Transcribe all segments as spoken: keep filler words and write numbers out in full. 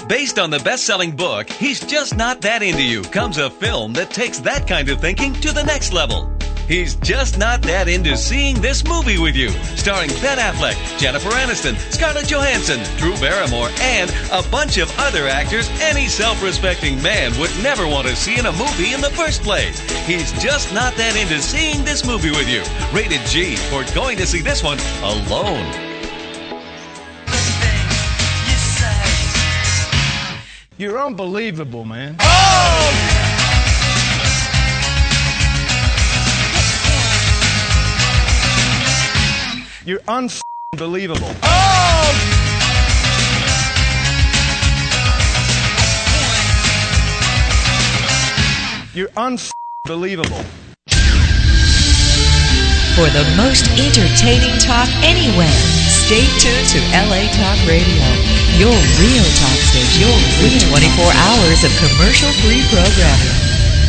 Based on the best-selling book, He's Just Not That Into You, comes a film that takes that kind of thinking to the next level. He's Just Not That Into Seeing This Movie With You, starring Ben Affleck, Jennifer Aniston, Scarlett Johansson, Drew Barrymore, and a bunch of other actors any self-respecting man would never want to see in a movie in the first place. He's Just Not That Into Seeing This Movie With You. Rated G for going to see this one alone. You're unbelievable, man. Oh! You're unbelievable. Oh! You're unbelievable. For the most entertaining talk anywhere, stay tuned to L A Talk Radio. Your real talk station. Your real twenty-four hours of commercial-free programming.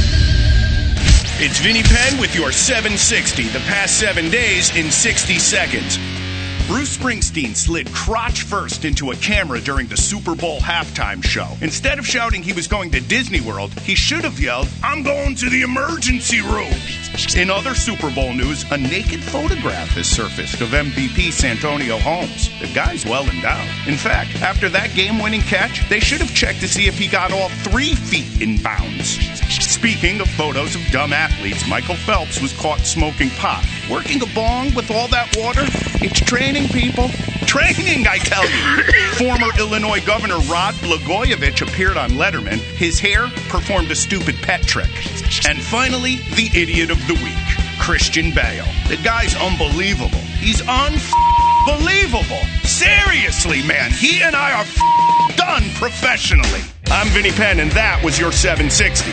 It's Vinny Penn with your seven sixty, the past seven days in sixty seconds. Bruce Springsteen slid crotch first into a camera during the Super Bowl halftime show. Instead of shouting he was going to Disney World, he should have yelled, "I'm going to the emergency room." In other Super Bowl news, a naked photograph has surfaced of M V P Santonio Holmes. The guy's well endowed. In fact, after that game-winning catch, they should have checked to see if he got all three feet in bounds. Speaking of photos of dumb athletes, Michael Phelps was caught smoking pot. Working a bong with all that water? It's training, people. Training, I tell you. Former Illinois Governor Rod Blagojevich appeared on Letterman. His hair performed a stupid pet trick. And finally, the idiot of the week, Christian Bale. The guy's unbelievable. He's unbelievable. Seriously, man, he and I are done professionally. I'm Vinny Penn, and that was your seven sixty.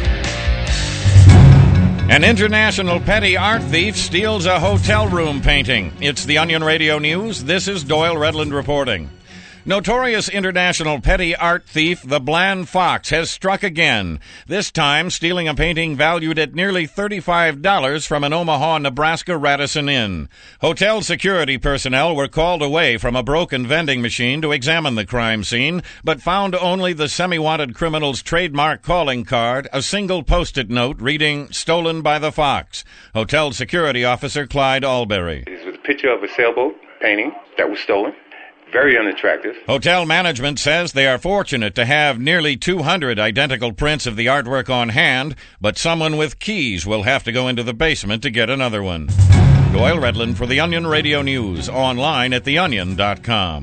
An international petty art thief steals a hotel room painting. It's the Onion Radio News. This is Doyle Redland reporting. Notorious international petty art thief, the Bland Fox, has struck again, this time stealing a painting valued at nearly thirty-five dollars from an Omaha, Nebraska Radisson Inn. Hotel security personnel were called away from a broken vending machine to examine the crime scene, but found only the semi-wanted criminal's trademark calling card, a single post-it note reading, "Stolen by the Fox." Hotel security officer Clyde Alberry. This was a picture of a sailboat painting that was stolen. Very unattractive. Hotel management says they are fortunate to have nearly two hundred identical prints of the artwork on hand, but someone with keys will have to go into the basement to get another one. Doyle Redland for the Onion Radio News, online at the onion dot com.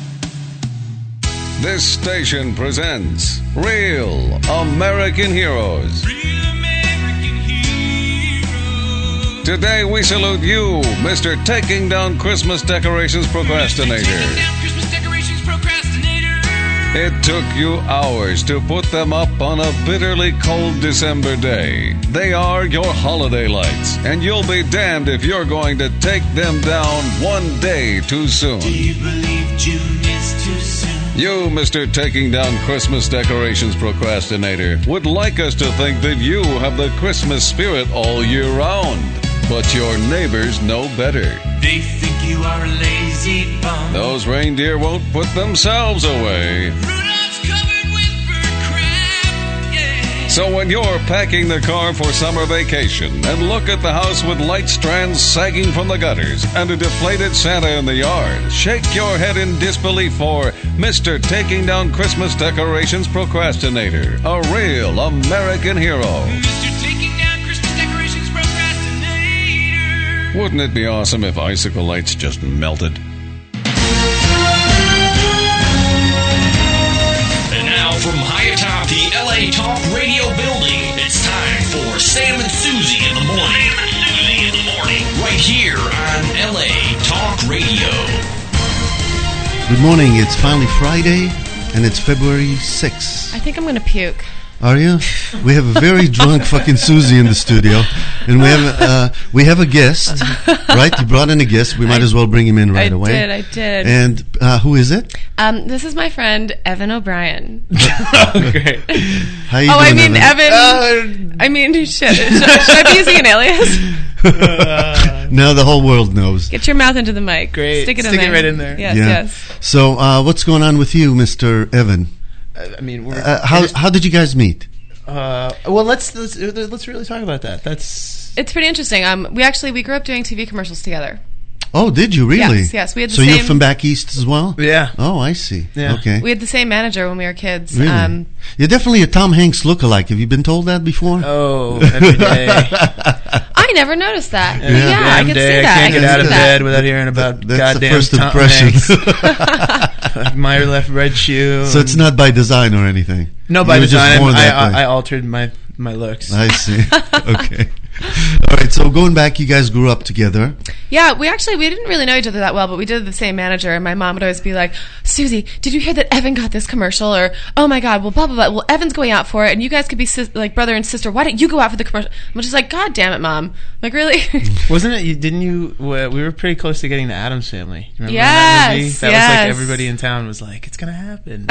This station presents Real American Heroes. Real American heroes. Today we salute you, Mister Taking Down Christmas Decorations Procrastinator. Taking down Christmas decorations procrastinator. It took you hours to put them up on a bitterly cold December day. They are your holiday lights, and you'll be damned if you're going to take them down one day too soon. Do you believe June is too soon? You, Mister Taking Down Christmas Decorations Procrastinator, would like us to think that you have the Christmas spirit all year round. But your neighbors know better. They think you are a lazy bum. Those reindeer won't put themselves away. Rudolph's covered with bird crap, yeah. So when you're packing the car for summer vacation and look at the house with light strands sagging from the gutters and a deflated Santa in the yard, shake your head in disbelief for Mister Taking Down Christmas Decorations Procrastinator, a real American hero. Mister Taking Down Christmas Decorations Procrastinator. Wouldn't it be awesome if icicle lights just melted? And now from high atop the L A Talk Radio building, it's time for Sam and Susie in the morning. Sam and Susie in the morning. Right here on L A Talk Radio. Good morning. It's finally Friday, and it's February sixth. I think I'm going to puke. Are you? We have a very drunk fucking Susie in the studio, and we have a, uh, we have a guest, right? You brought in a guest. We might I, as well bring him in right I away. I did, I did. And uh, who is it? Um, this is my friend Evan O'Brien. Oh, great. How you oh, doing, I mean Evan. Evan. Uh, I mean, shit. Should, should I be using an alias? Uh, no, the whole world knows. Get your mouth into the mic. Great. Stick it Stick in there. it right in there. Yes, yeah. yes. So, uh, what's going on with you, Mister Evan? I mean, we're, Uh, how how did you guys meet? Uh, well, let's, let's let's really talk about that. That's It's pretty interesting. Um, we actually we grew up doing T V commercials together. Oh, did you really? Yes, yes. We had the so same. you're from back east as well? Yeah. Oh, I see. Yeah. Okay. We had the same manager when we were kids. Really? Um, You're definitely a Tom Hanks lookalike. Have you been told that before? Oh, every day. I never noticed that. Yeah, Yeah, yeah I damn can day see I that. can't I get can out see of that. bed without hearing about That's the goddamn first Tom impression. Hanks. Like my left red shoe. So it's not by design or anything? No, by You were just design. born I, that way. I, I altered my, my looks. I see. Okay. All right. So going back, you guys grew up together. Yeah, we actually we didn't really know each other that well, but we did have the same manager. And my mom would always be like, "Susie, did you hear that Evan got this commercial?" Or, "Oh my God, well blah blah blah. Well, Evan's going out for it, and you guys could be sis- like brother and sister. Why don't you go out for the commercial?" I'm just like, "God damn it, Mom! Like really?" Wasn't it? You, didn't you? Uh, we were pretty close to getting the Addams Family. Remember Yes, that movie? That yes. was like everybody in town was like, "It's gonna happen."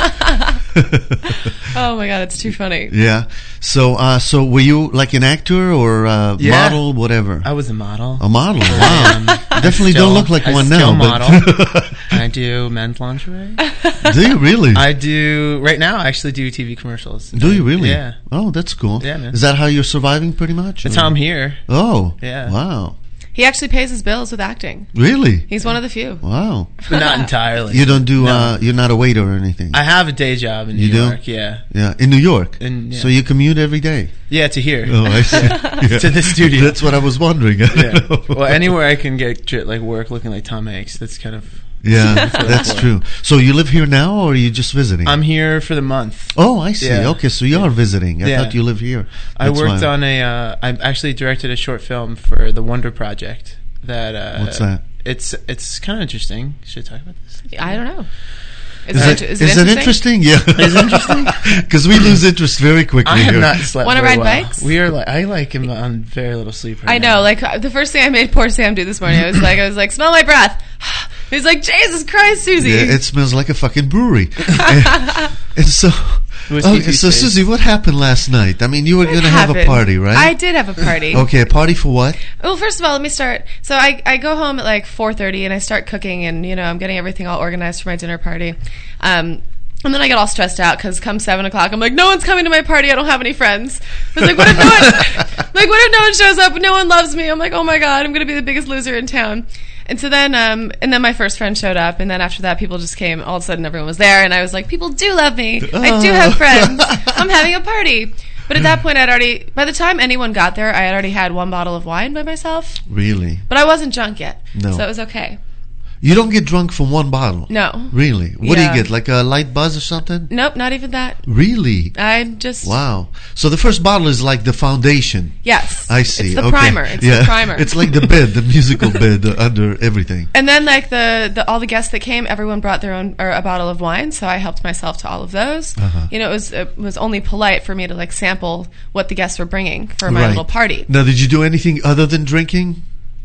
Oh my God, it's too funny. Yeah. So, uh, so were you like an actor or uh, Yeah. model, whatever? I was a model. A model. I Wow. am. You definitely Still- don't look like I one still now. model. But I do men's lingerie. do you really? I do right now. I actually do T V commercials. do you really? Yeah. Oh, that's cool. Yeah, man. Is that how you're surviving, pretty much? That's or- how I'm here. Oh. Yeah. Wow. He actually pays his bills with acting. Really? He's one of the few. Wow. But not entirely. You don't do. No. Uh, you're not a waiter or anything. I have a day job in New You do? York. Yeah. Yeah, in New York. In- yeah. So you commute every day. Yeah, to here. Oh, I see. Yeah. To the studio. That's what I was wondering. Yeah. Well, anywhere I can get tri- like work looking like Tom Hanks, that's kind of. Yeah, what I'm that's for. true. So you live here now, or are you just visiting? I'm here for the month. Oh, I see. Yeah. Okay, so you are visiting. I Yeah. thought you live here. I That's worked why. on a. Uh, I actually directed a short film for the Wonder Project. That. Uh, What's that? It's it's kind of interesting. Should I talk about this? I don't know. Is, it, inter- is, it interesting? Yeah. Is it interesting? Because we lose interest very quickly I have here. not slept. Wanna very ride well. bikes? We are like I like him on very little sleep. Right I know. now. Like uh, the first thing I made poor Sam do this morning, I was like, I was like, smell my breath. He's like, Jesus Christ, Susie. Yeah, it smells like a fucking brewery. and, and so, Whiskey okay, so toothpaste. Susie, what happened last night? I mean, you were What going to have a happened? party, right? I did have a party. Okay, a party for what? Well, first of all, let me start. So I, I go home at like four thirty and I start cooking and, you know, I'm getting everything all organized for my dinner party. Um, and then I get all stressed out because come seven o'clock, I'm like, no one's coming to my party. I don't have any friends. I was like, what if no one, like, what if no one shows up? No one loves me. I'm like, oh my God, I'm going to be the biggest loser in town. And so then, um, and then my first friend showed up, and then after that, people just came. All of a sudden, everyone was there, and I was like, people do love me. I do have friends. I'm having a party. But at that point, I'd already, by the time anyone got there, I had already had one bottle of wine by myself. Really? But I wasn't drunk yet. No. So it was okay. You don't get drunk from one bottle? No. Really? What Yeah. do you get? Like a light buzz or something? Nope, not even that. Really? I just... Wow. So the first bottle is like the foundation. Yes. I see. It's the okay. primer. It's yeah. the primer. It's like the bed, the musical bed uh, under everything. And then, like, the, the all the guests that came, everyone brought their own, or a bottle of wine, so I helped myself to all of those. Uh-huh. You know, it was it was only polite for me to, like, sample what the guests were bringing for my Right. little party. Now, did you do anything other than drinking?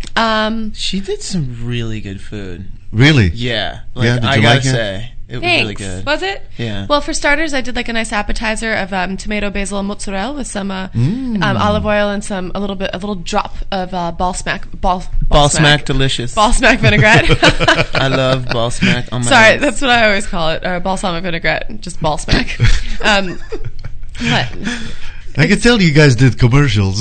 Um, she did some really good food. Really? Yeah. Like, Yeah, did I you gotta like it? say, it was Thanks. really good. Was it? Yeah. Well, for starters, I did like a nice appetizer of um, tomato, basil, and mozzarella with some uh, Mm. um, olive oil and some a little bit, a little drop of uh, ball smack, ball, Ball smack delicious. ball smack vinaigrette. I love ball smack on my Sorry, hands. that's what I always call it, or balsamic vinaigrette, just ball smack. um, what? I can tell you guys did commercials.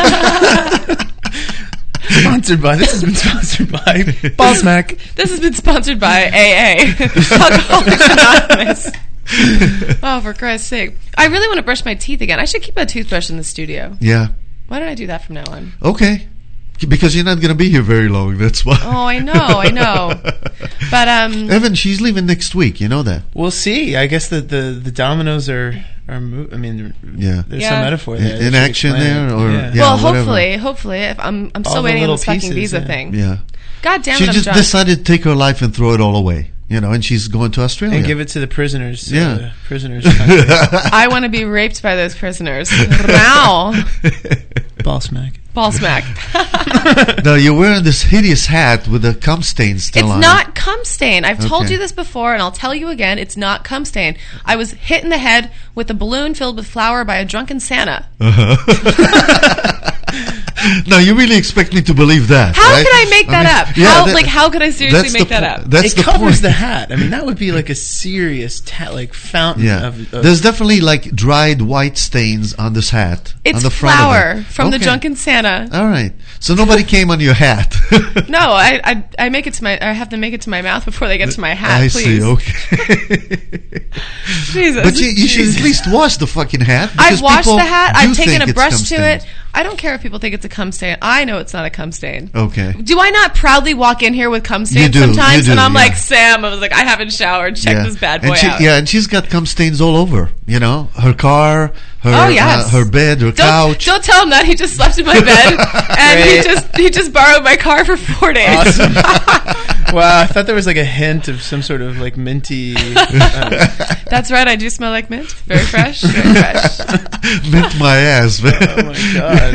Sponsored by. This has been sponsored by Ball Smack. This has been sponsored by A A, Alcoholics Anonymous. Oh, for Christ's sake! I really want to brush my teeth again. I should keep a toothbrush in the studio. Yeah. Why don't I do that from now on? Okay. Because you're not going to be here very long, that's why. Oh, I know, I know. But, um... Evan, she's leaving next week, you know that? We'll see. I guess the, the, the dominoes are... are mo- I mean, Yeah. there's Yeah. some metaphor there. In, in that should action explain there? it. Or Yeah. yeah, well, whatever. hopefully, hopefully. If I'm I'm still All the waiting on little this fucking pieces, visa yeah. thing. Yeah. God damn She it, I'm just drunk. decided to take her life and throw it all away, you know, and she's going to Australia. And give it to the prisoners. Yeah. Uh, prisoners. country. I want to be raped by those prisoners. Now. Ball Smack. Ball smack. No, you're wearing this hideous hat with the cum stain still It's on not cum stain. I've told Okay. you this before, and I'll tell you again. It's not cum stain. I was hit in the head with a balloon filled with flour by a drunken Santa. it. Uh-huh. No, you really expect me to believe that? How right? could I make that mean, up? yeah, how that- like how could I seriously that's make the that po- up? That's it the covers point. the hat. I mean, that would be like a serious ta- like fountain Yeah, of, of there's definitely like dried white stains on this hat. It's on the front flour of it. from the Okay. Drunken Santa. All right, so nobody came on your hat. No, I, I I make it to my I have to make it to my mouth before they get to my hat. I please. see. Okay. Jesus. But you, you should at least wash the fucking hat. because I've washed people the hat. do I've taken think a it's brush cum to stains. it. I don't care if people think it's a cum stain. I know it's not a cum stain. Okay. Do I not proudly walk in here with cum stains do, sometimes? you do, and I'm yeah. like, Sam, I was like, I haven't showered. Check Yeah. this bad boy and she, out. Yeah, and she's got cum stains all over. You know, her car, her Oh, yes. uh, her bed, her Don't, couch. don't tell him that he just slept in my bed and he Great. just he just borrowed my car for four days. Awesome. Wow, I thought there was like a hint of some sort of like minty. Uh, That's right. I do smell like mint. Very fresh. Very fresh. Mint my ass, man. oh my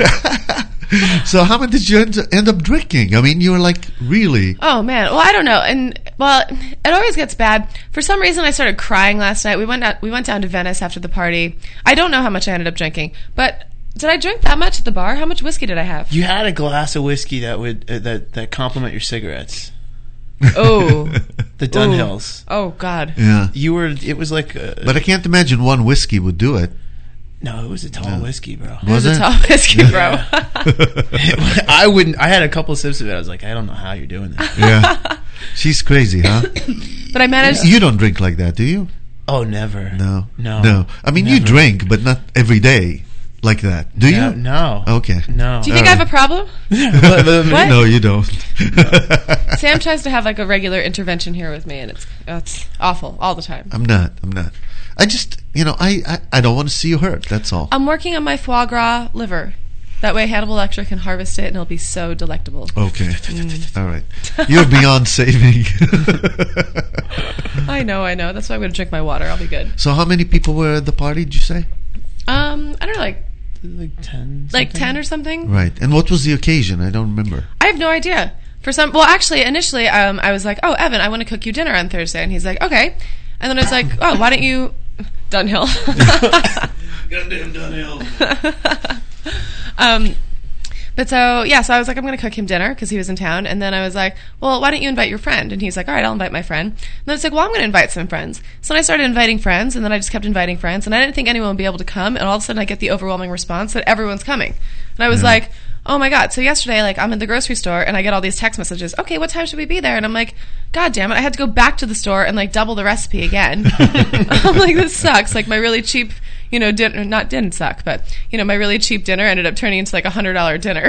god! So how much did you end, end up drinking? I mean, you were like really. Oh man. Well, I don't know. And well, it always gets bad. For some reason, I started crying last night. We went out, we went down to Venice after the party. I don't know how much I ended up drinking, but did I drink that much at the bar? How much whiskey did I have? You had a glass of whiskey that would uh, that that complement your cigarettes. Oh, The Dunhills. oh God. Yeah. You were. It was like. Uh, But I can't imagine one whiskey would do it. no, it was a tall whiskey, bro. It was Was a it? tall whiskey, bro. I wouldn't. I had a couple sips of it. I was like, I don't know how you're doing that. Yeah. She's crazy, huh? But I managed. You don't drink like that, do you? Oh, never. No. No. No. I mean, you Never. drink, but not every day like that. Do No, you? no. Okay. No. Do you think I have a problem? What? No, you don't. Sam tries to have like a regular intervention here with me, and it's it's awful all the time. I'm not. I'm not. I just, you know, I, I, I don't want to see you hurt. That's all. I'm working on my foie gras liver. That way Hannibal Lecter can harvest it and it'll be so delectable. Okay. Mm. All right. You're beyond saving. I know, I know. That's why I'm going to drink my water. I'll be good. So how many people were at the party, did you say? Um, I don't know, like Like ten. like something? ten or something. Right. And what was the occasion? I don't remember. I have no idea. For some, well, actually, initially, um, I was like, "Oh, Evan, I want to cook you dinner on Thursday," and he's like, "Okay," and then I was like, "Oh, why don't you, Dunhill?" Goddamn Dunhill. um, but so yeah, so I was like, I'm going to cook him dinner because he was in town, and then I was like, well, why don't you invite your friend? And he's like, all right, I'll invite my friend. And then I was like, well, I'm going to invite some friends. So then I started inviting friends, and then I just kept inviting friends, and I didn't think anyone would be able to come, and all of a sudden I get the overwhelming response that everyone's coming, and I was Yeah. like, oh my god. So yesterday, like, I'm in the grocery store and I get all these text messages. Okay, what time should we be there? And I'm like, god damn it, I had to go back to the store and like double the recipe again. I'm like, this sucks. Like, my really cheap, you know, dinner, not didn't suck, but you know, my really cheap dinner ended up turning into like a hundred dollar dinner.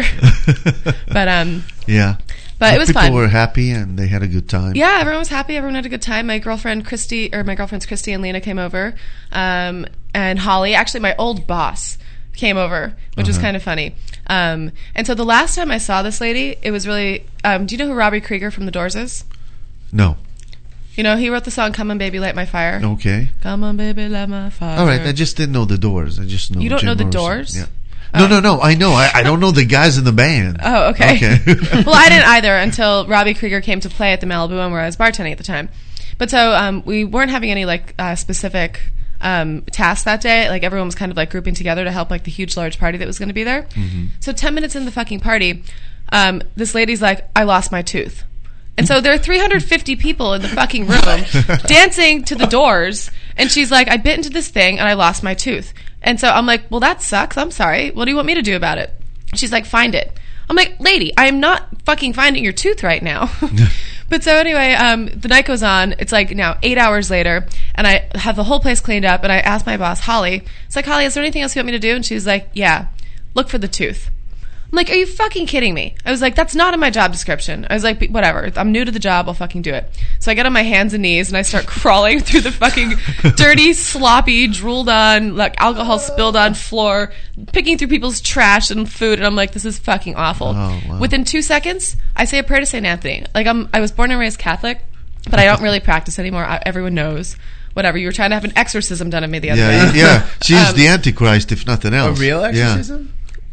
But um, Yeah. but it was people fun. were happy and they had a good time. Yeah, everyone was happy. Everyone had a good time. My girlfriend Christy, or my girlfriends Christy and Lena came over, um, and Holly, actually my old boss, came over, which was Uh-huh. kind of funny. Um, and so the last time I saw this lady, it was really. Um, do you know who Robbie Krieger from The Doors is? No. You know, he wrote the song "Come On, Baby, Light My Fire." Okay. Come on, baby, light my fire. All right. I just didn't know the Doors. I just know. You don't Jim know The Morrison. Doors? Yeah. No, no, no. I know. I, I don't know the guys in the band. Oh, okay. Okay. Well, I didn't either until Robbie Krieger came to play at the Malibu Inn where I was bartending at the time. But so um, we weren't having any like uh, specific um, tasks that day. Like everyone was kind of like grouping together to help like the huge large party that was going to be there. Mm-hmm. So ten minutes in the fucking party, um, this lady's like, "I lost my tooth." And so there are three hundred fifty people in the fucking room dancing to the Doors. And she's like, I bit into this thing and I lost my tooth. And so I'm like, well, that sucks. I'm sorry. What do you want me to do about it? She's like, find it. I'm like, lady, I am not fucking finding your tooth right now. But so anyway, um, the night goes on. It's like now eight hours later, and I have the whole place cleaned up. And I asked my boss, Holly, it's like, Holly, is there anything else you want me to do? And she's like, yeah, look for the tooth. I'm like, are you fucking kidding me? I was like, that's not in my job description. I was like, whatever. I'm new to the job. I'll fucking do it. So I get on my hands and knees and I start crawling through the fucking dirty, sloppy, drooled on, like alcohol spilled on floor, picking through people's trash and food. And I'm like, this is fucking awful. Oh, wow. Within two seconds, I say a prayer to Saint Anthony. Like I'm, I was born and raised Catholic, but I don't really practice anymore. I, everyone knows. Whatever. You were trying to have an exorcism done on me the other Yeah, day. yeah. She's Um, the Antichrist, if nothing A else. real Yeah. exorcism?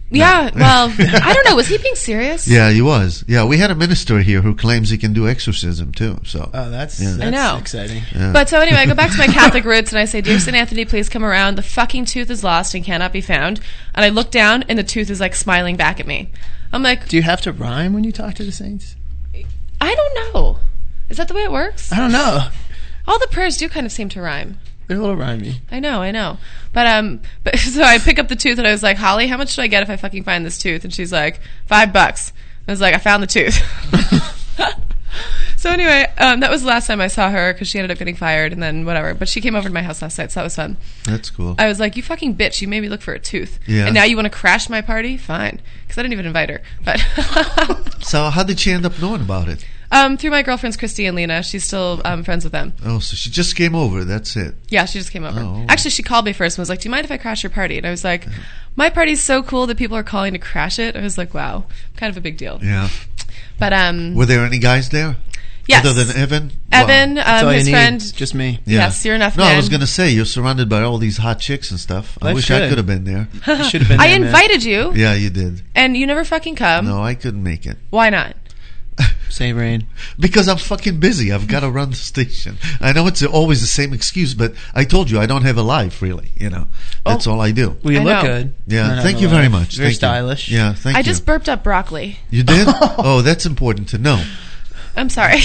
Yeah, well, I don't know. Was he being serious? Yeah, he was. Yeah, we had a minister here who claims he can do exorcism too. So, oh, that's yeah. that's I know. exciting. Yeah. But so anyway, I go back to my Catholic roots and I say, "Dear Saint Anthony, please come around. The fucking tooth is lost and cannot be found." And I look down and the tooth is like smiling back at me. I'm like, do you have to rhyme when you talk to the saints? I don't know. Is that the way it works? I don't know. All the prayers do kind of seem to rhyme. They're a little rhymey. I know, I know. But um, but so I pick up the tooth and I was like, "Holly, how much should I get if I fucking find this tooth?" And she's like, five bucks. I was like, "I found the tooth." So anyway, um, that was the last time I saw her because she ended up getting fired and then whatever. But she came over to my house last night, so that was fun. That's cool. I was like, "You fucking bitch! You made me look for a tooth, Yeah. and now you want to crash my party? Fine." Because I didn't even invite her. But So how did she end up knowing about it? um, through my girlfriends Christy and Lena, she's still um, friends with them. Oh, so she just came over. That's it. Yeah, she just came over. Oh. Actually, she called me first and was like, "Do you mind if I crash your party?" And I was like, "My party's so cool that people are calling to crash it." I was like, "Wow, kind of a big deal." Yeah. But um, Were there any guys there? yes, Other than Evan? Evan, Wow. That's all um, you his need. friend. Just me. Yeah. Yes, you're enough. No, man. I was going to say, you're surrounded by all these hot chicks and stuff. I That's wish I good. could have been there. You should have been I there, man. invited you, Yeah, you did. and you never fucking come. No, I couldn't make it. Why not? Say rain. Because I'm fucking busy. I've got to run the station. I know it's always the same excuse, but I told you I don't have a life, really. You know, that's all I do. Well, you I look know. good. Yeah, Not thank on you the very live. much. Very Thank you. stylish. Yeah, thank I you. just burped up broccoli. You did? Oh, that's important to know. I'm sorry.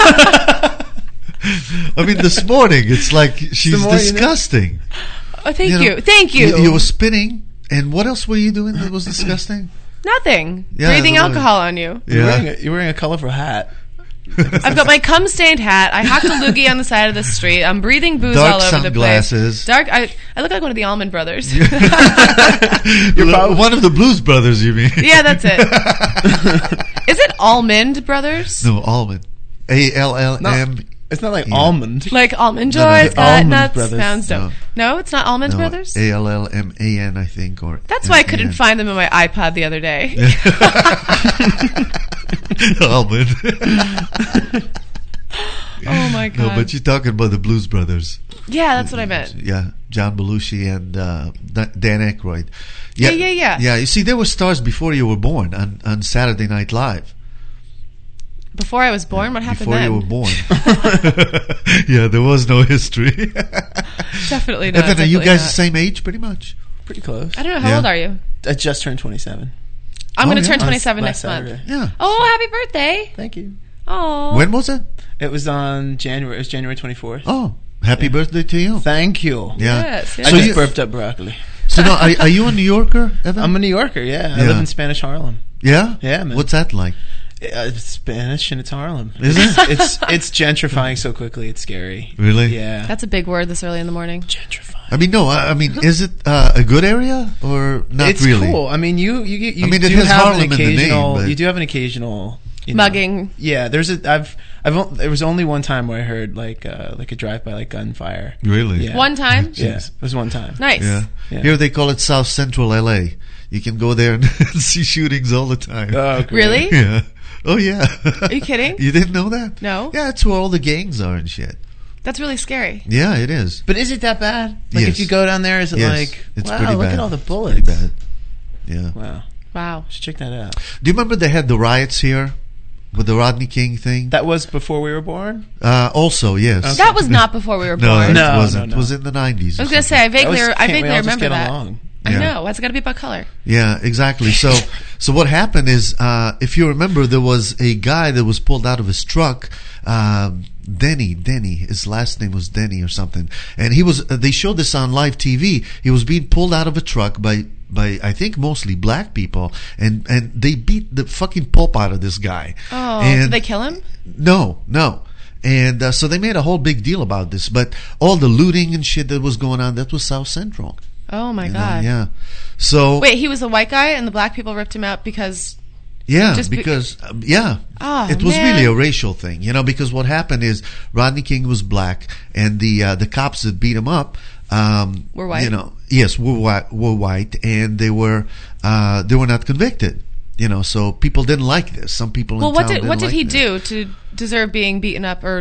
I mean, this morning it's like she's more you know. disgusting. Oh, thank You you, know, thank you. You, you were spitting, and what else were you doing that was disgusting? Nothing. Yeah, Breathing the- alcohol on you. You're, wearing Yeah. a, you're wearing a colorful hat. I've got my cum-stained hat. I hocked a loogie on the side of the street. I'm breathing booze Dark all over sunglasses. the place. Dark. I, I look like one of the Allman Brothers. You're one of the Blues Brothers, you mean? Yeah, that's it. Is it Almond Brothers? No, almond. A L L M. It's not like Yeah. almond. Like Almond No, no, Joy, it's the got Almond nuts, Brothers. sounds dope. No, it's not Almond No, Brothers? A L L M A N, I think, or That's why I couldn't M A N. find them in my iPod the other day. Almond. Oh my god. No, but you're talking about the Blues Brothers. Yeah, that's what I meant. Yeah, John Belushi and uh, Da- Dan Aykroyd. Yeah, yeah, yeah. Yeah, you see, they were stars before you were born on, on Saturday Night Live. Before I was born, what happened Before then? you were born. Yeah, there was no history. Definitely not. Evan, are you definitely guys not. the same age, pretty much? Pretty close. I don't know. How Yeah. old are you? I just turned twenty-seven. I'm Oh, going to yeah. turn twenty-seven Last next month. Saturday. Yeah. Oh, happy birthday. Thank you. Oh. When was it? It was on January. It was January twenty-fourth. Oh, happy Yeah. birthday to you. Thank you. Yeah. Yes, I yes. So just you- burped up broccoli. So now, are, are you a New Yorker, Evan? I'm a New Yorker, yeah. I Yeah. live in Spanish Harlem. Yeah? Yeah, man. What's that like? Uh, it's Spanish and it's Harlem. Is it's, it? It's it's gentrifying so quickly. It's scary. Really? Yeah. That's a big word this early in the morning. gentrifying. I mean, no, I, I mean, is it uh, a good area or not It's really? cool. I mean, you you you I mean, it do has have Harlem in an the name, occasional. but- You do have an occasional you know- Mugging. Yeah, there's a. I've I've on- there was only one time where I heard like uh, like a drive by like gunfire. Really? Yeah. One time? Yeah, it was one time. Nice. Yeah. Yeah. Here they call it South Central L A. You can go there and see shootings all the time. Oh, great. Really? Yeah. Oh, yeah. Are you kidding? You didn't know that? No. Yeah, it's where all the gangs are and shit. That's really scary. Yeah, it is. But is it that bad? Like Yes. if you go down there, is it Yes, like it's wow? pretty Look bad. at all the It's bullets. pretty bad. Yeah. Wow, Wow. should check that out. Do you remember they had the riots here with the Rodney King thing? That was before we were born. Uh, also, yes. Okay. That was not before we were No, born. it No, wasn't. no, no. It was in the nineties. I was going to say, I vaguely, That was- I can't we vaguely all just remember get that. along? I Yeah. know. Why's it got to be about color? Yeah, exactly. So, so what happened is, uh, if you remember, there was a guy that was pulled out of his truck. Um, Denny, Denny, his last name was Denny or something, and he was. Uh, they showed this on live T V. He was being pulled out of a truck by, by I think mostly black people, and and they beat the fucking pulp out of this guy. Oh, and did they kill him? No, no. And uh, so they made a whole big deal about this, but all the looting and shit that was going on, that was South Central. Oh, my You know, God. yeah. So Wait, he was a white guy and the black people ripped him out because... yeah, just be- because um, yeah, Oh, it was man. really a racial thing, you know. Because what happened is Rodney King was black, and the uh, the cops that beat him up um, Were white? You know, yes, were white, were white, and they were uh, they were not convicted. You know, so people didn't like this. Some people. Well, in what town did didn't what did like he this. do to deserve being beaten up or,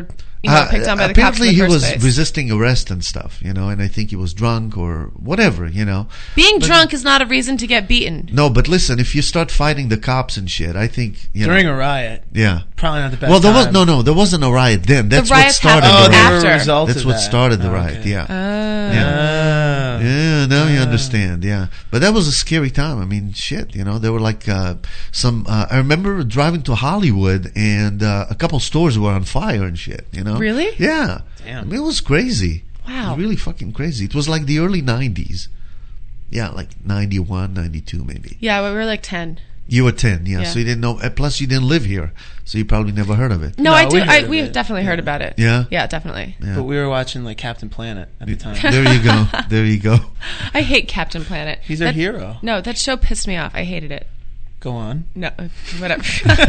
you know, picked on by the cops in apparently the he first was place. resisting arrest and stuff, you know, and I think he was drunk or whatever, you know. Being But- drunk is not a reason to get beaten. No, but listen, if you start fighting the cops and shit, I think you During know, a riot. Yeah, Probably not the best Well, there was time. no, no, there wasn't a riot then. That's what riots started happened the Oh, riot. they were a result That's of what that. started the Oh, riot. okay. Yeah. Oh. Yeah. Yeah, now you understand. Yeah, but that was a scary time. I mean, shit. You know, there were like uh, some. Uh, I remember driving to Hollywood, and uh, a couple stores were on fire and shit. You know, Really? Yeah. Damn. I mean, it was crazy. Wow. It was really fucking crazy. It was like the early nineties. Yeah, like ninety-one, ninety-two, maybe. Yeah, we were like ten. You were ten, yeah, Yeah. so you didn't know. uh, Plus, you didn't live here, so you probably never heard of it. No, No, I do. we heard I, of we it. definitely heard about it. Yeah? Yeah, definitely. Yeah. But we were watching like Captain Planet at the time. There you go. There you go. I hate Captain Planet. He's our That- hero. No, that show pissed me off. I hated it. Go on. No, uh, whatever.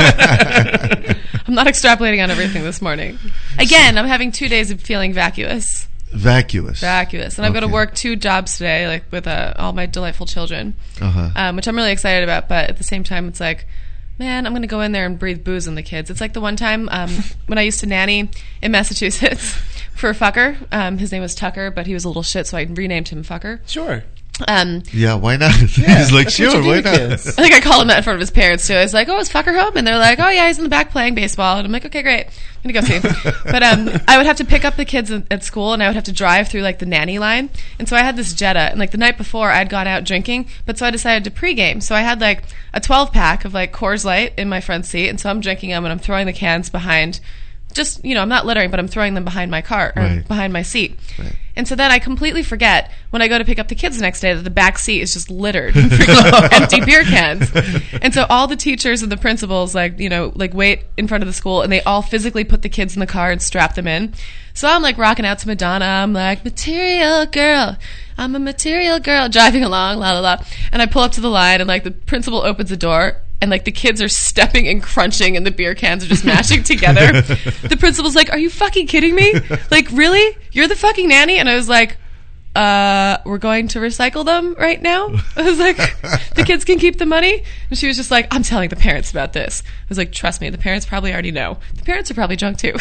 I'm not extrapolating on everything this morning. Again, I'm having two days of feeling vacuous. Vacuous. Vacuous. And I've got to Okay. work two jobs today, like with uh, all my delightful children, Uh-huh. um, which I'm really excited about. But at the same time, it's like, man, I'm going to go in there and breathe booze on the kids. It's like the one time um, when I used to nanny in Massachusetts for a fucker. Um, his name was Tucker, but he was a little shit, so I renamed him Fucker. Sure. Um, Yeah, why not? He's like, that's what sure, you do why to not? kids. I think I called him out in front of his parents too. I was like, "Oh, is Fucker home?" And they're like, "Oh yeah, he's in the back playing baseball." And I'm like, "Okay, great, I'm gonna go see him." But um, I would have to pick up the kids at at school, and I would have to drive through like the nanny line. And so I had this Jetta, and like the night before, I'd gone out drinking, but so I decided to pregame. So I had like a twelve pack of like Coors Light in my front seat, and so I'm drinking them, and I'm throwing the cans behind. Just, you know, I'm not littering, but I'm throwing them behind my car or Right. behind my seat. Right. And so then I completely forget when I go to pick up the kids the next day that the back seat is just littered with freaking empty beer cans. And so all the teachers and the principals, like, you know, like wait in front of the school and they all physically put the kids in the car and strap them in. So I'm like rocking out to Madonna. I'm like, material girl. I'm a material girl, driving along, la la la. And I pull up to the line and like the principal opens the door. And like the kids are stepping and crunching and the beer cans are just mashing together. The principal's like, "Are you fucking kidding me? Like, really? You're the fucking nanny?" And I was like, uh, we're going to recycle them right now? I was like, the kids can keep the money? And she was just like, "I'm telling the parents about this." I was like, "Trust me, the parents probably already know. The parents are probably drunk too."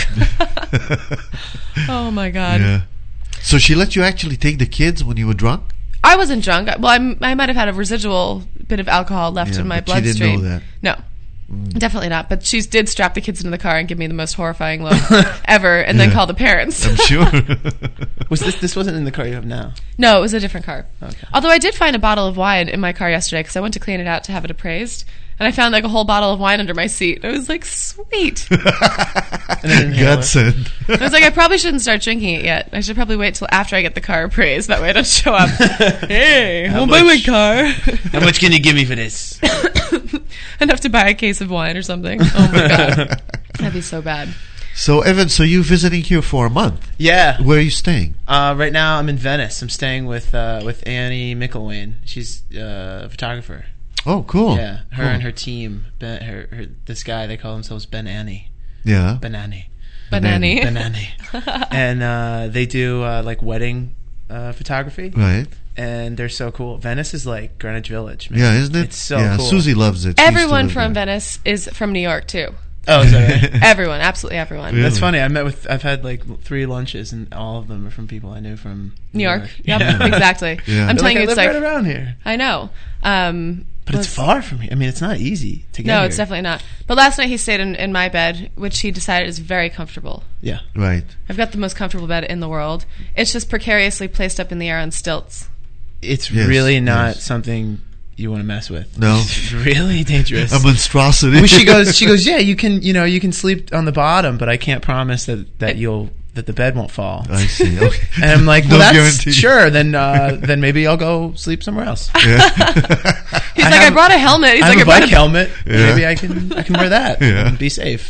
Oh my God. Yeah. So she let you actually take the kids when you were drunk? I wasn't drunk. Well, I'm, I might have had a residual bit of alcohol left Yeah, in my but you didn't bloodstream. know that. No, definitely not. But she did strap the kids into the car and give me the most horrifying look ever, and then Yeah. call the parents. I'm sure. Was this this wasn't in the car you have now? No, it was a different car. Okay. Although I did find a bottle of wine in my car yesterday because I went to clean it out to have it appraised, and I found like a whole bottle of wine under my seat. I was like, sweet. And then inhaler. Godsend. I was like, I probably shouldn't start drinking it yet. I should probably wait till after I get the car appraised. That way I don't show up. Hey, How I'll buy my much? car. How much can you give me for this? Enough to buy a case of wine or something. Oh my God. That'd be so bad. So, Evan, so you visiting here for a month? Yeah. Where are you staying? Uh, right now I'm in Venice. I'm staying with uh, with Annie Mickelwain. She's uh, a photographer. Oh, cool. Yeah, her Cool. and her team. Ben, her, her, this guy, they call themselves Ben Annie. Yeah. Ben Annie. Banani. Ben Annie. And uh, they do uh, like wedding uh, photography. Right. And they're so cool. Venice is like Greenwich Village, man. Yeah, isn't it? It's so yeah, cool. Susie loves it. She used to Everyone live from there. Venice is from New York too. Oh, is that right? Everyone, absolutely everyone. Really? That's funny. I met with. I've had like three lunches, and all of them are from people I knew from New York. Yep, Yeah. exactly. Yeah. I'm They're telling like, you, I it's live like right around here. I know. Um, But it's was- far from here. I mean, it's not easy to get No, here. it's definitely not. But last night he stayed in, in my bed, which he decided is very comfortable. Yeah. Right. I've got the most comfortable bed in the world. It's just precariously placed up in the air on stilts. It's Yes, really not yes. something you want to mess with. No. It's really dangerous. A monstrosity. Well, she goes. She goes. Yeah, you can. You know, you can sleep on the bottom, but I can't promise that that you'll that the bed won't fall. I see. Okay. And I'm like, well, No that's guarantee. sure. Then, uh, then maybe I'll go sleep somewhere else. Yeah. He's I like, I have- brought a helmet. He's I have like, a I brought bike a helmet. Yeah. Maybe I can. I can wear that Yeah. and be safe.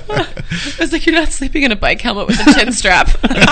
I was like, you're not sleeping in a bike helmet with a chin strap.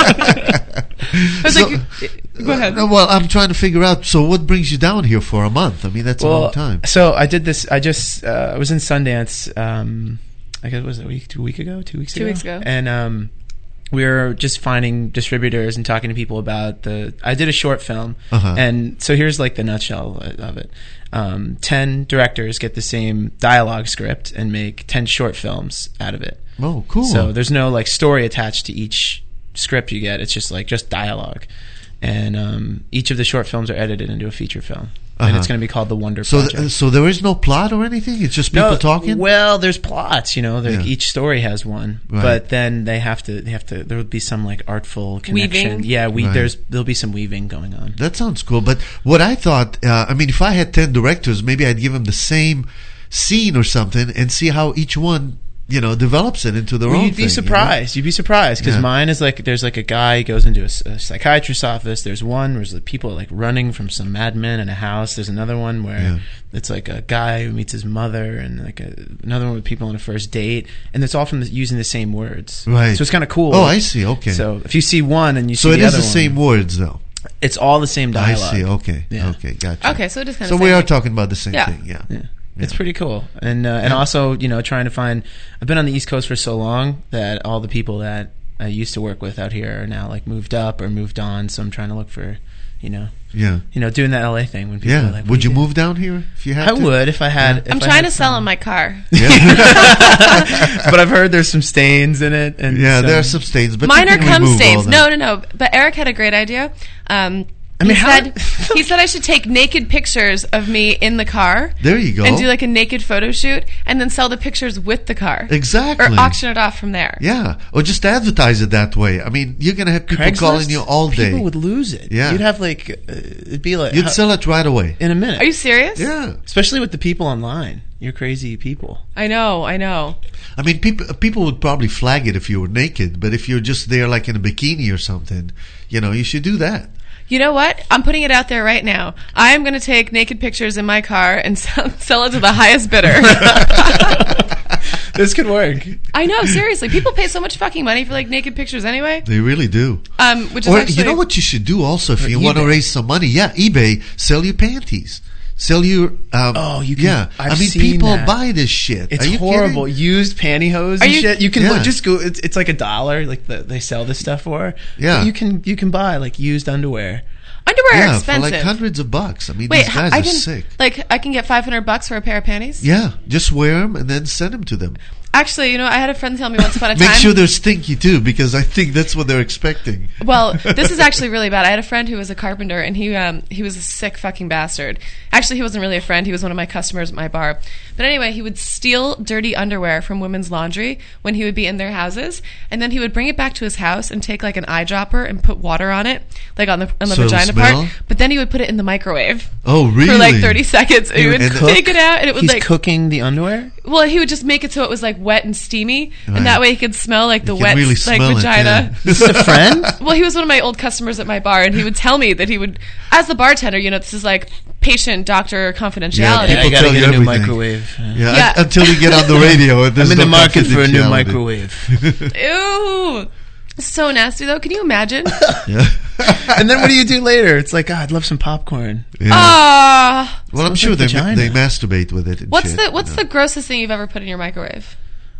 I was So- like, go ahead. Uh, well, I'm trying to figure out. So, what brings you down here for a month? I mean, that's a long time. So I did this. I just uh, I was in Sundance. Um, I guess was it a week, two week ago, two weeks Two ago, weeks ago. and um, we're just finding distributors and talking to people about the. I did a short film, Uh-huh. and so here's like the nutshell of it. Um, ten directors get the same dialogue script and make ten short films out of it. Oh, cool. So there's no like story attached to each script you get. It's just like just dialogue, and um, each of the short films are edited into a feature film. And Uh-huh. it's going to be called The Wonder So, Project. th- so there is no plot or anything. It's just people No, talking. Well, there's plots, you know. Like Yeah. each story has one, Right. but then they have to. They have to. There would be some like artful connection. Weaving? Yeah, we Right. there's there'll be some weaving going on. That sounds cool. But what I thought, uh, I mean, if I had ten directors, maybe I'd give them the same scene or something and see how each one, you know, develops it into their Well, own you'd be thing, surprised. You'd be surprised because Yeah. mine is like there's like a guy who goes into a, s- a psychiatrist's office. There's one where the people are like running from some madmen in a house. There's another one where Yeah. it's like a guy who meets his mother, and like a, another one with people on a first date, and it's all from the, using the same words. Right. So it's kind of cool. Oh, I see. Okay. So if you see one and you So see it the is other the one, same words, though. it's all the same I dialogue. see. Okay. Yeah. Okay. Gotcha. Okay, so it is kind So of we same. are talking about the same Yeah. thing. Yeah. Yeah. It's pretty cool, and uh, and also you know trying to find. I've been on the East Coast for so long that all the people that I used to work with out here are now like moved up or moved on. So I'm trying to look for, you know, Yeah. you know, doing that L A thing when people Yeah. are like, Would you "What move down here if you had I to? would if I had. If I'm I trying had to sell time. him my car. But I've heard there's some stains in it, and Yeah, some- there are some stains, but Mine you are can cum remove all stains. that. No, no, no. But Eric had a great idea. Um, I mean, he how- said he said I should take naked pictures of me in the car. There you go. And do like a naked photo shoot, and then sell the pictures with the car. Exactly. Or auction it off from there. Yeah, or just advertise it that way. I mean, you're gonna have people Craigslist? calling you all day. People would lose it. Yeah. You'd have like uh, it'd be like You'd how- sell it right away. in a minute. Are you serious? Yeah. Especially with the people online. You're crazy people. I know, I know. I mean, people people would probably flag it if you were naked, but if you're just there like in a bikini or something, you know, you should do that. You know what? I'm putting it out there right now. I am going to take naked pictures in my car and sell, sell it to the highest bidder. This could work. I know, seriously. People pay so much fucking money for like naked pictures anyway. They really do. Um, which is Or actually, you know what you should do also if Or you want to eBay. raise some money? Yeah, eBay. Sell your panties. Sell your. Um, Oh, you can- Yeah, I've I mean, seen people that. buy this shit. It's Are you horrible. kidding? Used pantyhose Are and you- shit. You can Yeah. look, just go. It's, it's like a dollar. Like the, they sell this stuff for. Yeah. But you can you can buy like used underwear. underwear are Yeah, for expensive. like hundreds of bucks. I mean, Wait, these guys I are can sick. like I can get five hundred bucks for a pair of panties. Yeah, just wear them and then send them to them. Actually, you know, I had a friend tell me once upon a Make time. sure they're stinky too, because I think that's what they're expecting. Well, this is actually really bad. I had a friend who was a carpenter, and he um, he was a sick fucking bastard. Actually, he wasn't really a friend. He was one of my customers at my bar. But anyway, he would steal dirty underwear from women's laundry when he would be in their houses, and then he would bring it back to his house and take like an eyedropper and put water on it, like on the on the So it'll vagina smell? part. But then he would put it in the microwave Oh, really? for like thirty seconds. And he would And- take it out, and it would He's like cooking the underwear. well, he would just make it so it was like wet and steamy, Right. and that way he could smell like the You can wet really like smell it, vagina. yeah. This is a friend. Well, he was one of my old customers at my bar, and he would tell me that he would, as the bartender, you know, this is like patient doctor confidentiality. Yeah, Yeah, I People gotta tell get you a new everything. microwave. Yeah, Yeah. un- until you get on the radio. and there's I'm in the no market for a new confidentiality. microwave. Ew. So nasty, though. Can you imagine? Yeah. And then what do you do later? It's like, oh, I'd love some popcorn. Yeah. Ah. well, I'm Smells sure like they vagina. they masturbate with it. And What's shit, the What's you the know. grossest thing you've ever put in your microwave?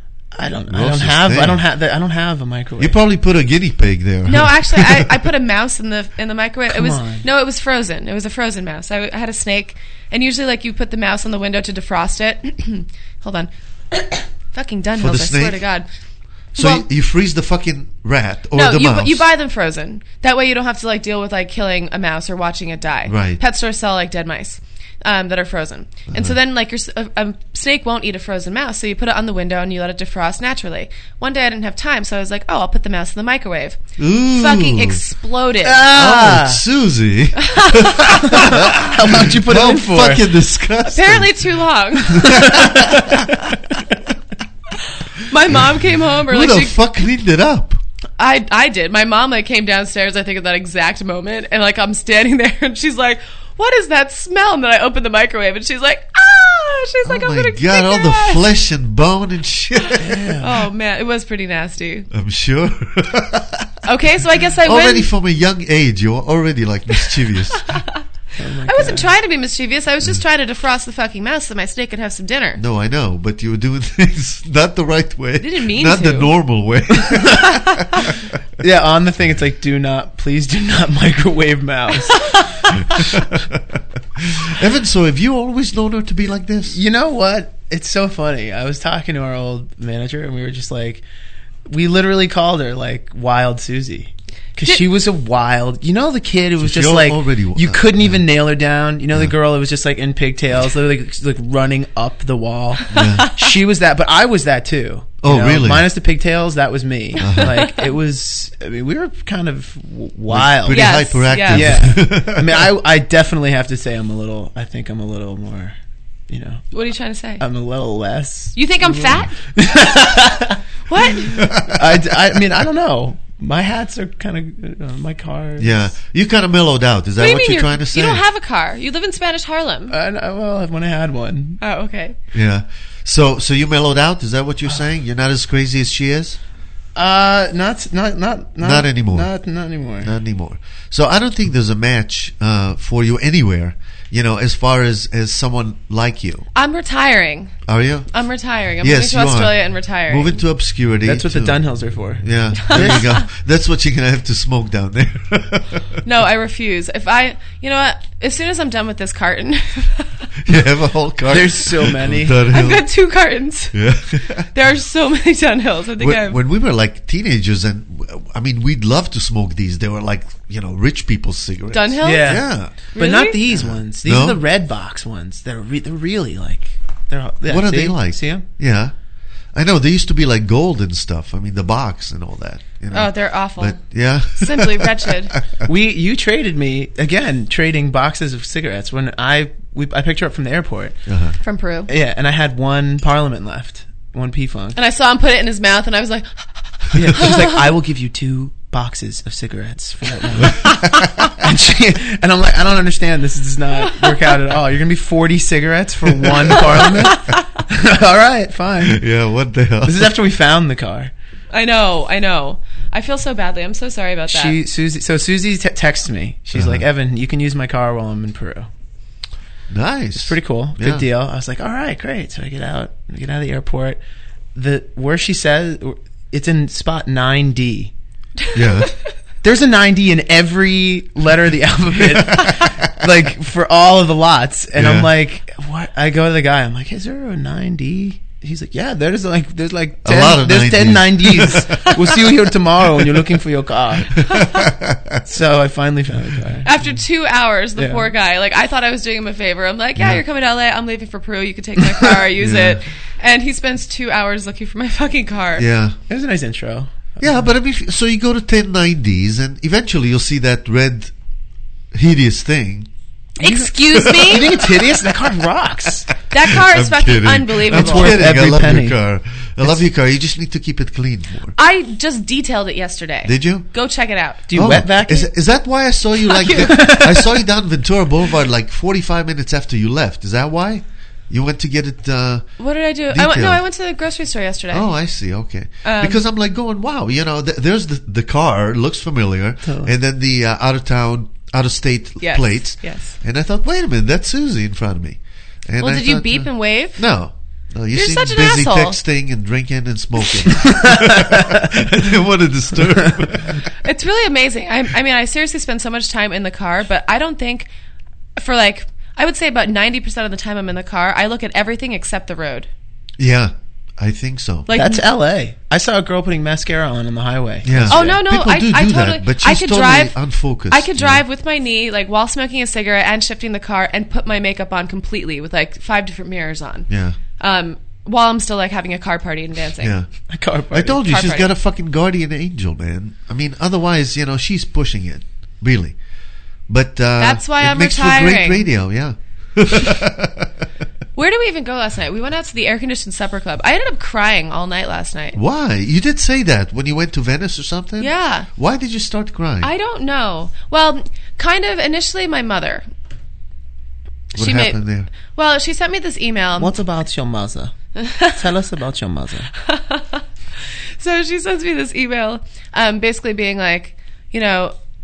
I don't. I No don't such have. I thing. don't have. I don't have a microwave. You probably put a guinea pig there. No, actually, I, I put a mouse in the in the microwave. Come it was on. no, it was frozen. It was a frozen mouse. I, I had a snake, and usually, like, you put the mouse on the window to defrost it. Hold on, fucking For the Dunhills. I swear snake? to God. So Well- you, you freeze the fucking rat or no, the you, mouse. you buy them frozen. That way, you don't have to like deal with like killing a mouse or watching it die. Right. Pet stores sell like dead mice. Um, that are frozen, and so then like your s- a, a snake won't eat a frozen mouse, so you put it on the window and you let it defrost naturally. One day I didn't have time, so I was like, "Oh, I'll put the mouse in the microwave." Ooh. Fucking exploded. Oh, Susie. How long did you put How it in for? fucking disgusting. Apparently too long. My mom came home, or Who like the she, fuck cleaned it up? I I did. My mom like came downstairs, I think, at that exact moment, and like I'm standing there, and she's like, "What is that smell?" And then I opened the microwave, and she's like, "Ah!" She's like, Oh "I'm my gonna god, kick all your the ass." flesh and bone and shit. Oh man, it was pretty nasty. I'm sure. Okay, so I guess I Already win. from a young age, you're already like mischievous. Oh my I wasn't God. trying to be mischievous. I was just trying to defrost the fucking mouse so my snake could have some dinner. No, I know, but you were doing things not the right way. Didn't mean not to. the normal way. Yeah, on the thing, it's like, do not, please do not microwave mouse. Evan, so have you always known her to be like this? You know what? It's so funny. I was talking to our old manager, and we were just like, we literally called her like Wild Susie. Because she was a wild, you know, the kid who was So just you're like, already- you couldn't even nail her down. You know, the Yeah. girl who was just like in pigtails, like, like running up the wall. Yeah. She was that, but I was that too. You Oh, know, really? Minus the pigtails, that was me. Uh-huh. Like, it was, I mean, we were kind of w- wild. Pretty Yes, hyperactive. Yeah. I mean, I, I definitely have to say I'm a little, I think I'm a little more, you know, What are you trying to say? I'm a little less. You think I'm fat? What? I, I mean, I don't know. My hats are kind of, uh, my car. Yeah, you kind of mellowed out. Is that What do you what mean you're you're- trying to say? You don't have a car. You live in Spanish Harlem. I, I, well, when I had one. Oh, okay. Yeah. So, so you mellowed out. Is that what you're saying? You're not as crazy as she is. Uh, not, not, not, not, Not anymore. Not, not anymore. Not anymore. So I don't think there's a match uh, for you anywhere. You know, as far as as someone like you. I'm retiring. Are you? I'm retiring. I'm Yes, moving to you are. Australia and retiring. Moving to obscurity. That's what to- the Dunhills are for. Yeah, there you go. That's what you're gonna have to smoke down there. No, I refuse. If I, you know what? As soon as I'm done with this carton, You have a whole cart. There's so many. Dunhill. I've got two cartons. Yeah. There are so many Dunhills. I think when, I've. when we were like teenagers, and I mean, we'd love to smoke these. They were like, you know, rich people's cigarettes. Dunhill? Yeah. Yeah. But Really? not these ones. These No? are the red box ones. They're, re- they're really like, they're, yeah, What are see? they like? See them? Yeah. I know they used to be like gold and stuff. I mean, the box and all that. You know? Oh, they're awful. But yeah, Simply wretched. We, you traded me, again, trading boxes of cigarettes when I, we, I picked her up from the airport. Uh-huh. From Peru. Yeah, and I had one Parliament left. One P-Funk. And I saw him put it in his mouth, and I was like, Yeah, she's like, I will give you two boxes of cigarettes for that one. and, she, and I'm like, I don't understand. This does not work out at all. You're going to be forty cigarettes for one Parliament? All right, fine. Yeah, what the hell? This is after we found the car. I know, I know. I feel so badly. I'm so sorry about that. She, Susie, so Susie te- texts me. She's Uh-huh. like, Evan, you can use my car while I'm in Peru. Nice. It's pretty cool. Yeah. Good deal. I was like, all right, great. So I get out, I get out of the airport. The where she says it's in spot nine D. Yeah. There's a nine D in every letter of the alphabet, like for all of the lots. And Yeah. I'm like, what? I go to the guy. I'm like, is there a nine D? He's like, yeah. There's like, there's like A ten, lot of there's ten nine nineties. Ds. We'll see you here tomorrow when you're looking for your car. So I finally found the car. After two hours, the Yeah. poor guy, like, I thought I was doing him a favor. I'm like, yeah, Yeah. you're coming to L A. I'm leaving for Peru. You can take my car, use Yeah. it. And he spends two hours looking for my fucking car. Yeah. It was a nice intro. Yeah, but I mean, so you go to ten nineties, and eventually you'll see that red, hideous thing. Excuse You me? think it's hideous? That car rocks. That car is I'm fucking kidding. unbelievable. I'm It's worth kidding. I every love penny. your car. I love your car. You just need to keep it clean more. I just detailed it yesterday. Did you? Go check it out. Do you Oh, wet vac is, it? is that why I saw you like you. I saw you down Ventura Boulevard like forty-five minutes after you left. Is that why? You went to get it uh What did I do? I went, Detailed. no, I went to the grocery store yesterday. Oh, I see. Okay. Um, because I'm like going, wow, you know, th- there's the the car, looks familiar, Totally. and then the uh, out of town, out of state Yes, plates. yes. And I thought, wait a minute, that's Susie in front of me. And well, I did you thought, beep uh, and wave? No. No, you You're seem such an busy asshole. texting and drinking and smoking. I didn't want to disturb. It's really amazing. I, I mean, I seriously spend so much time in the car, but I don't think for like, I would say about ninety percent of the time I'm in the car, I look at everything except the road. Yeah, I think so. Like, That's L A. I saw a girl putting mascara on on the highway. Yeah. Oh no no! People I, do I do totally. that, but I she's could totally drive unfocused. I could yeah. drive with my knee, like while smoking a cigarette and shifting the car, and put my makeup on completely with like five different mirrors on. Yeah. Um, while I'm still like having a car party and dancing. Yeah. A car party. I told you Car she's party. got a fucking guardian angel, man. I mean, otherwise, you know, she's pushing it, really. But uh, That's why it I'm makes for great retiring. radio. Yeah. Where did we even go last night? We went out to the air conditioned supper club. I ended up crying all night last night. Why? You did say that when you went to Venice or something? Yeah. Why did you start crying? I don't know. Well, kind of initially my mother. what happened there? Well, she sent me this email. What about your mother? Tell us about your mother. So she sends me this email, um, basically being like, you know,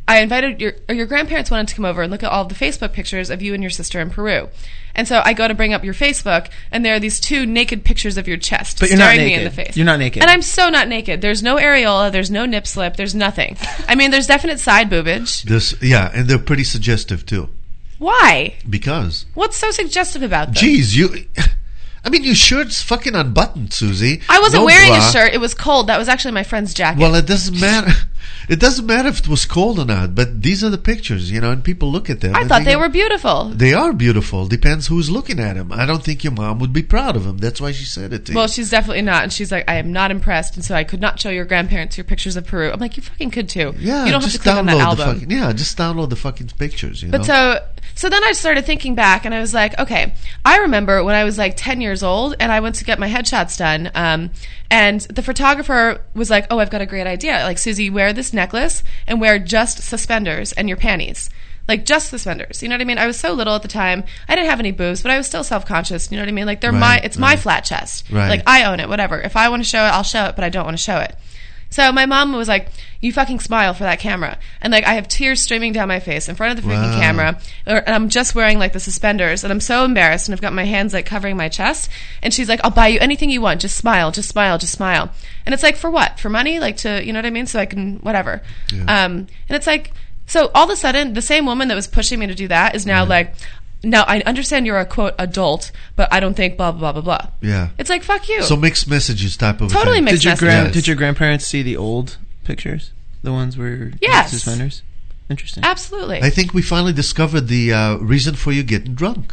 I invited your or your grandparents wanted to come over and look at all of the Facebook pictures of you and your sister in Peru. And so I go to bring up your Facebook, and there are these two naked pictures of your chest But you're not staring me naked. in the face. You're not naked. And I'm so not naked. There's no areola. There's no nip slip. There's nothing. I mean, there's definite side boobage. This, yeah, and they're pretty suggestive too. Why? Because, What's so suggestive about them? geez, you. I mean, your shirt's fucking unbuttoned, Susie. I wasn't No wearing bra. a shirt. It was cold. That was actually my friend's jacket. Well, it doesn't matter. It doesn't matter if it was cold or not. But these are the pictures, you know, and people look at them. I and thought they go, were beautiful. They are beautiful. Depends who's looking at them. I don't think your mom would be proud of them. That's why she said it to Well, you. she's definitely not. And she's like, I am not impressed. And so I could not show your grandparents your pictures of Peru. I'm like, you fucking could too. Yeah, you don't have just to click on that download the album. fucking. Yeah, just download the fucking pictures. You But know. so, so then I started thinking back, and I was like, okay, I remember when I was like ten years old, and I went to get my headshots done, um, and the photographer was like, oh, I've got a great idea. Like, Susie, wear this necklace and wear just suspenders and your panties. Like, just suspenders. You know what I mean? I was so little at the time. I didn't have any boobs, but I was still self-conscious. You know what I mean? Like, they're Right, my, it's my right. flat chest. Right. Like, I own it, whatever. If I want to show it, I'll show it, but I don't want to show it. So my mom was like, you fucking smile for that camera. And like, I have tears streaming down my face in front of the freaking Wow. camera. Or, and I'm just wearing like the suspenders. And I'm so embarrassed. And I've got my hands like covering my chest. And she's like, I'll buy you anything you want. Just smile, just smile, just smile. And it's like, for what? For money? Like to, you know what I mean? So I can, whatever. Yeah. Um, and it's like, so all of a sudden, the same woman that was pushing me to do that is now like, now I understand you're a quote adult, but I don't think blah, blah, blah, blah, blah. Yeah. It's like, fuck you. So mixed messages type of a Totally thing. mixed Did your messages. gran- Yes. Did your grandparents see the old pictures? The ones where Yes. suspenders? Interesting. Absolutely. I think we finally discovered the uh, reason for you getting drunk.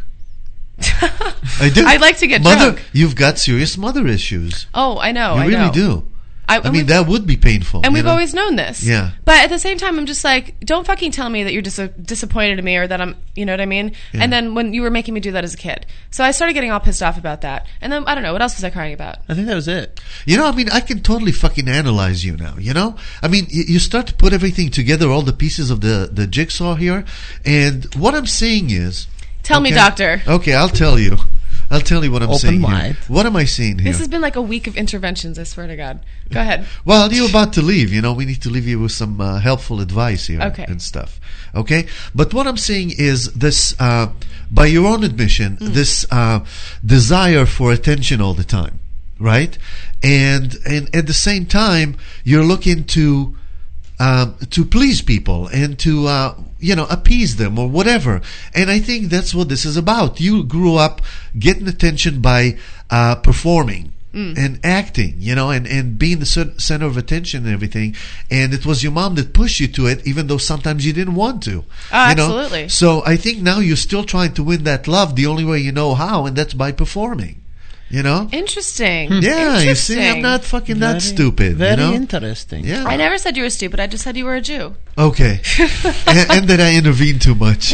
I do. I like to get mother, drunk. You've got serious mother issues. Oh, I know. you I really know. do. I, I and mean, we've- that would be painful. and you we've know? always known this. Yeah. But at the same time, I'm just like, don't fucking tell me that you're dis- disappointed in me or that I'm, you know what I mean? Yeah. And then when you were making me do that as a kid. So I started getting all pissed off about that. And then, I don't know, what else was I crying about? I think that was it. You know, I mean, I can totally fucking analyze you now, you know? I mean, y- you start to put everything together, all the pieces of the, the jigsaw here, and what I'm saying is... Tell me, okay, doctor. Okay, I'll tell you. I'll tell you what I'm Open saying wide. here. What am I saying here? This has been like a week of interventions, I swear to God. Go ahead. Well, you're about to leave. You know, we need to leave you with some uh, helpful advice here Okay. and stuff. Okay? But what I'm saying is this, uh, by your own admission, Mm. this uh, desire for attention all the time, right? And and at the same time, you're looking to um, to please people and to uh, you know appease them or whatever. And I think that's what this is about. You grew up getting attention by uh, performing. Mm. And acting, you know, and, and being the cer- center of attention and everything. And it was your mom that pushed you to it, even though sometimes you didn't want to. Oh, you know? absolutely. So I think now you're still trying to win that love the only way you know how, and that's by performing. You know? Interesting. Yeah, you see, I'm Interesting. not fucking that Very- stupid. Very you know? interesting. Yeah. I never said you were stupid. I just said you were a Jew. Okay. and, and that I intervened too much.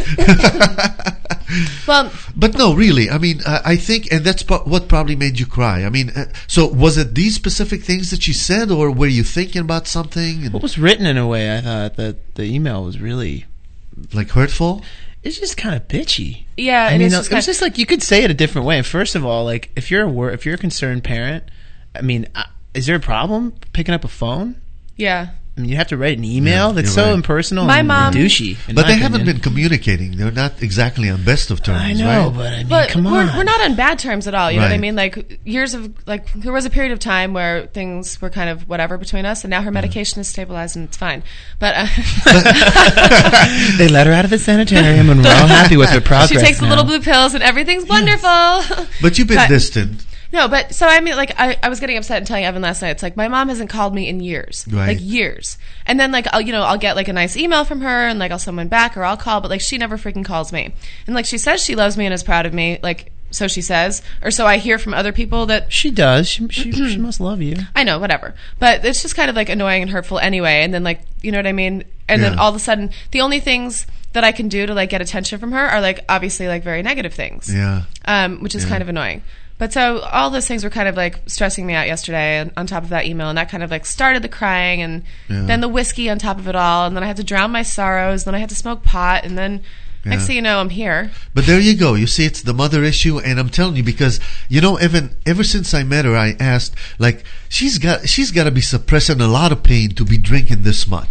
Well, But no, really. I mean, uh, I think, and that's po- what probably made you cry. I mean, uh, so was it these specific things that she said, or were you thinking about something? And, What was written in a way, I thought that the email was really... like hurtful? It's just kind of bitchy. yeah, I and mean, it's it just was kind just like you could say it a different way. First of all, like if you're a wor- if you're a concerned parent, I mean, uh, is there a problem picking up a phone? yeah. I mean, you have to write an email Yeah, that's you're so right. impersonal My and mom- douchey. in But my they haven't opinion. been communicating. They're not exactly on best of terms, I know, right? but I mean, But come we're, on. we're not on bad terms at all. You know what I Right. mean? Like years of like there was a period of time where things were kind of whatever between us, and now her medication is stabilized and it's fine. But uh, They let her out of the sanitarium, and we're all happy with her progress. she takes the now. little blue pills, and everything's wonderful. But you've been But- distant. No, but so I mean, like I, I was getting upset and telling Evan last night. It's like my mom hasn't called me in years, Right. like years. And then like I'll you know I'll get like a nice email from her and like I'll send one back or I'll call, but like she never freaking calls me. And like she says she loves me and is proud of me, like so she says, or so I hear from other people that She does. She she, she must love you. I know, whatever. But it's just kind of like annoying and hurtful anyway. And then like you know what I mean. And then Yeah. all of a sudden, the only things that I can do to like get attention from her are like obviously like very negative things. Yeah. Um, which is Yeah. kind of annoying. But so all those things were kind of like stressing me out yesterday, and on top of that email, and that kind of like started the crying, and Yeah. then the whiskey on top of it all, and then I had to drown my sorrows, then I had to smoke pot, and then next Yeah. thing you know, I'm here. But there you go. You see, it's the mother issue, and I'm telling you because you know, Evan. Ever since I met her, I asked, like, she's got she's got to be suppressing a lot of pain to be drinking this much.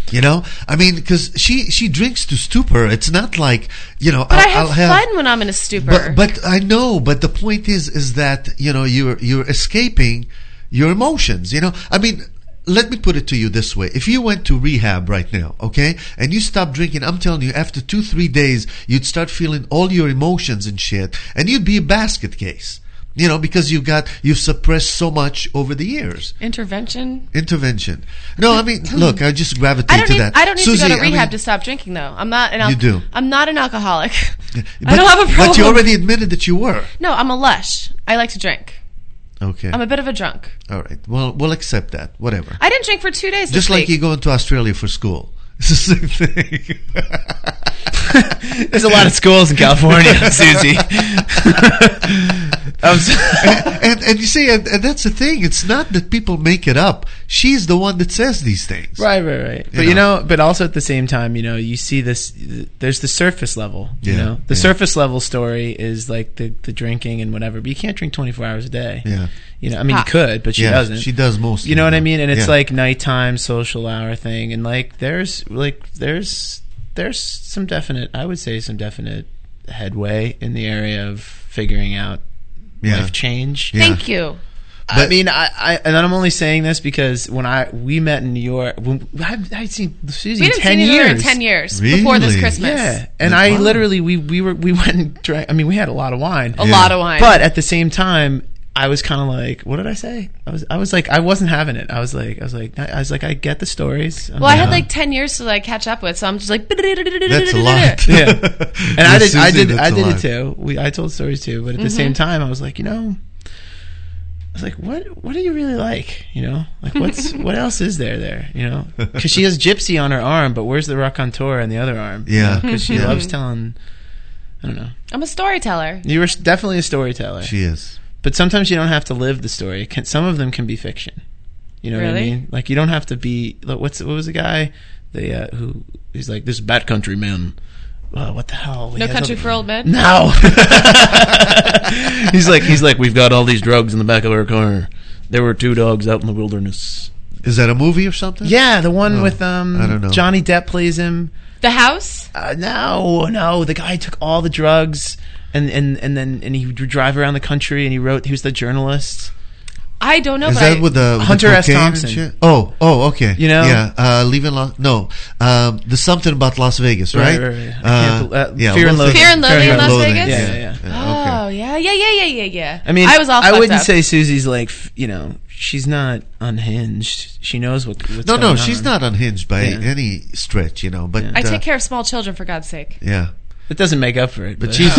You know, I mean, because she she drinks to stupor. It's not like, you know. But I'll, I have, I'll have fun when I'm in a stupor. But, but I know. But the point is, is that you know you're you're escaping your emotions. You know, I mean, let me put it to you this way: if you went to rehab right now, okay, and you stopped drinking, I'm telling you, after two three days, you'd start feeling all your emotions and shit, and you'd be a basket case. You know, because you got you've suppressed so much over the years. Intervention. Intervention. No, I mean, look, I just gravitate I don't to need, that. I don't need Susie, to go to rehab I mean, to stop drinking, though. I'm not an. Al- You do. I'm not an alcoholic. But, I don't have a problem. But you already admitted that you were. No, I'm a lush. I like to drink. Okay. I'm a bit of a drunk. All right. Well, we'll accept that. Whatever. I didn't drink for two days. Just this like week. you going to Australia for school. It's the same thing. There's a lot of schools in California, Susie. I'm so- and, and and you see, and, and that's the thing. It's not that people make it up. She's the one that says these things. Right, right, right. But You you know. know, but also at the same time, you know, you see this. There's the surface level. You Yeah, know, the yeah. surface level story is like the the drinking and whatever. But you can't drink twenty-four hours a day. Yeah. You know, I mean, Ah. you could, but she Yeah, doesn't. she does most. You know what I mean? And it's Yeah. like nighttime social hour thing, and like there's like there's there's some definite, I would say, some definite headway in the area of figuring out Yeah. life change. Yeah. Thank you. I But- mean, I, I and I'm only saying this because when I we met in New York, when, I'd, I'd seen Susie We in didn't ten see each years. other in ten years before this Really? Christmas. Yeah, and Wow. I literally we we were we went and drank. I mean, we had a lot of wine, A Yeah. lot of wine. but at the same time, I was kind of like, what did I say? I was I was like, I wasn't having it. I was like, I was like, I was like, I get the stories. I'm well, I had like, like ten years to like catch up with, so I'm just like. That's a lot. yeah, and I Yeah, did, I Susie, did, that's I a did lot. it too. We, I told stories too, but at the same time, I was like, you know, I was like, what, what do you really like? You know, like what's, what else is there there? You know, because she has Gypsy on her arm, but where's the raconteur on the other arm? Yeah. because she Yeah. loves telling. I don't know. I'm a storyteller. You were definitely a storyteller, She is. but sometimes you don't have to live the story. It can, some of them can be fiction. You know what I Really? mean? Like you don't have to be. Look, what's what was the guy? The uh, who he's like this bad country man. Uh, what the hell? He No has Country a- for Old Men? No. he's like he's like we've got all these drugs in the back of our car. There were two dogs out in the wilderness. Is that a movie or something? Yeah, the one Oh, with um I don't know. Johnny Depp plays him. The House? Uh, no, no, the guy took all the drugs and and and then and he would drive around the country and he wrote. He was the journalist. I don't know, Is but that I, with the with Hunter the S. cocaine and Thompson. shit? Oh, oh, okay. You know? yeah. Uh, leaving Las. No, um, there's something about Las Vegas, right? Right, right, right. I Uh, can't bel- uh, yeah, Fear and what's the- Loathing. Fear and Loathing in Las Loathing, Vegas? Yeah, yeah, Oh, yeah, yeah, yeah, yeah, yeah, yeah. I mean, I was all I fucked wouldn't up. say Susie's like, f- you know, she's not unhinged. She knows what, what's No, going no, she's on. not unhinged by Yeah. any stretch, you know. But I uh, take care of small children, for God's sake. Yeah, It doesn't make up for it. but But, she's.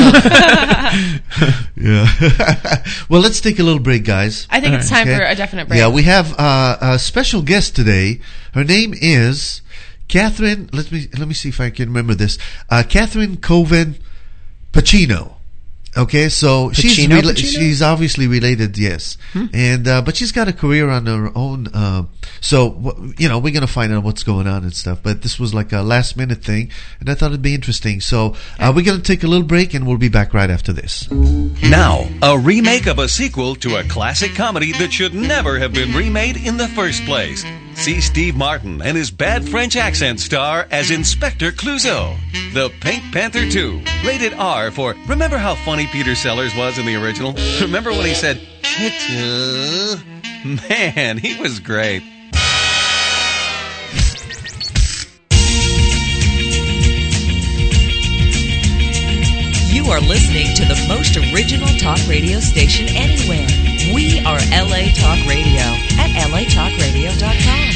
yeah. Well, let's take a little break, guys. I think it's time Okay. for a definite break. Yeah, we have uh, a special guest today. Her name is Catherine. Let me let me see if I can remember this. Uh, Catherine Coven Pacino. Okay, so she's Pacino, rela- Pacino? she's obviously related, yes, and uh, but she's got a career on her own. Uh, so w- you know, we're gonna find out what's going on and stuff. But this was like a last minute thing, and I thought it'd be interesting. So uh, we're gonna take a little break, and we'll be back right after this. Now, a remake of a sequel to a classic comedy that should never have been remade in the first place. See Steve Martin and his bad French accent star as Inspector Clouseau. The Pink Panther two, rated R for, remember how funny Peter Sellers was in the original? Remember when he said, "Chittu"? Man, he was great. You are listening to the most original talk radio station anywhere. We are L A Talk Radio at L A talk radio dot com.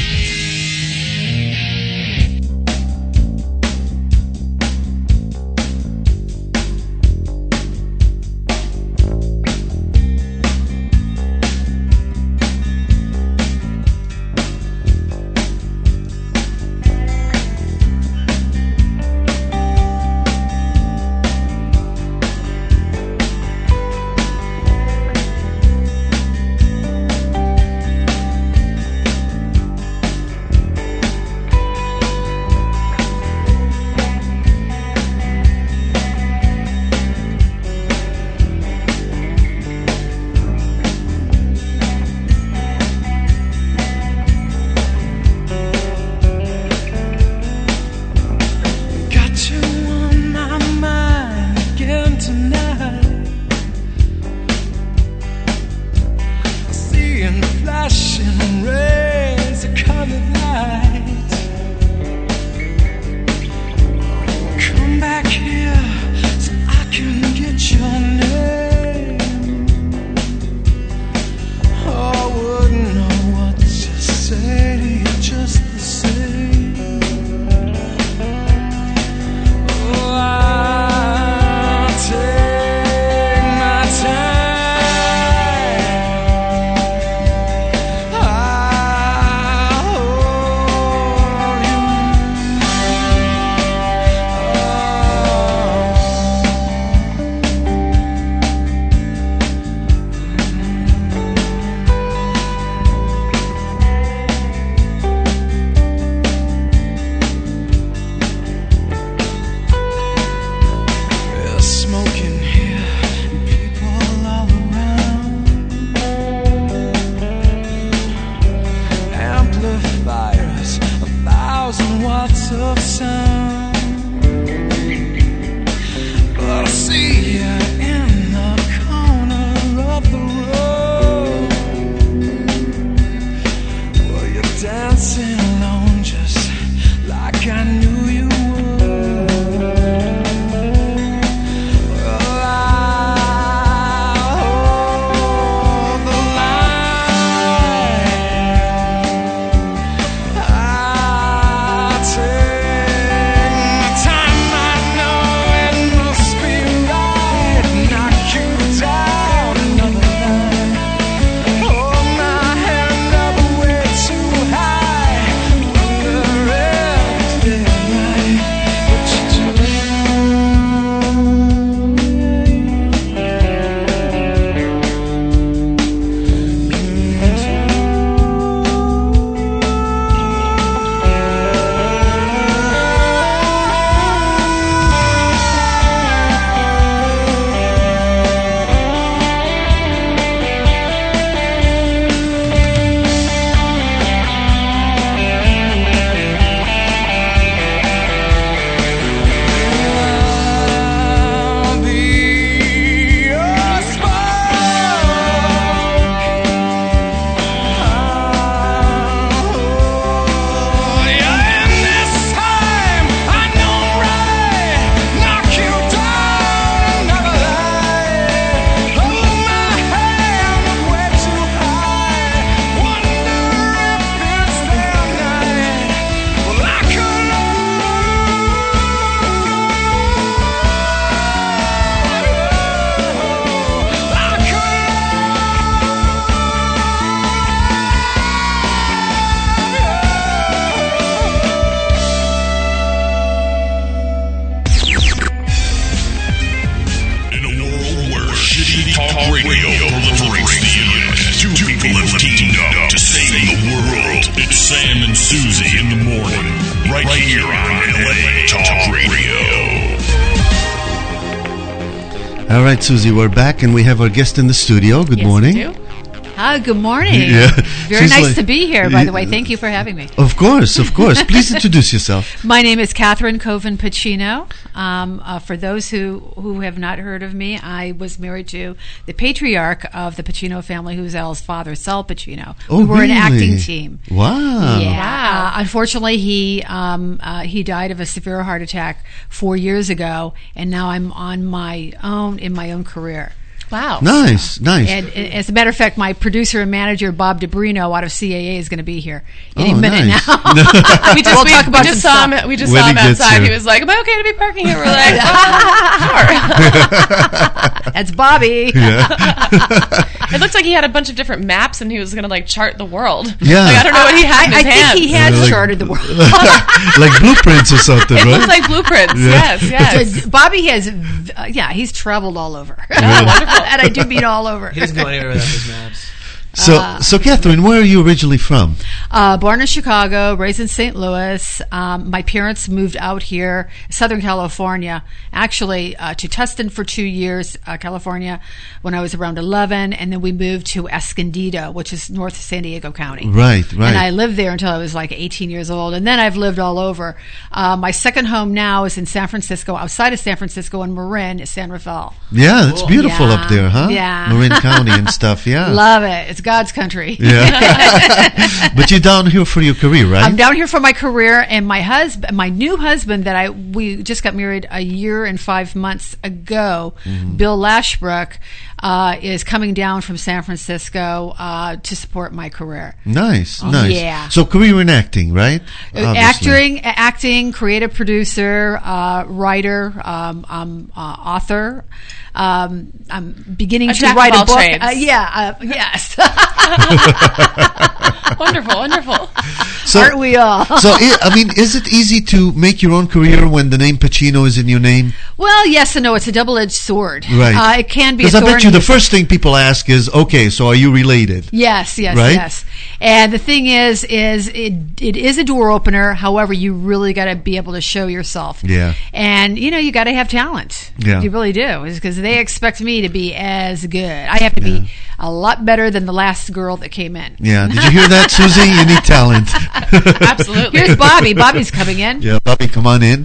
fires a thousand watts of sound. But I see you in the corner of the road. Well, you're dancing alone just like I knew you would. Well, I hold the line. I take my time. I know it must be right. Knock you down another line. Hold my hand up way too high. Wonder if day and night what you I'll be your spark. Oh, yeah, and this time I know right. Knock you down another line. Hold my hand up way too high. Wonder if it's their night. Well, I could In a world where shitty talk radio proliferates the internet, two people have teamed up to save the world. It's Sam and Susie in the morning, right here on L A Talk Radio. All right, Susie, we're back, and we have our guest in the studio. Good Yes, morning. we do. Ah, good morning. Yeah. Very She's nice like- to be here, by the way. Yeah. Thank you for having me. Of course, of course. Please introduce yourself. My name is Catherine Coven Pacino. Um, uh, for those who, who have not heard of me, I was married to the patriarch of the Pacino family, who's Al's father, Sal Pacino. Oh, we were an really? acting team. Wow. Yeah. Uh, unfortunately, he um, uh, he died of a severe heart attack four years ago, and now I'm on my own in my own career. Wow. Nice, nice. And, and as a matter of fact, my producer and manager Bob DeBrino out of C A A is going to be here any Oh, minute nice. now. We just, We'll we, talk about we just some saw stuff. him. We just When saw he him gets outside. here. He was like, "Am I okay to be parking here?" We're like, "Oh, That's Bobby. Yeah. It looked like he had a bunch of different maps, and he was going to like chart the world. Yeah. Like, I don't know what he had in I, I his think hands. he has Yeah, like- charted the world. Like blueprints or something, It right? looks like blueprints. Yeah. Yes, yes. So Bobby has, uh, yeah, he's traveled all over. Oh, wonderful. And I do mean all over. He doesn't go anywhere without his maps. So, so Catherine, where are you originally from? Uh, born in Chicago, raised in Saint Louis. Um, my parents moved out here, Southern California, actually uh, to Tustin for two years, uh, California, when I was around eleven, and then we moved to Escondido, which is north of San Diego County. Right, right. And I lived there until I was like eighteen years old, and then I've lived all over. Uh, my second home now is in San Francisco, outside of San Francisco in Marin, San Rafael. Yeah, it's beautiful Yeah, up there, huh? yeah. Marin County and stuff, yeah. Love it. It's God's country. Yeah. But you're down here for your career, right? I'm down here for my career, and my husband, my new husband that I we just got married a year and five months ago, Mhm. Bill Lashbrook, uh, is coming down from San Francisco uh, to support my career. Nice, Oh, nice. yeah. So career in acting, right? Uh, Obviously. Acting, acting, creative producer, uh, writer, um, um, uh, author. Um, I'm beginning A to jack of write all a book. trades. Uh, yeah, uh, yes. Wonderful, wonderful. So, Aren't we all? so I I mean, is it easy to make your own career when the name Pacino is in your name? Well, yes and no. It's a double-edged sword. Right. Uh, it can be. a Because I thorn bet you in the your- first thing people ask is, okay, so are you related? Yes, yes, Right? yes. And the thing is, is it it is a door opener. However, you really got to be able to show yourself. Yeah. And you know, you got to have talent. Yeah. You really do, because they expect me to be as good. I have to Yeah. be a lot better than the last girl that came in. Yeah. Did you hear that, Susie? You need talent. Absolutely. Here's Bobby. Bobby's coming in. Yeah, Bobby, come on in.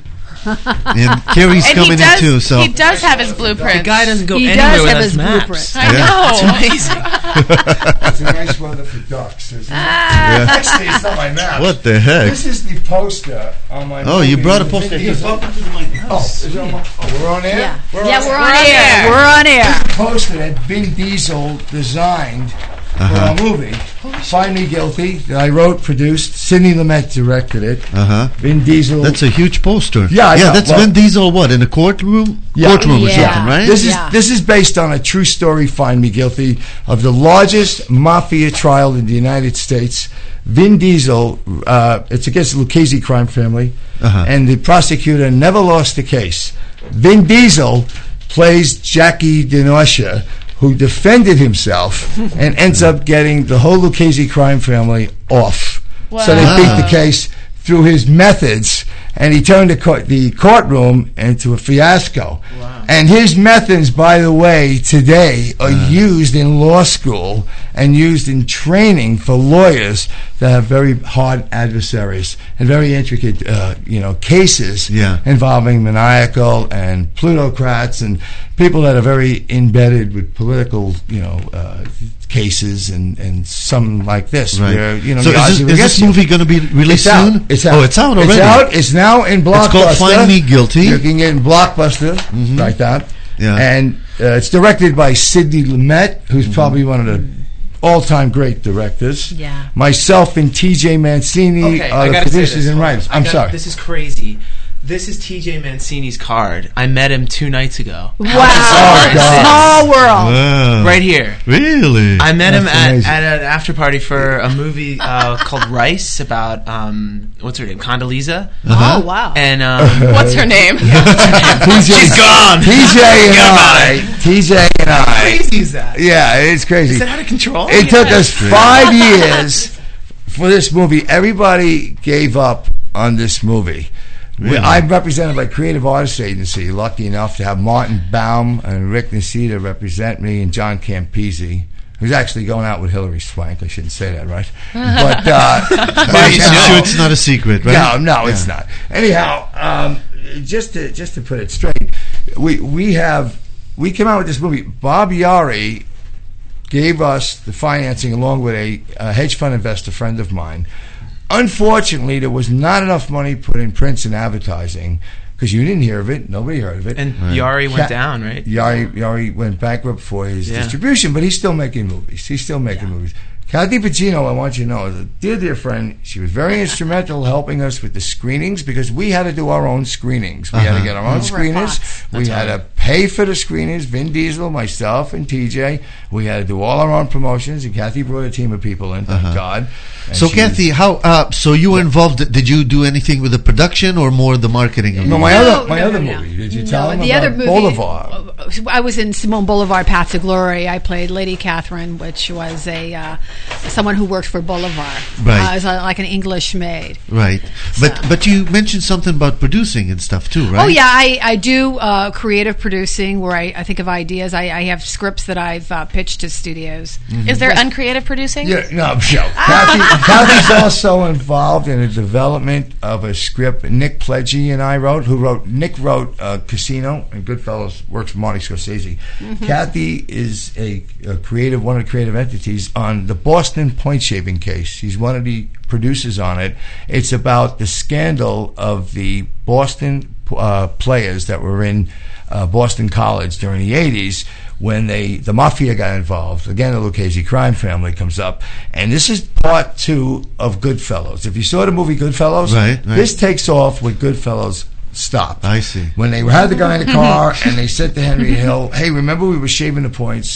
And Carrie's And coming he does, in too. So he does have his blueprints. The guy doesn't go He anywhere does with have his his maps. blueprint. I Yeah. know. It's amazing. It's a nice weather for ducks, isn't it? Yeah. Actually, it's not my map. What the heck? This is the poster on my. Oh, you movie. brought a poster. Vin Diesel. Oh, is it on my, oh, we're on air. Yeah, We're yeah, on we're air. on We're on air. air. We're on air. This is a poster that Vin Diesel designed Uh-huh. for our movie. Find Me Guilty, that I wrote, produced. Sidney Lumet directed it. Uh huh. Vin Diesel. That's a huge poster. Yeah, I yeah. know. That's Well- Vin Diesel. What, in a courtroom? Yeah. Courtroom or Yeah. something, right? This is Yeah. this is based on a true story. Find Me Guilty of the largest mafia trial in the United States. Vin Diesel. Uh, it's against the Lucchese crime family, Uh-huh. and the prosecutor never lost the case. Vin Diesel plays Jackie DiNorscia, who defended himself and ends up getting the whole Lucchese crime family off. So they Wow. beat the case through his methods, and he turned the, court, the courtroom into a fiasco. And his methods, by the way, today are used in law school and used in training for lawyers that have very hard adversaries and very intricate, uh, you know, cases Yeah. involving maniacal and plutocrats and people that are very embedded with political, you know, uh, cases and, and some like this, Right. where you know. So the is odds this, are is against this you. movie going to be released It's soon? out. It's out. Oh, it's out already. It's out. It's now in Blockbuster. It's called Find Me Guilty. You can get it in Blockbuster, like that. Yeah. And uh, it's directed by Sidney Lumet, who's probably one of the all-time great directors. Yeah. Myself and T J Mancini Okay, are I the gotta say producers this. and writers. I I'm gotta- sorry. This is crazy. This is T J Mancini's card. I met him two nights ago. Wow. Oh, God. Small world. Wow. Right here. Really? I met him That's at, amazing. at an after party for a movie uh, called Rice about um, what's her name, Condoleezza. Uh-huh. Oh, wow. And um, What's her name? T J, she's gone. T J and Forget about I. it. T J and How I. crazy is that? Yeah, it's crazy. Is that out of control? It took Yeah. us five years for this movie. Everybody gave up on this movie. Really? I'm represented by Creative Artists Agency, lucky enough to have Martin Baum and Rick Nacita represent me, and John Campisi, who's actually going out with Hilary Swank. I shouldn't say that, right? But, uh, but I'm anyhow- sure it's not a secret, right? no, no, it's Yeah. not. Anyhow, um, just to just to put it straight, we we have we came out with this movie. Bob Yari gave us the financing along with a, a hedge fund investor friend of mine. Unfortunately, there was not enough money put in prints and advertising because you didn't hear of it. Nobody heard of it. And Right. Yari went Ca- down, right? Yari, Yari went bankrupt for his Yeah. distribution, but he's still making movies. He's still making movies. Kathy Pacino, I want you to know, is a dear, dear friend. She was very instrumental helping us with the screenings because we had to do our own screenings. We had Uh-huh. to get our own Over screeners. Fox. We had to pay for the screeners. Vin Diesel, myself, and T J. We had to do all our own promotions, and Kathy brought a team of people in, thank Uh-huh. God. And So, she Kathy, was- how? Uh, so you were involved? Did you do anything with the production or more the marketing? Of No, it? my No, other my no, other no, no. movie. Did you No, tell him the about other movie, Boulevard? I was in Simone Boulevard, Paths of Glory. I played Lady Catherine, which was a uh, someone who worked for Boulevard. Right. Uh, it was uh, like an English maid. Right, but So- but you mentioned something about producing and stuff too, right? Oh yeah, I, I do uh, creative producing where I, I think of ideas. I, I have scripts that I've uh, pitched to studios. Is there uncreative producing? Yeah, no, no. Kathy, Kathy's also involved in the development of a script Nick Pledgy and I wrote. Who wrote? Nick wrote uh, Casino and Goodfellas. Works for Marty Scorsese. Mm-hmm. Kathy is a, a creative, one of the creative entities on the Boston point shaving case. She's one of the producers on it. It's about the scandal of the Boston uh, players that were in uh, Boston College during the eighties. When they the mafia got involved, again the Lucchese crime family comes up, and this is part two of Goodfellas. If you saw the movie Goodfellas, Right, right. this takes off with Goodfellas stopped. I see. When they had the guy in the car and they said to Henry Hill, "Hey, remember we were shaving the points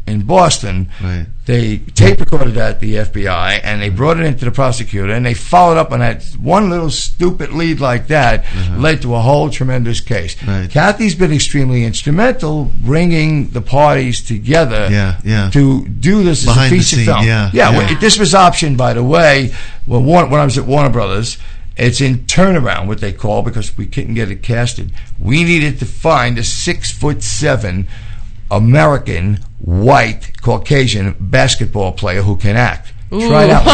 in Boston. Right. They tape recorded that at the F B I, and they brought it into the prosecutor, and they followed up on that one little stupid lead like that, Uh-huh. led to a whole tremendous case. Right. Kathy's been extremely instrumental bringing the parties together Yeah, yeah. to do this Behind as the a feature scene, film. yeah, yeah, yeah. well, this was optioned, by the way, well, Warner, when I was at Warner Brothers. It's in turnaround, what they call, because we couldn't get it casted. We needed to find a six foot seven American white Caucasian basketball player who can act. Ooh. Try it out.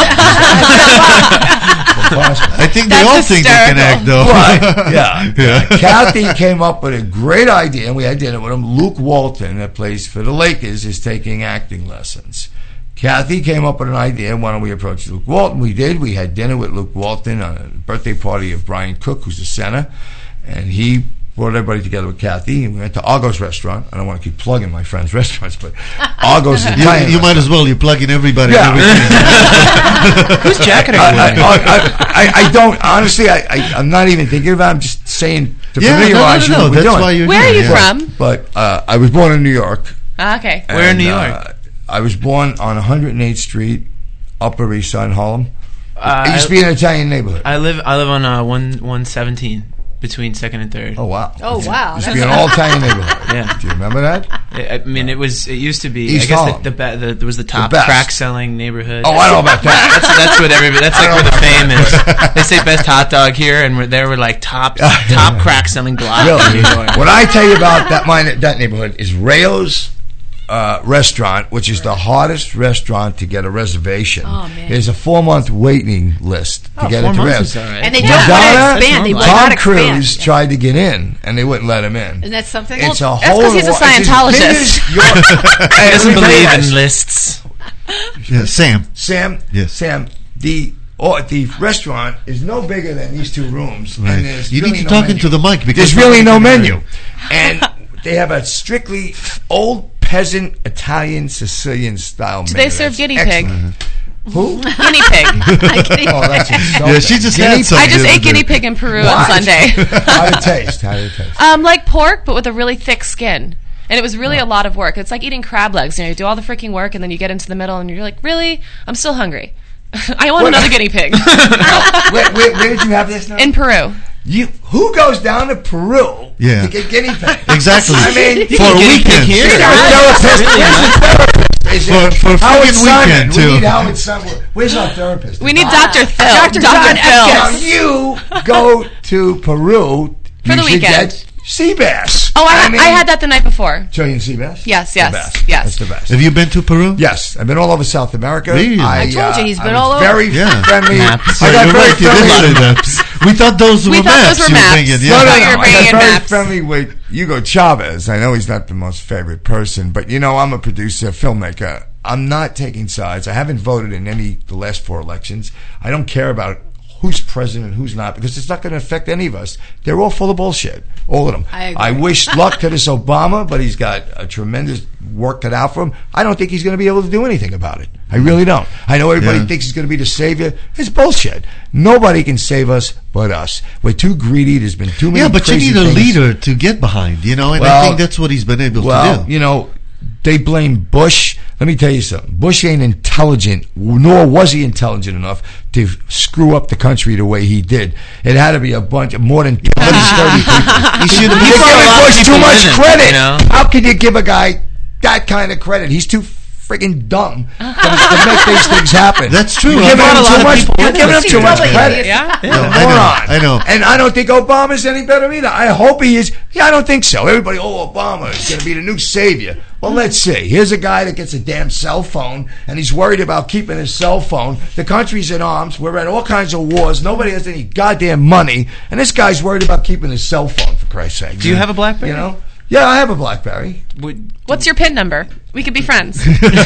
I think they all think they can act, though. But, yeah. Yeah. Kathy came up with a great idea, and we had dinner with him. Luke Walton, that plays for the Lakers, is taking acting lessons. Kathy came up with an idea. Why don't we approach Luke Walton? We did. We had dinner with Luke Walton on a birthday party of Brian Cook, who's the center, and he brought everybody together with Kathy. And we went to Argos restaurant. I don't want to keep plugging my friends' restaurants, but Argos You, Italian. you might as well. You're plugging everybody. Yeah. And everything. Whose jacket are you I, wearing? I, I, I, I don't honestly. I, I I'm not even thinking about it. I'm just saying to Yeah, no, familiarize no, no, you no, with what we're that's doing. why you're Where are here, you yeah. from? But uh, I was born in New York. Ah, okay. Where in and, New York? Uh, I was born on one hundred eighth Street, Upper East Side, in Harlem. Uh, it used to be an Italian neighborhood. I live. I live on uh, one one seventeen between second and third. Oh wow! Oh wow! It used to be an all Italian neighborhood. Yeah. Do you remember that? I, I mean, it was. It used to be. East I guess Harlem. the, the, be- the there was the top best. crack selling neighborhood. Oh, I don't know about that. That's that's what everybody. That's I like don't where the know fame about is. They say best hot dog here, and we're, there were like top top crack selling block in New Really? York. What I tell you about that mine, that neighborhood is Rayo's uh, restaurant, which is the hardest restaurant to get a reservation. Oh, man. There's a four month waiting list to Oh, get four into months Rayo's. is all right. And they Madonna, don't want to expand. They will Tom not Cruise expand. tried to get in, and they wouldn't let him in. And that's something. It's Well, a that's whole. 'cause he's a it's as big Scientologist. as your- He Hey, doesn't let me tell you believe this. in lists. Yeah, Sam. Sam, Yes. Sam, the oh, the restaurant is no bigger than these two rooms. Right. And there's You really need to no talk menu. into the mic because there's really no nobody can menu, hear you. and they have a strictly old peasant Italian Sicilian style. Do menu. they serve That's guinea excellent. pig? Who? Guinea pig. Oh, that's insulting. Yeah, she just Guinea had some. I just the ate other guinea day. pig in Peru What? on Sunday. How did it taste? How did it taste? Um, like pork, but with a really thick skin. And it was really a lot of work. It's like eating crab legs. You know, you do all the freaking work, and then you get into the middle, and you're like, really? I'm still hungry. I want What? another guinea pig. where, where, where did you have this now? In Peru. You who goes down to Peru Yeah. to get guinea pig? Exactly. I mean, For a weekend. here. Is there a therapist? Where's the therapist? Is For- it for a Howard friggin' Simon? weekend, We too. need Howard Simon. Where's our therapist? We need Doctor Phil. Doctor Doctor John Phil. Now you go to Peru For the you should weekend. get sea bass. Oh, I, mean, I had that the night before. Chilean sea bass. Yes, The yes, best. yes. That's the best. Have you been to Peru? Yes, I've been all over South America. Really? I, I told you, he's uh, been I was all over. Very Yeah. friendly. Maps. I got You're very right, you did friendly. say that. We thought those We were thought maps. those were you maps. thinking, No, No, yeah. no, Oh, no. you're I bringing got in very maps. friendly with Hugo Chavez. I know he's not the most favorite person, but you know I'm a producer, filmmaker. I'm not taking sides. I haven't voted in any the last four elections. I don't care about who's president, who's not, because it's not going to affect any of us. They're all full of bullshit, all of them. I agree. wish luck to this Obama, but he's got a tremendous work cut out for him. I don't think he's going to be able to do anything about it. I really don't. I know everybody Yeah. thinks he's going to be the savior. It's bullshit. Nobody can save us but us. We're too greedy. There's been too many Yeah, but you crazy need a things. leader to get behind, you know, and Well, I think that's what he's been able Well, to do. you know, they blame Bush. Let me tell you something. Bush ain't intelligent, nor was he intelligent enough to screw up the country the way he did. It had to be a bunch of more than twenty, thirty people. He should have You're People- a giving lot of Bush too people much didn't, credit. you know? How can you give a guy that kind of credit? He's too friggin' dumb to, to make these things happen. That's true. You're I giving thought him a lot too of much. people You're did giving him that. too much Probably credit. Yeah. You're No, a I know, moron. I know. And I don't think Obama's any better either. I hope he is. Yeah, I don't think so. Everybody, oh, Obama is going to be the new savior. Well, let's see. Here's a guy that gets a damn cell phone, and he's worried about keeping his cell phone. The country's in arms. We're at all kinds of wars. Nobody has any goddamn money, and this guy's worried about keeping his cell phone, for Christ's sake. Do you have a BlackBerry? You know? Yeah, I have a BlackBerry. Would, What's your PIN number? We could be friends.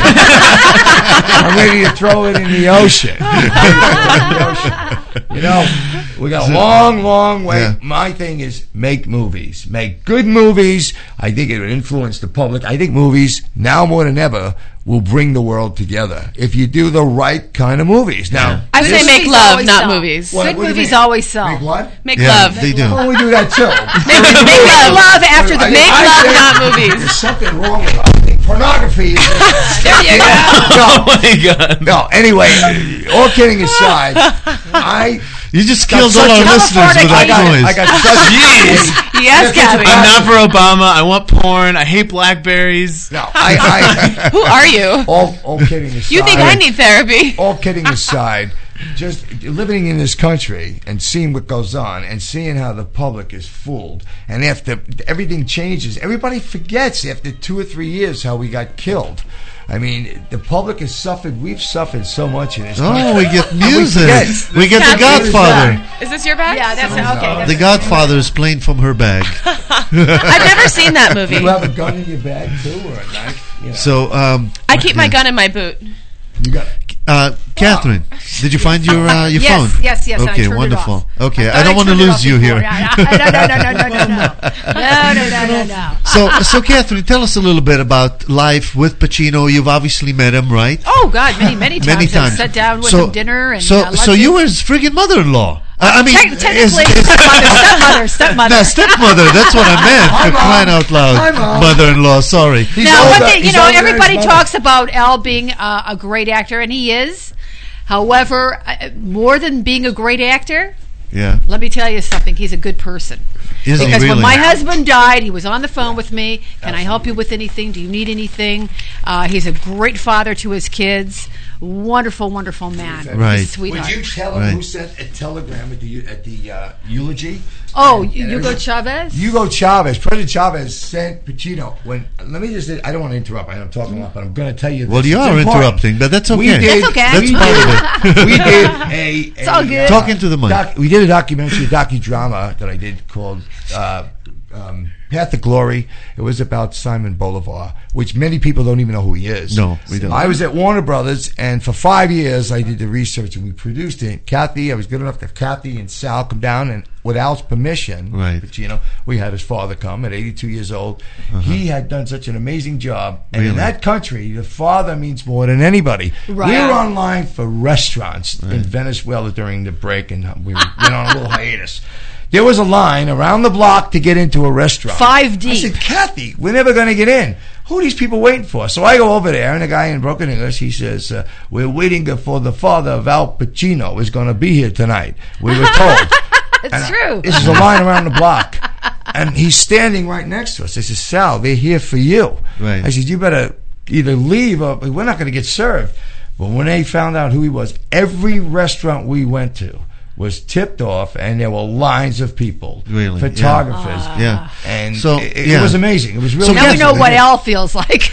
I'm ready to throw it in the ocean. You know, we got a long, long way. Yeah. My thing is make movies. Make good movies. I think it would influence the public. I think movies, now more than ever, will bring the world together if you do the right kind of movies. Now, I say this- make movies love, always not sell. movies. What- Good what do you movies mean? always sell. Make what? Make Yeah, love. they do. Well, we do that too. Make, make love. love after the I- Make I love, think not movies. There's something wrong with it. I think pornography. Is There you go. No, Oh my God. no. Anyway, all kidding aside, I You just got killed such all our a- listeners with I that got, noise. I got such. Yes, Gabby. I'm not for Obama. I want porn. I hate Blackberries. No, I, I. Who are you? All, all kidding aside. You think I need therapy? All kidding aside, just living in this country and seeing what goes on and seeing how the public is fooled, and after everything changes, everybody forgets after two or three years how we got killed. I mean, the public has suffered. We've suffered so much in this country. Oh, we get And we music. forget. We, get the Captain- Godfather. Is this your bag? Yeah, that's okay. The Godfather is playing from her bag. I've never seen that movie. You have a gun in your bag too, or a knife? You know. So, um, I keep my gun in my boot. You got. uh, Catherine, did you find your uh, your Yes, phone? yes, yes, I Okay, turned it wonderful. off. Okay, I I don't thought want to I turned it lose off you before. here. Yeah, yeah. No, no, no, no, no, no, no, no, no, no, no. So, so Catherine, tell us a little bit about life with Pacino. You've obviously met him, right? Oh God, many, many times. Many I've times. sat down with so, him dinner and so, uh, so lunches. you were his friggin' mother-in-law. Uh, I mean, Te- technically, is- is- stepmother, stepmother, stepmother. No, stepmother. That's what I meant. Hi, For Mom. crying out loud, Hi, Mom. mother-in-law. Sorry. He's Now, older. one thing, you He's know, older than his everybody mother. talks about Al being uh, a great actor, and he is. However, uh, more than being a great actor, Yeah. let me tell you something. He's a good person. Is he Because really? when my husband died, he was on the phone with me. Can I help you with anything? Do you need anything? Uh, he's a great father to his kids. Wonderful, wonderful man. Right. He's a sweetheart. Would you tell him Right. who sent a telegram at the at the uh, eulogy? Oh, And- and Hugo every- Chavez? Hugo Chavez, President Chavez sent Pacino. When let me just, I don't want to interrupt. I know I'm talking a lot, but I'm going to tell you. Well, this. you It's are important. interrupting, but that's okay. We did, That's okay. That's we part did, of it. we did a, It's all a, good. uh, Talking to the mic. doc- we did a documentary, a docudrama that I did called uh, um, Path to Glory. It was about Simon Bolivar, which many people don't even know who he is. No, we don't. I was at Warner Brothers, and for five years I did the research, and we produced it. Kathy, I was good enough to have Kathy and Sal come down, and with Al's permission, Right. Pacino, we had his father come at eighty-two years old. He had done such an amazing job, and in Uh-huh. Really? that country, the father means more than anybody. Right. We were online for restaurants in Venezuela during the break, and we went on a little hiatus. There was a line around the block to get into a restaurant. Five I deep. said, Kathy, we're never going to get in. Who are these people waiting for? So I go over there, and the guy in broken English, he says, uh, we're waiting for the father of Al Pacino is going to be here tonight. We were told. It's And I- true. This is a line around the block. And he's standing right next to us. I said, Sal, they're here for you. Right. I said, you better either leave or we're not going to get served. But when they found out who he was, every restaurant we went to was tipped off, and there were lines of people, Really? Yeah. photographers, Yeah. and So, it, it yeah. was amazing. It was really. Now we know amazing. what Al feels like.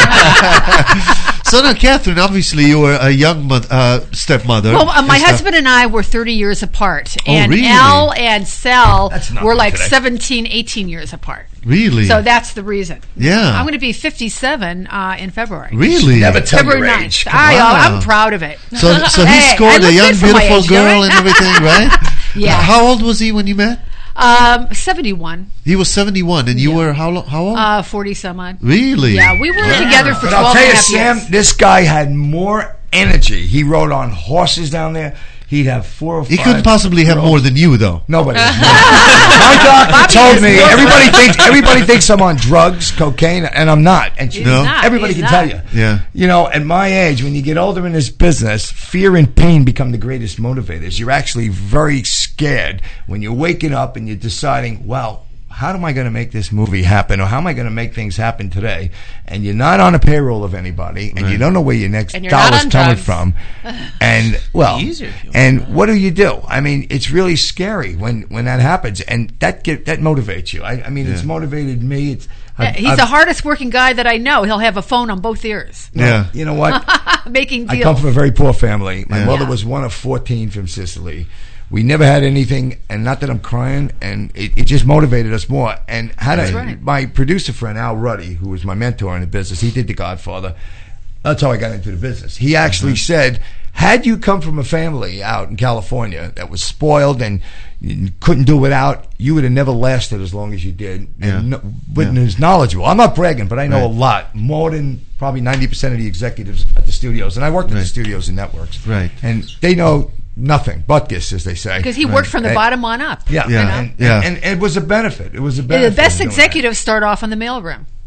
So now, Catherine, obviously you were a young mo- uh, stepmother. Well, uh, my and stuff. husband and I were thirty years apart, Oh, and really? Al and Sal That's nothing were like today. seventeen, eighteen years apart. Really? So that's the reason. Yeah. I'm going to be fifty-seven uh, in February. Really? Never tell February your ninth. age. Come I, on. I'm proud of it. So, so he Hey, I scored a look young, good for my beautiful age, don't girl I? and everything, right? Yeah. How old was he when you met? Um, seventy-one, He was seventy-one, and you Yeah. were how lo- how old? uh, forty some odd. really? Yeah, we were together for But twelve I'll tell and a you, half Sam, years. this guy had more energy. He rode on horses down there. He'd have four or five. He couldn't possibly have more than you, though. Nobody. My doctor Bobby told is me more- everybody thinks everybody thinks I'm on drugs, cocaine, and I'm not. And she, No. not. everybody He's can not. tell you. Yeah. You know, at my age, when you get older in this business, fear and pain become the greatest motivators. You're actually very scared when you're waking up and you're deciding, well, how am I going to make this movie happen, or how am I going to make things happen today? And you're not on a payroll of anybody, and you don't know where your next And you're not dollar's on coming drugs. from. And well, Easier if you and what do you do? I mean, it's really scary when, when that happens, and that get, that motivates you. I, I mean, it's Yeah. motivated me. It's Uh, I've- He's I've- the hardest working guy that I know. He'll have a phone on both ears, Yeah. You know what? making I deals. come from a very poor family. My Yeah. mother Yeah. was one of fourteen from Sicily. We never had anything, and not that I'm crying, and it, it just motivated us more. And had That's a, right. my producer friend Al Ruddy, who was my mentor in the business, he did The Godfather. That's how I got into the business. He actually said, had you come from a family out in California that was spoiled and you couldn't do without, you would have never lasted as long as you did. Yeah. And no, wasn't Yeah. as knowledgeable. I'm not bragging, but I know Right. a lot, more than probably ninety percent of the executives at the studios. And I worked at Right. the studios and networks. Right. And they know nothing but this, as they say. Because he Right. worked from the And- bottom on up. Yeah, Yeah. And, Yeah. And, and it was a benefit. It was a The benefit. best of doing executives start off in the mailroom.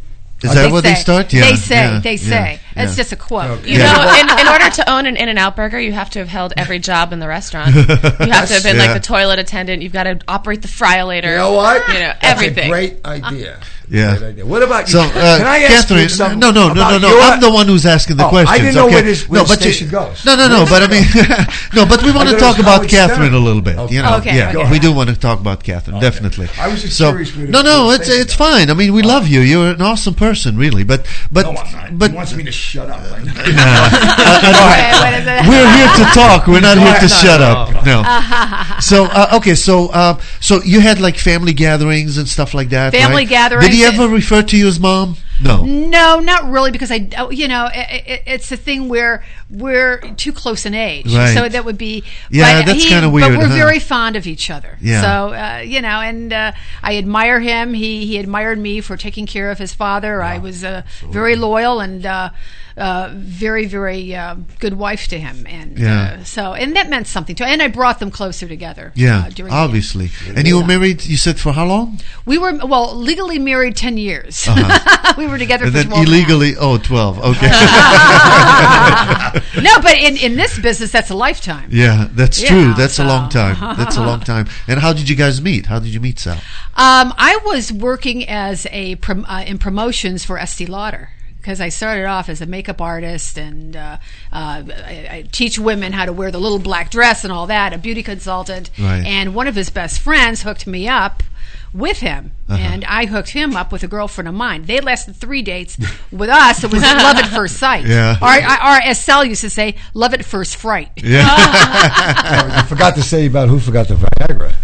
Is that what they say. start? Yeah, They say. yeah, they yeah, say. yeah. It's just a quote. You know, in, in order to own an In-N-Out burger, you have to have held every job in the restaurant. You have to have been Yeah. like the toilet attendant. You've got to operate the fryolator. You know what? You know, That's everything. a great idea. Yeah. Great idea. What about you? So, uh, Can I ask Catherine, you something? no, no, no, no, about no. your- I'm the one who's asking the Oh, questions. I didn't know okay? where this, where no, the but station you, goes. No, no, no. But I mean, no, but we want I to thought it talk was about Howard Catherine Stern. a little bit. Okay. You know, Okay, yeah, okay. we do want to talk about Catherine, definitely. I was just so, curious where the- no, no, where the it's station it's fine. I mean, we love you. You're an awesome person, really. But, but, No, I'm not. but. He wants me to shut up. Like Nah, I- I don't- Okay, what is it? We're here to talk. We're not here to No, shut no, up. No. So uh, okay, so uh, so you had like family gatherings and stuff like that. Family right? gatherings. Did he ever refer to you as mom? No. No, not really, because I, oh, you know, it, it, it's a thing where we're too close in age, Right. so that would be. Yeah, but that's he- kinda weird, But we're huh? very fond of each other. Yeah. So uh, you know, and uh, I admire him. He he admired me for taking care of his father. I was uh, very loyal and uh, uh, very very uh, good wife to him, and Yeah. uh, so and that meant something to. And I brought them closer together. Yeah, uh, during the- obviously. And you were married, you said, for how long? we were well legally married ten years. Uh-huh. We were together And for then twelve. and a half. illegally, oh, twelve. Okay. No, but in, in this business, that's a lifetime. Yeah, that's Yeah, true. That's so- a long time. That's a long time. And how did you guys meet? How did you meet, Sal? Um, I was working as a prom- uh, in promotions for Estee Lauder. Because I started off as a makeup artist, and uh, uh, I, I teach women how to wear the little black dress and all that. A beauty consultant, Right. and one of his best friends hooked me up with him, Uh-huh. and I hooked him up with a girlfriend of mine. They lasted three dates with us. It was love at first sight, Yeah. or, or as Sal used to say, love at first fright. Yeah. I forgot to say about who forgot the Viagra.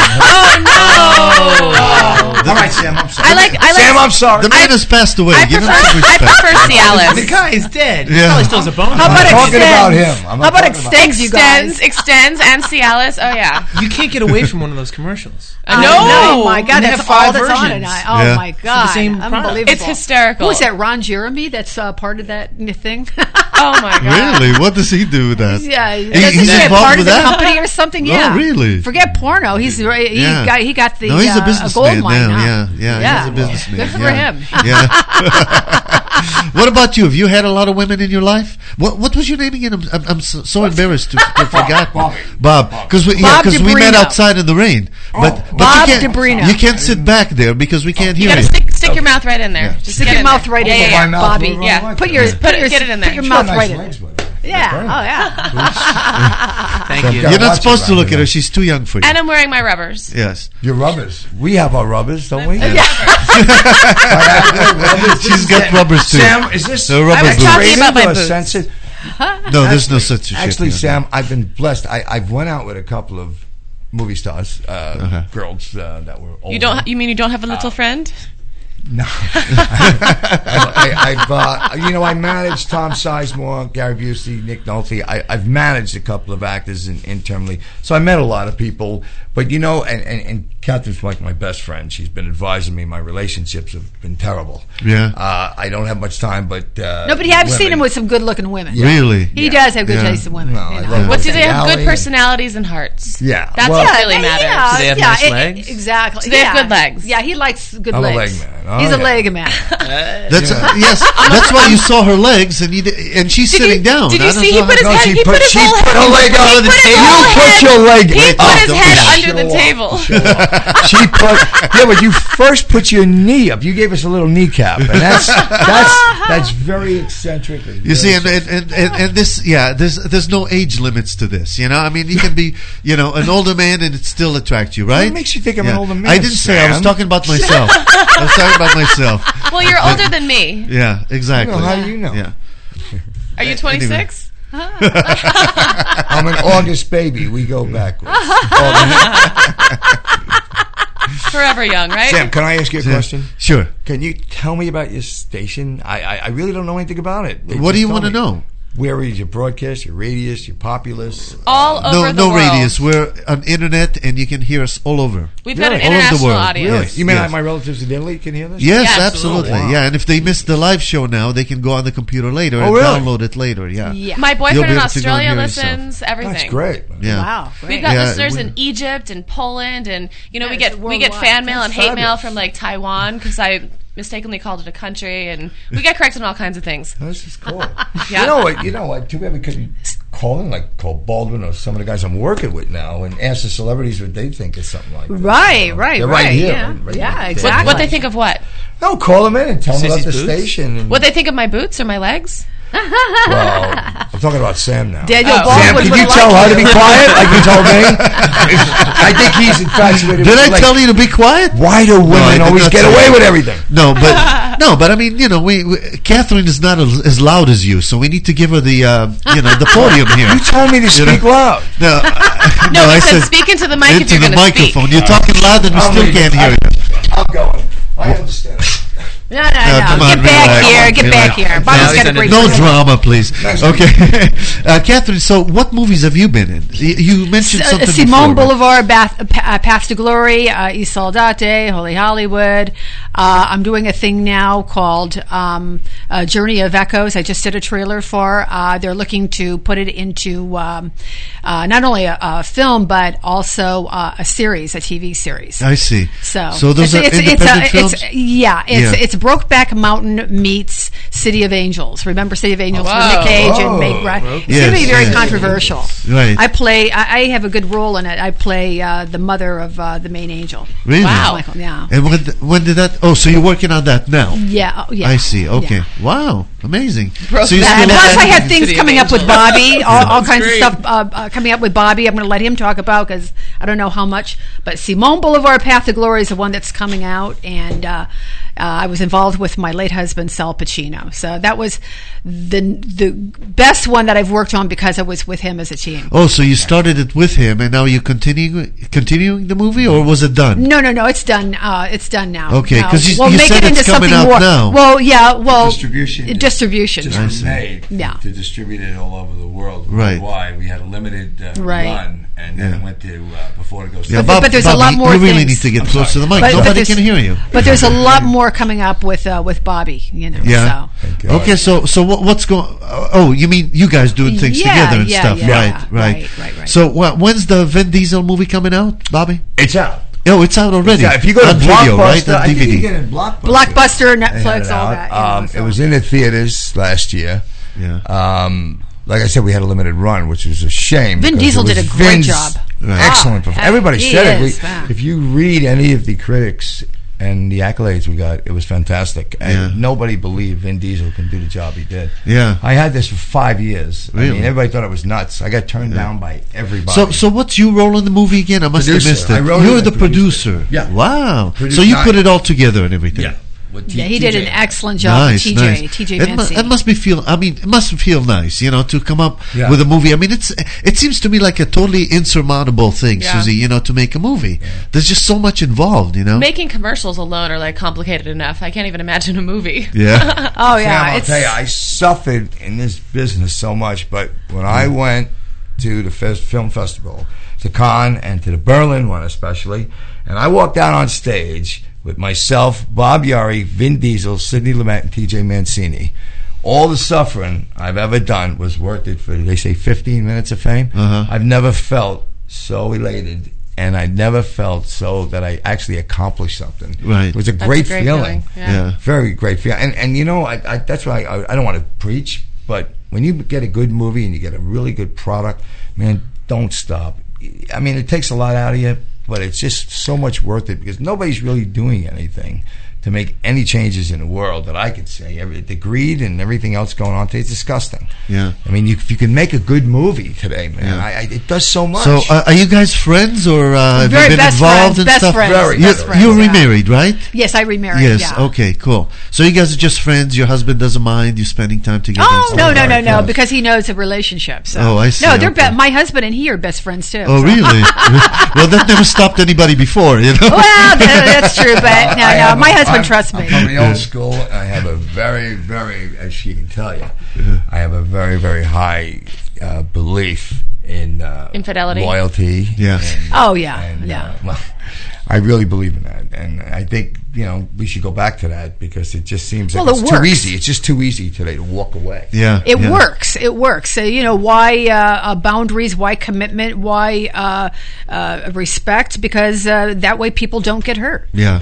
Oh no! All right, Sam, I'm sorry. I like. I like. Sam, I'm sorry. The man has passed away. I Give him prefer. some I respect. prefer Cialis. The guy is dead. Yeah. Probably still has a bone. How I'm about not talking extends? about him. I'm not How about talking about extends, you Extends, guys? extends, and Cialis. Oh yeah. You can't get away from one of those commercials. Uh, I no. know, Oh my God, And they that's have five all that's on it. versions. I- Oh Yeah. my God, same product. unbelievable! It's hysterical. Who is that? Ron Jeremy? That's uh, part of that thing. Oh my god. Really? What does he do with that? Yeah, He- doesn't he's he have involved part with of the that? company or something? Oh, Yeah, really? Forget porno. He's he Yeah. got he got the No, he's a uh, businessman gold mine now. now. Yeah, yeah, Yeah. he's a businessman. Good for yeah. him. Yeah. What about you? Have you had a lot of women in your life? What What was your name again? I'm, I'm, I'm so, so embarrassed to, to forget. Bobby. Bob, because we, yeah, Bob 'cause we met DeBrino. outside in the rain. But, but Bob you can't, DeBrino. You can't sit back there because we can't You hear gotta you. stick, stick your mouth right in there. Just Stick get your in mouth there. right yeah, in yeah, there, My mouth Bobby. wherever I Yeah. want Put to. your Put put it- your get it in put there. your She's mouth got right nice in legs, there. by the way. Yeah. Oh yeah. Thank you. Yeah. You're not watch supposed it, to look right? at her. She's too young for you. And I'm wearing my rubbers. Yes. Your rubbers. We have our rubbers, don't we? Yeah. She's got rubbers too. Sam, is this The rubber I was boots. talking about my or boots. censored? No, there's no such a shit. Actually, here. Sam, I've been blessed. I, I've went out with a couple of movie stars, uh, Uh-huh. girls uh, that were older. You don't. You mean you don't have a little friend? No. I, I, I've, uh, you know, I managed Tom Sizemore, Gary Busey, Nick Nolte. I, I've managed a couple of actors in, internally. So I met a lot of people. But, you know, and, and, and Catherine's like my best friend. She's been advising me. My relationships have been terrible. Yeah. Uh, I don't have much time, but... Uh, No, but I've seen women- him with some good-looking women. Yeah. Really? He Yeah. does have good Yeah. taste in women. No, you I know. love What do they have? Alley Good and- personalities and hearts. Yeah. That's Well- what really Yeah, matters. yeah, Do they have yeah, nice it- legs? Exactly. Do they have yeah. good legs? Yeah, he likes good I'm a legs. leg man. Oh, He's yeah. a leg man. That's uh, yes. That's why you saw her legs, and you di- and she's Did sitting you- down. did you I don't see he know put his how- No, head- she he put, put his she whole put head- her leg he under the put his table. whole You put head- your leg. He Oh, put his don't head show under the off. table. She put yeah, but you first put your knee up. You gave us a little kneecap, and that's that's that's very eccentric. It's You see, very and, and, and, and this, yeah, there's there's no age limits to this. You know, I mean, you can be, you know, an older man and it still attracts you, right? What makes you think I'm Yeah. an older man, I didn't say. I was Sam? talking about myself. I was talking about myself. Well, you're older than me. Yeah, exactly. Well, how do you know? Yeah. Are you twenty-six? I'm an August baby. We go backwards. Forever young, right? Sam, can I ask you a Yeah. question? Sure. Can you tell me about your station? I I, I really don't know anything about it. They What do just you told want to me. know? Where is your broadcast, your radius, your populace? All No, over the no world. radius. We're on internet, and you can hear us all over. We've got an Really? All over the international world. audience. Really? Yes, You mean yes. like my relatives in Italy can hear this? Yes, Yeah, absolutely. absolutely. Wow. Yeah, and if they miss the live show now, they can go on the computer later Oh, and really? download it later. Yeah. Yeah. My You'll boyfriend be in able to go and Australia hear yourself. listens. Everything. That's great. Yeah. Wow. We've Great. got Yeah, listeners we- in Egypt and Poland, and you know Yeah, we it's get we get worldwide. fan mail and That's hate mail fabulous. from like Taiwan because I mistakenly called it a country, and we got corrected on all kinds of things. This is cool. Yeah. You know what? You know what? Too bad we couldn't call him, like call Baldwin or some of the guys I'm working with now, and ask the celebrities what they think of something like that. Right, right, They're right. right here. Yeah, right yeah here. exactly. What, what they think of what? No, call them in and tell them about the Sissy's boots? station. And, What they think of my boots or my legs? well, I'm talking about Sam now. Daniel Oh. Sam, Baldwin can would you like tell her to be quiet like you told me? I think he's infatuated Did with I like, tell you to be quiet? why do No, I women did always not get say away that. with everything? No, but no, but I mean, you know, we, we Catherine is not as, as loud as you, so we need to give her the, uh, you know, the podium here. You told me to You know? speak loud. No, I- No, I he said said speak into the mic if into you're the going to speak. microphone. You're talking loud, and we I'm still leaving. can't hear you. I'm going. I understand. No, no, No, no. come Get on, back relax. here. Get Relax. back here. Bobby's got a great No voice. drama, please. Next Okay, uh, Catherine. So, what movies have you been in? Y- You mentioned S- something Simone before, right? Boulevard, Bath, Pa- uh, Paths to Glory, uh, East Saudade, Holy Hollywood. Uh, I'm doing a thing now called um, uh, Journey of Echoes. I just did a trailer for. Uh, they're looking to put it into um, uh, not only a, a film but also uh, a series, a T V series. I see. So, so those it's, are it's, independent it's, films. It's, yeah, it's Yeah. it's Brokeback Mountain meets City of Angels. Remember City of Angels with Whoa. Nick Cage Whoa. and Meg Ryan? It's Yes, going to be very yes. controversial. Right. I play. I, I have a good role in it. I play uh, the mother of uh, the main angel. Really? Wow. Michael, yeah. And when th- when did that? Oh, so you're working on that now? Yeah. Oh, yeah. I see. Okay. Yeah. Wow. Amazing. Broke so you back. still And have plus, that- I have things City of coming up with Angels. Bobby, all, all That's kinds great. of stuff uh, uh, coming up with Bobby. I'm going to let him talk about because I don't know how much. But Simone Boulevard, Path to Glory is the one that's coming out, and uh, uh, I was involved with my late husband Sal Pacino. So that was the the best one that I've worked on because I was with him as a team. Oh, so you started it with him, and now you're continuing continuing the movie, or was it done? No, no, no. It's done. Uh, it's done now. Okay, No, 'cause you- we'll you make said it it's into coming something out more. now. Well, yeah. Well, Distribution. Distribution. Just I was see. made Yeah. to distribute it all over the world. Right. Why? We had a limited uh, Right. run, and then Yeah. it went to uh, before it goes. Yeah, to But- but there's a lot more You really things. need to get I'm close sorry. to the mic. But- but Nobody there's- can hear you. But there's a lot more coming up with uh, with Bobby. You know. Yeah. So. Thank God. Okay, so so what, what's going? Oh, you mean you guys doing things Yeah, together and yeah, stuff, yeah, right, yeah. right? Right, right, right. So wh- when's the Vin Diesel movie coming out, Bobby? It's out. Oh, it's out already. Yeah, if you go to on video, right, Blockbuster, on I D think V D. you get it in Blockbuster. Blockbuster, They had Netflix, it all out. that. You know, Um, so. It was in the theaters last year. Yeah. Um, like I said, we had a limited run, which was a shame. Vin because Diesel it did was a great Vin's job. Right. Excellent. Ah, performance. Everybody he said is, it. We, wow. if you read any of the critics and the accolades we got, it was fantastic. And Yeah. nobody believed Vin Diesel can do the job he did. Yeah. I had this for five years. I Really? mean, everybody thought it was nuts. I got turned down by everybody. So, so what's your role in the movie again? I must Producer. have missed it. I wrote it You're and the produced it. producer. Yeah. Wow. Produced so you nine. put it all together and everything. yeah. With T- Yeah, he did T J. an excellent job Nice, with T J, nice. T J It, mu- Mancini. it must be feel. I mean, it must feel nice, you know, to come up Yeah. with a movie. I mean, it's. It seems to me like a totally insurmountable thing, Yeah. Susie. You know, to make a movie. There's just so much involved, you know. Making commercials alone are like complicated enough. I can't even imagine a movie. Yeah. oh Sam, yeah, I'll it's tell you, I suffered in this business so much, but when I went to the fes- film festival, to Cannes and to the Berlin one especially, and I walked out on stage with myself, Bob Yari, Vin Diesel, Sidney Lumet, and T J Mancini. All the suffering I've ever done was worth it for, they say, fifteen minutes of fame. Uh-huh. I've never felt so elated, and I never felt so that I actually accomplished something. Right. It was a That's great, a great feeling. feeling, yeah. Yeah. Very great feeling. And, and you know, I, I, that's why I, I don't want to preach, but when you get a good movie and you get a really good product, man, don't stop. I mean, it takes a lot out of you, but it's just so much worth it because nobody's really doing anything to make any changes in the world that I could say. Every, the greed and everything else going on today is disgusting. Yeah. I mean, you, if you can make a good movie today, man, Yeah. I, I, it does so much. So, uh, are you guys friends, or uh, have Very you been best involved friends, in best stuff? friends, Very. You're, best friends, you're yeah. remarried, right? Yes, I remarried. Yes. Yeah. Okay. Cool. So you guys are just friends. Your husband doesn't mind you spending time together. and Oh stuff no like no no that. no! Because he knows the relationship. So. Oh, I see, No, they're okay. be- my husband and he are best friends too. Oh, so. really? Well, that never stopped anybody before, you know. Well, that, that's true, but no, I no, have my a- husband I'm- trusts I'm me. from the old school. And I have a very, very, as she can tell you, I have a very, very high uh, belief in uh, Infidelity. loyalty. Yeah. and- Oh, yeah, and, yeah. Uh, well, I really believe in that, and I think you know we should go back to that because it just seems like Well, it's it too works. easy. It's just too easy today to walk away. Yeah. It yeah. works. It works. So, you know, why uh, uh, boundaries? Why commitment? Why uh, uh, respect? Because uh, that way people don't get hurt. Yeah.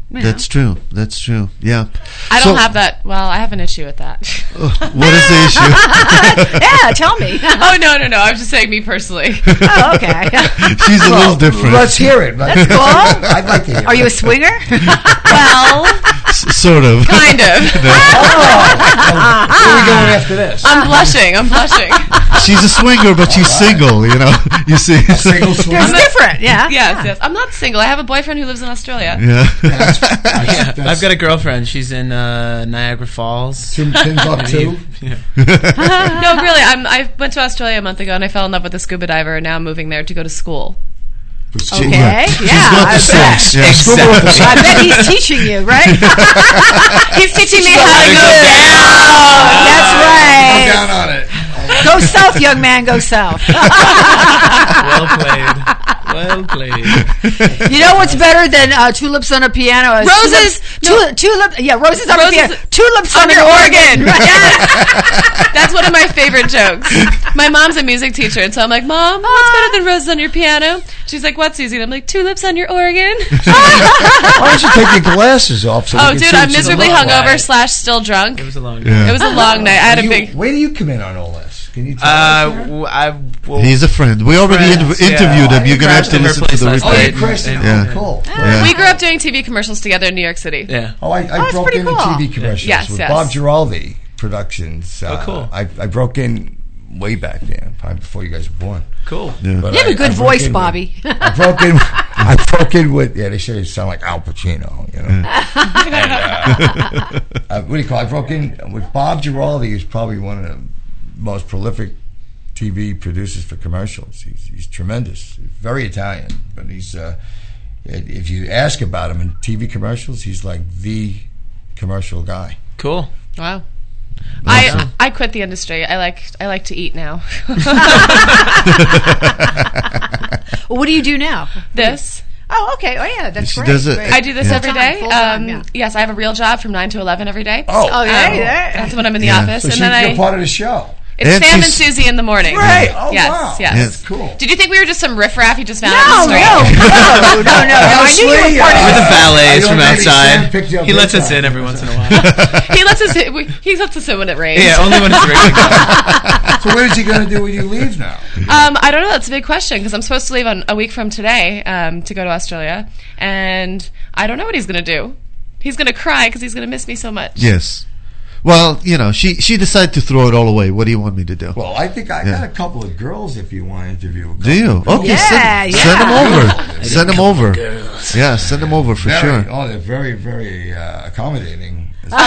Yeah. That's true. That's true. Yeah. I don't So- have that. Well, I have an issue with that. What is the issue? Yeah, tell me. Oh no, no, no! I was just saying me personally. Oh, okay. She's a little different. Let's hear it. That's cool. I'd like to hear Are it. you a swinger? Well, S- sort of. kind of. Where are we going after this? I'm blushing. I'm blushing. She's a swinger, but she's single. You know. You see. Single swinger? It's different, yeah. Yes, yes. I'm not single. I have a boyfriend who lives in Australia. Yeah. Yeah, I've got a girlfriend. She's in uh, Niagara Falls. Tim- Timbuktu? Yeah. No, really. I'm, I went to Australia a month ago and I fell in love with a scuba diver, and now I'm moving there to go to school. Okay, Yeah. yeah. She's got I the bet. sense. Yeah. Exactly. I bet he's teaching you, right? He's teaching me how to go down. That's right. Go down on it. Go south, young man. Go south. Well played. Well played. You know what's better than uh, tulips on a piano? Is Roses. Tulips, tulip, yeah, roses on Roses- a piano. Tulips on on, your an organ. organ. Yes. That's one of my favorite jokes. My mom's a music teacher, and so I'm like, Mom, what's better than roses on your piano? She's like, what, Susie? And I'm like, tulips on your organ. Why don't you take your glasses off? So we Oh, can dude, see I'm what you miserably look hungover like? slash still drunk. It was a long Yeah. It was a long night. I had a You- big... Where do you come in on all this? Can you tell Uh, us that? w- I, well, He's a friend. We already Friends, in- interviewed yeah. him. You're gonna have Crashed to in her listen to place the last Oh, replay. you night. crashed it. Yeah. Oh, cool. Yeah. We grew up doing T V commercials together in New York City. yeah. Oh, I, I Oh, it's broke pretty into cool. T V commercials Yes, with yes. Bob Giraldi Productions. Oh, cool. I, I broke in way back then, probably before you guys were born. Cool. Yeah. But You have I- a good I broke voice, in with- Bobby. I broke in. I broke in with. Yeah, they say you sound like Al Pacino. You know. And, uh, uh, what do you call? It? I broke in with Bob Giraldi, who's probably one of the most prolific T V producers for commercials. He's, he's tremendous. He's very Italian, but he's. Uh, if you ask about him in T V commercials, he's like the commercial guy. Cool. Wow. I I quit the industry. I like I like to eat now. What do you do now? This. Oh, okay. Oh, yeah, that's She great. does it- Great. I do this Yeah. every Full-time, day. full-time, Um, yeah. Yes, I have a real job from nine to eleven every day. Oh, Oh, yeah, Um, yeah. That's when I'm in the Yeah. office, so and she, then you're I. part of the show. It's And Sam and she's- Susie in the morning. Right. Oh, yes, wow. yes. Yes. Cool. Did you think we were just some riffraff you just found No, on the no, street? no, no, no, no. I knew you were part of We're the it. valets I from know maybe Sam outside. picked you up He lets big us time. in every once in a while. he lets us. we- He lets us in when it rains. Yeah, only when it's raining. So what is he going to do when you leave now? Um, I don't know. That's a big question because I'm supposed to leave on a week from today um, to go to Australia, and I don't know what he's going to do. He's going to cry because he's going to miss me so much. Yes. Well, you know, she she decided to throw it all away. What do you want me to do? Well, I think I Yeah. got a couple of girls if you want to interview. A Do you? couple of Okay, girls. Yeah, send, yeah. send them over. I Send them over. Yeah, send them over for Very, sure. Oh, they're very, very uh, accommodating. oh,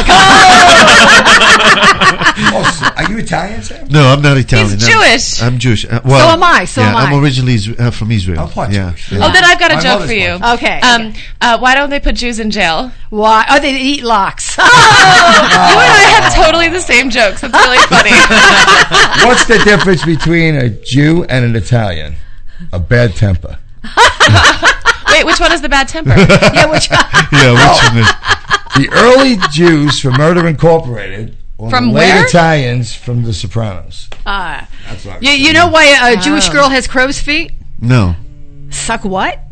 so are you Italian, Sam? No, I'm not Italian. He's no. Jewish. I'm Jewish. Uh, well, So am I, so yeah, am I'm I. originally Is- uh, from Israel. I'm part yeah. Jewish. yeah. Oh, then I've got a My joke mother's for you. one. Okay. Um, uh, why don't they put Jews in jail? Why? Oh, they eat locks. You and I have totally the same jokes. That's really funny. What's the difference between a Jew and an Italian? A bad temper. Wait, which one is the bad temper? yeah, which Yeah, which one is- The early Jews from Murder Incorporated, or From the late where? Italians from The Sopranos. uh, That's what I'm you, you saying. know why a Jewish Oh. girl has crow's feet? No. Suck what?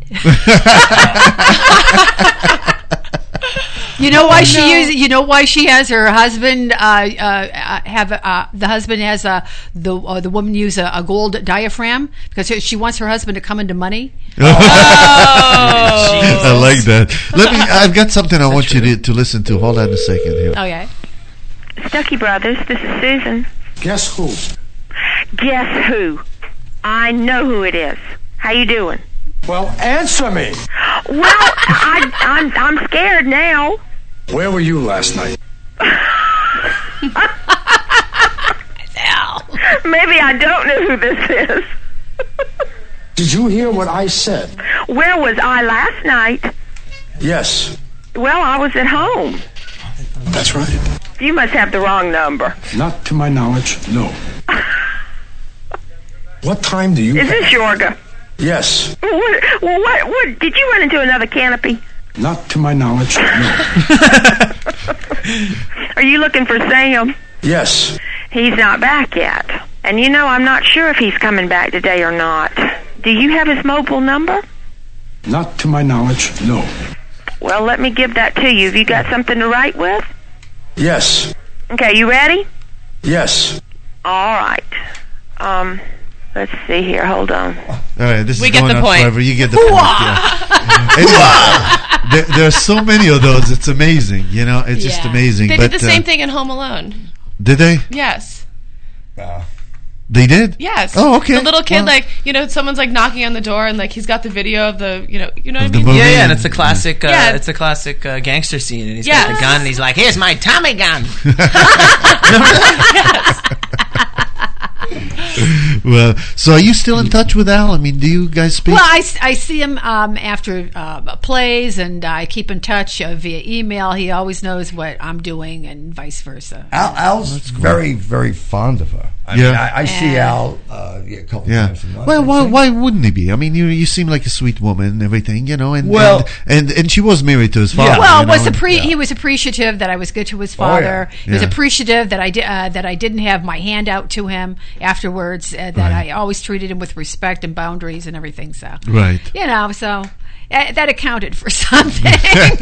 You know why she uses? You know why she has her husband uh, uh, have uh, the husband has a the uh, the woman use a, a gold diaphragm because she wants her husband to come into money. Oh. I like that. Let me. I've got something I want you to, to listen to. Hold on a second here. Okay. Stuckey Brothers, this is Susan. Guess who? Guess who? I know who it is. How you doing? Well, answer me. Well, I, I'm I'm scared now. Where were you last night? Maybe I don't know who this is. Did you hear what I said? Where was I last night? Yes. Well, I was at home. That's right. You must have the wrong number. Not to my knowledge, no. What time do you... Is this Yorga? Yes. What, well, what, what, did you run into another canopy? Not to my knowledge, no. Are you looking for Sam? Yes. He's not back yet. And you know, I'm not sure if he's coming back today or not. Do you have his mobile number? Not to my knowledge, no. Well, let me give that to you. Have you got something to write with? Yes. Okay, you ready? Yes. All right. Um, let's see here. Hold on. All right, this We is get going the on point. forever. You get the point. Yeah. Anyway, there, there are so many of those. It's amazing. You know, it's just Yeah. amazing. They but, did the uh, same thing in Home Alone. Did they? Yes. They did? Yes. Oh, okay. The little kid, Well- like, you know, someone's like knocking on the door and like he's got the video of the, you know, you know what I Of the mean? movie. Yeah, yeah, and it's a classic. Uh, Yeah. It's a classic uh, gangster scene, and he's Yes. got the gun, and he's like, "Here's my Tommy gun." Well, so are you still in touch with Al? I mean, do you guys speak? Well, I, s- I see him um, after uh, plays, and I keep in touch uh, via email. He always knows what I'm doing, and vice versa. Al, Al's very, very fond of her. I Yeah. mean, I, I see And- Al uh, yeah, a couple Yeah. times a month. Well, I why, think. why wouldn't he be? I mean, you you seem like a sweet woman and everything, you know. And Well- and, and and she was married to his father. Well, you know, was and- appre- he was appreciative that I was good to his Oh, yeah. father. He was Yeah. appreciative that I di- uh, that I didn't have my hand out to him afterwards. Uh, that Right. I always treated him with respect and boundaries and everything. So Right. you know, so uh, that accounted for something.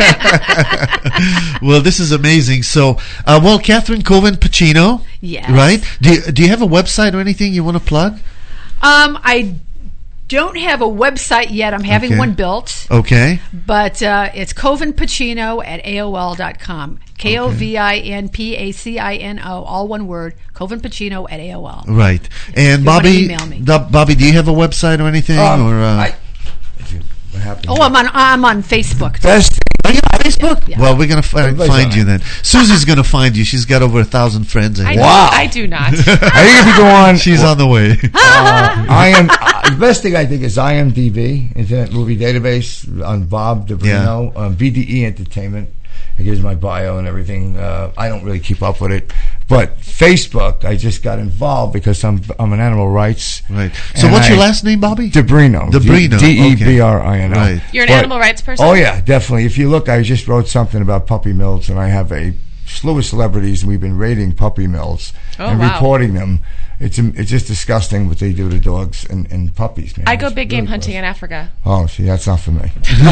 Well, this is amazing. So, uh, well, Catherine Coven Pacino. Yes. Right. Do you, do you have a website or anything you want to plug? um, I don't have a website yet. I'm having Okay. one built. Okay. But uh, it's Coven Pacino at A O L dot com. K O V I N P A C I N O, all one word. Coven Pacino at A O L. Right. And you wanna Bobby, email me. the- Bobby, do you have a website or anything? Um, or uh, I- what happened? Oh, I'm on. I'm on Facebook. Best thing. are you on Facebook? Yeah. Well, we're gonna fi- Everybody's find on you it. then. Susie's gonna find you. She's got over a thousand friends. I, think. Wow. I do not. I think if you go on, She's on the way. uh, I am uh, the best thing I think is I M D B, Internet Movie Database, on Bob DeBrino, on B D E Entertainment. It gives my bio and everything. Uh, I don't really keep up with it, but Facebook, I just got involved because I'm I'm an animal rights. Right. So, and what's your I- last name, Bobby? DeBrino. DeBrino, D E B R I N O. okay. Right. You're an But- animal rights person? Oh yeah, definitely. If you look, I just wrote something about puppy mills, and I have a slew of celebrities, and we've been raiding puppy mills Oh, and wow. reporting them. It's it's just disgusting what they do to dogs and, and puppies, man. I go It's big game really hunting gross. in Africa. Oh, see, that's not for me.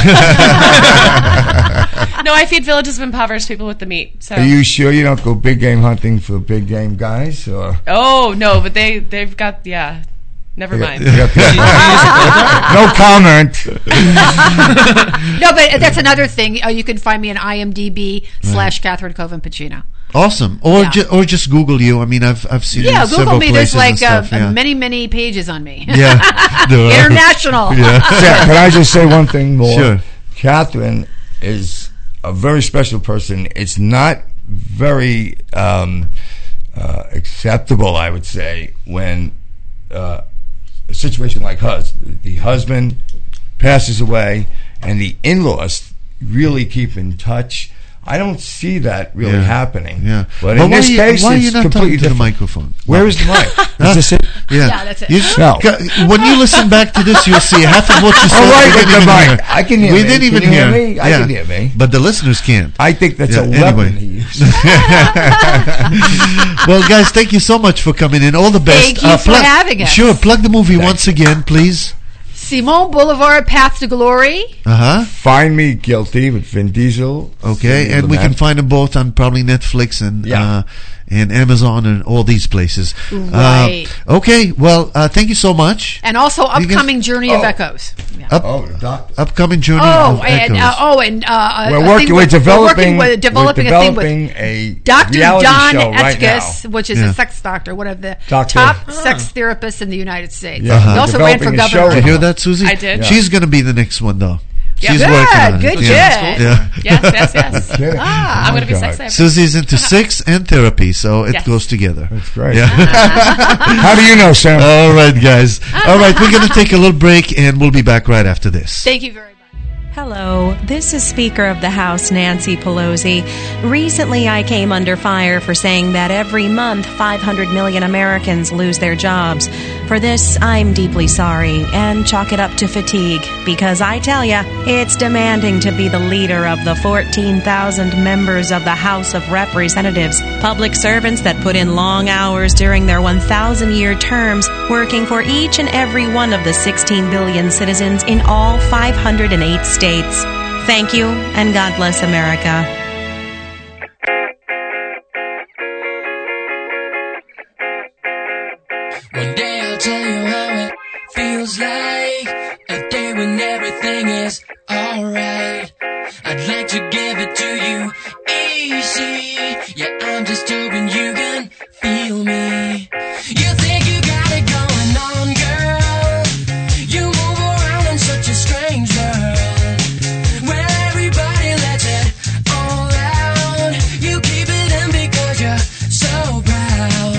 No, I feed villages of impoverished people with the meat. So. Are you sure you don't go big game hunting for big game guys? Or Oh no, but they they've got yeah. Never mind. You got- no comment. No, but that's another thing. Uh, you can find me on I M D B slash Catherine Coven Pacino. Awesome. Or Yeah. ju- or just Google you. I mean, I've I've seen you Yeah, in Google several me. There's places like and uh, stuff, yeah. many, many pages on me. Yeah. There are. International. Yeah. Sarah, can I just say one thing more? Sure. Catherine is a very special person. It's not very um, uh, acceptable, I would say, when uh, a situation like hers, the husband passes away and the in-laws really keep in touch. I don't see that really Yeah. happening. Yeah. But Well, in why this are you- case, why are it's you not completely talking to the different. microphone? Where is the mic? Huh? Is this it? Yeah. Yeah, that's it. You- No. ca- When you listen back to this, you'll see half of what you said. All right, we with didn't the even mic. hear. I can hear We me. didn't Can even you hear hear. me? I Yeah. can hear me. But the listeners can't. I think that's Yeah, a anyway. weapon he used. Well, guys, thank you so much for coming in. All the best. Thank you for having us. Sure, plug the movie once again, please. Simone Boulevard, Path to Glory. Uh huh. Find Me Guilty with Vin Diesel. Okay, and we can find them both on probably Netflix and Yeah. uh, and Amazon and all these places. Right. Uh, okay, well, uh, thank you so much. And also You guys- upcoming Journey of Oh. Echoes. Yeah. Up, Oh, the doctor. upcoming journey Oh, of and Echoes. uh, oh, and uh, We're a working. thing We're with- developing. We're working with developing we're a thing developing with a Doctor reality Don show right now. Etchkes, which is Yeah. a sex doctor, one of the Doctor- top Ah. sex therapists in the United States. Yeah, He uh-huh. also ran for Developing a show governor. Did you hear that, Susie? I did. Yeah. She's going to be the next one, though. Yeah. She's Good, working on it. good yeah. shit. Yeah. Yes, yes, yes. Kidding. Ah. I'm Oh, going to be God. sex therapist. Susie's into sex and therapy, so it Yes. goes together. That's great. Yeah. How do you know, Sam? All right, guys. All right, we're going to take a little break, and we'll be back right after this. Thank you very much. Hello, this is Speaker of the House Nancy Pelosi. Recently, I came under fire for saying that every month five hundred million Americans lose their jobs. For this, I'm deeply sorry and chalk it up to fatigue because I tell ya, it's demanding to be the leader of the fourteen thousand members of the House of Representatives, public servants that put in long hours during their one thousand year terms, working for each and every one of the sixteen billion citizens in all five hundred eight states. Thank you, and God bless America. One day I'll tell you how it feels like a day when everything is alright. I'd like to give it to you easy. Yeah, I'm just hoping you can feel me. You think you got it going on, girl. You move around in such a strange world where everybody lets it all out. You keep it in because you're so proud.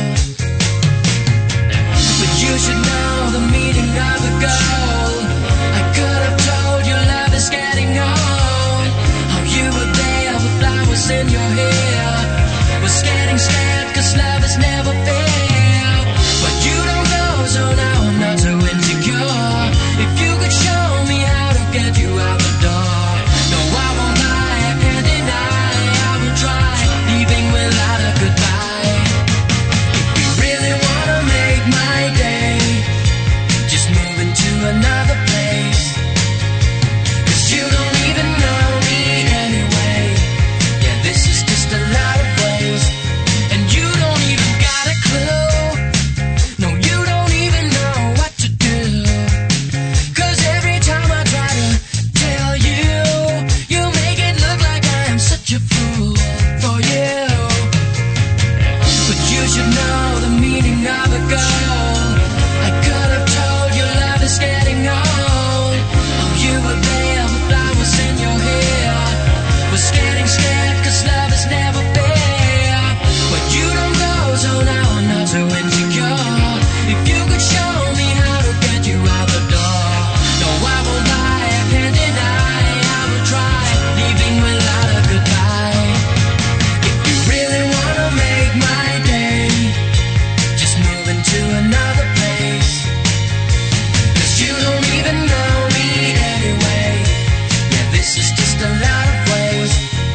But you should know the meaning of a goal. I could have told you love is getting old. How you were there with flowers in your hair, was getting scared cause love has never failed. But you don't know, so now I'm not so insecure. If you could show me how to get you out the door. No, I won't lie, I can't deny, I will try, leaving without a goodbye. If you really wanna make my day, just move into another place. Cause you don't even know me anyway. Yeah, this is just a lot of ways. And you don't even got a clue. No, you don't even know what to do. Cause every time I try to tell you, you make it look like I am such a fool for you. But you should know the meaning of a goal. I could have told you love is getting old. Oh, you were there with flowers in your hair, was getting scared cause love has never failed. But you don't know, so now I'm not so insecure. If you could show me how to get you out the door. No, I won't lie, I can't deny, I will try, leaving without a goodbye. If you really wanna make my day, just move into another place. Cause you don't even know me anyway. Yeah, this is just a lot of ways.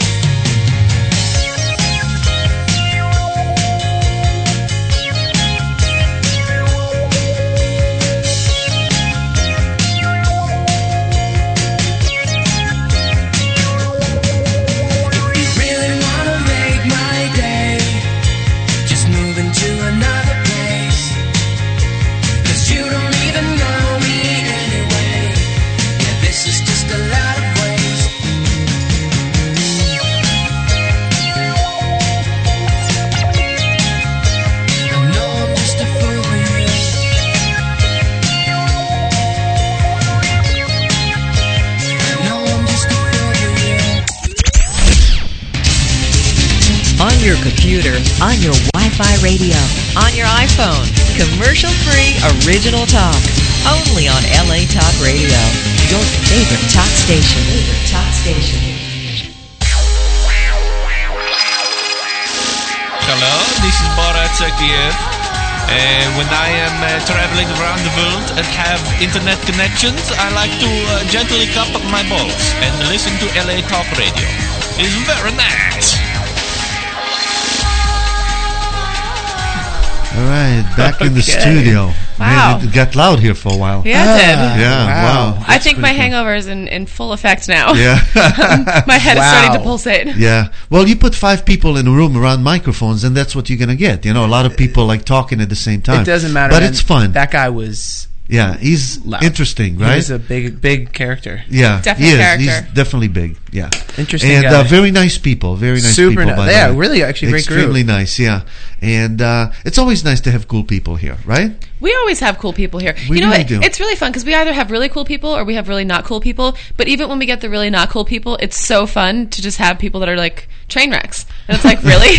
If you really wanna make my day, just move into another place. Cause you don't even know me anyway. Yeah, this is just a lot of ways. I know I'm just a fool for you. I know I'm just a fool for you. On your computer, on your Wi-Fi radio, on your iPhone. Commercial-free original talk. Only on L A Talk Radio. Your favorite talk station. Favorite talk station. Hello, this is Borat Sakiev. Uh, when I am uh, traveling around the world and have internet connections, I like to uh, gently cup up my balls and listen to L A Talk Radio. It's very nice. All right, back in the Okay. studio. Wow. Man, it got loud here for a while. Yeah, it did. Yeah, wow. I think my hangover is in, in full effect now. Yeah. My head is starting to pulsate. Yeah. Well, you put five people in a room around microphones, and that's what you're going to get. You know, a lot of people like talking at the same time. It doesn't matter. But man. it's fun. That guy was. Yeah, he's loud. interesting, right? He's a big, big character. Yeah, Definite he is. character. He's definitely big. Yeah, Interesting and guy. Uh, very nice people. Very nice Super people. nice. By the Yeah, way. really, actually, great group. Extremely nice. Yeah, and uh, it's always nice to have cool people here, right? We always have cool people here. We you know really what? do. It's really fun because we either have really cool people or we have really not cool people. But even when we get the really not cool people, it's so fun to just have people that are like train wrecks. And it's like, really?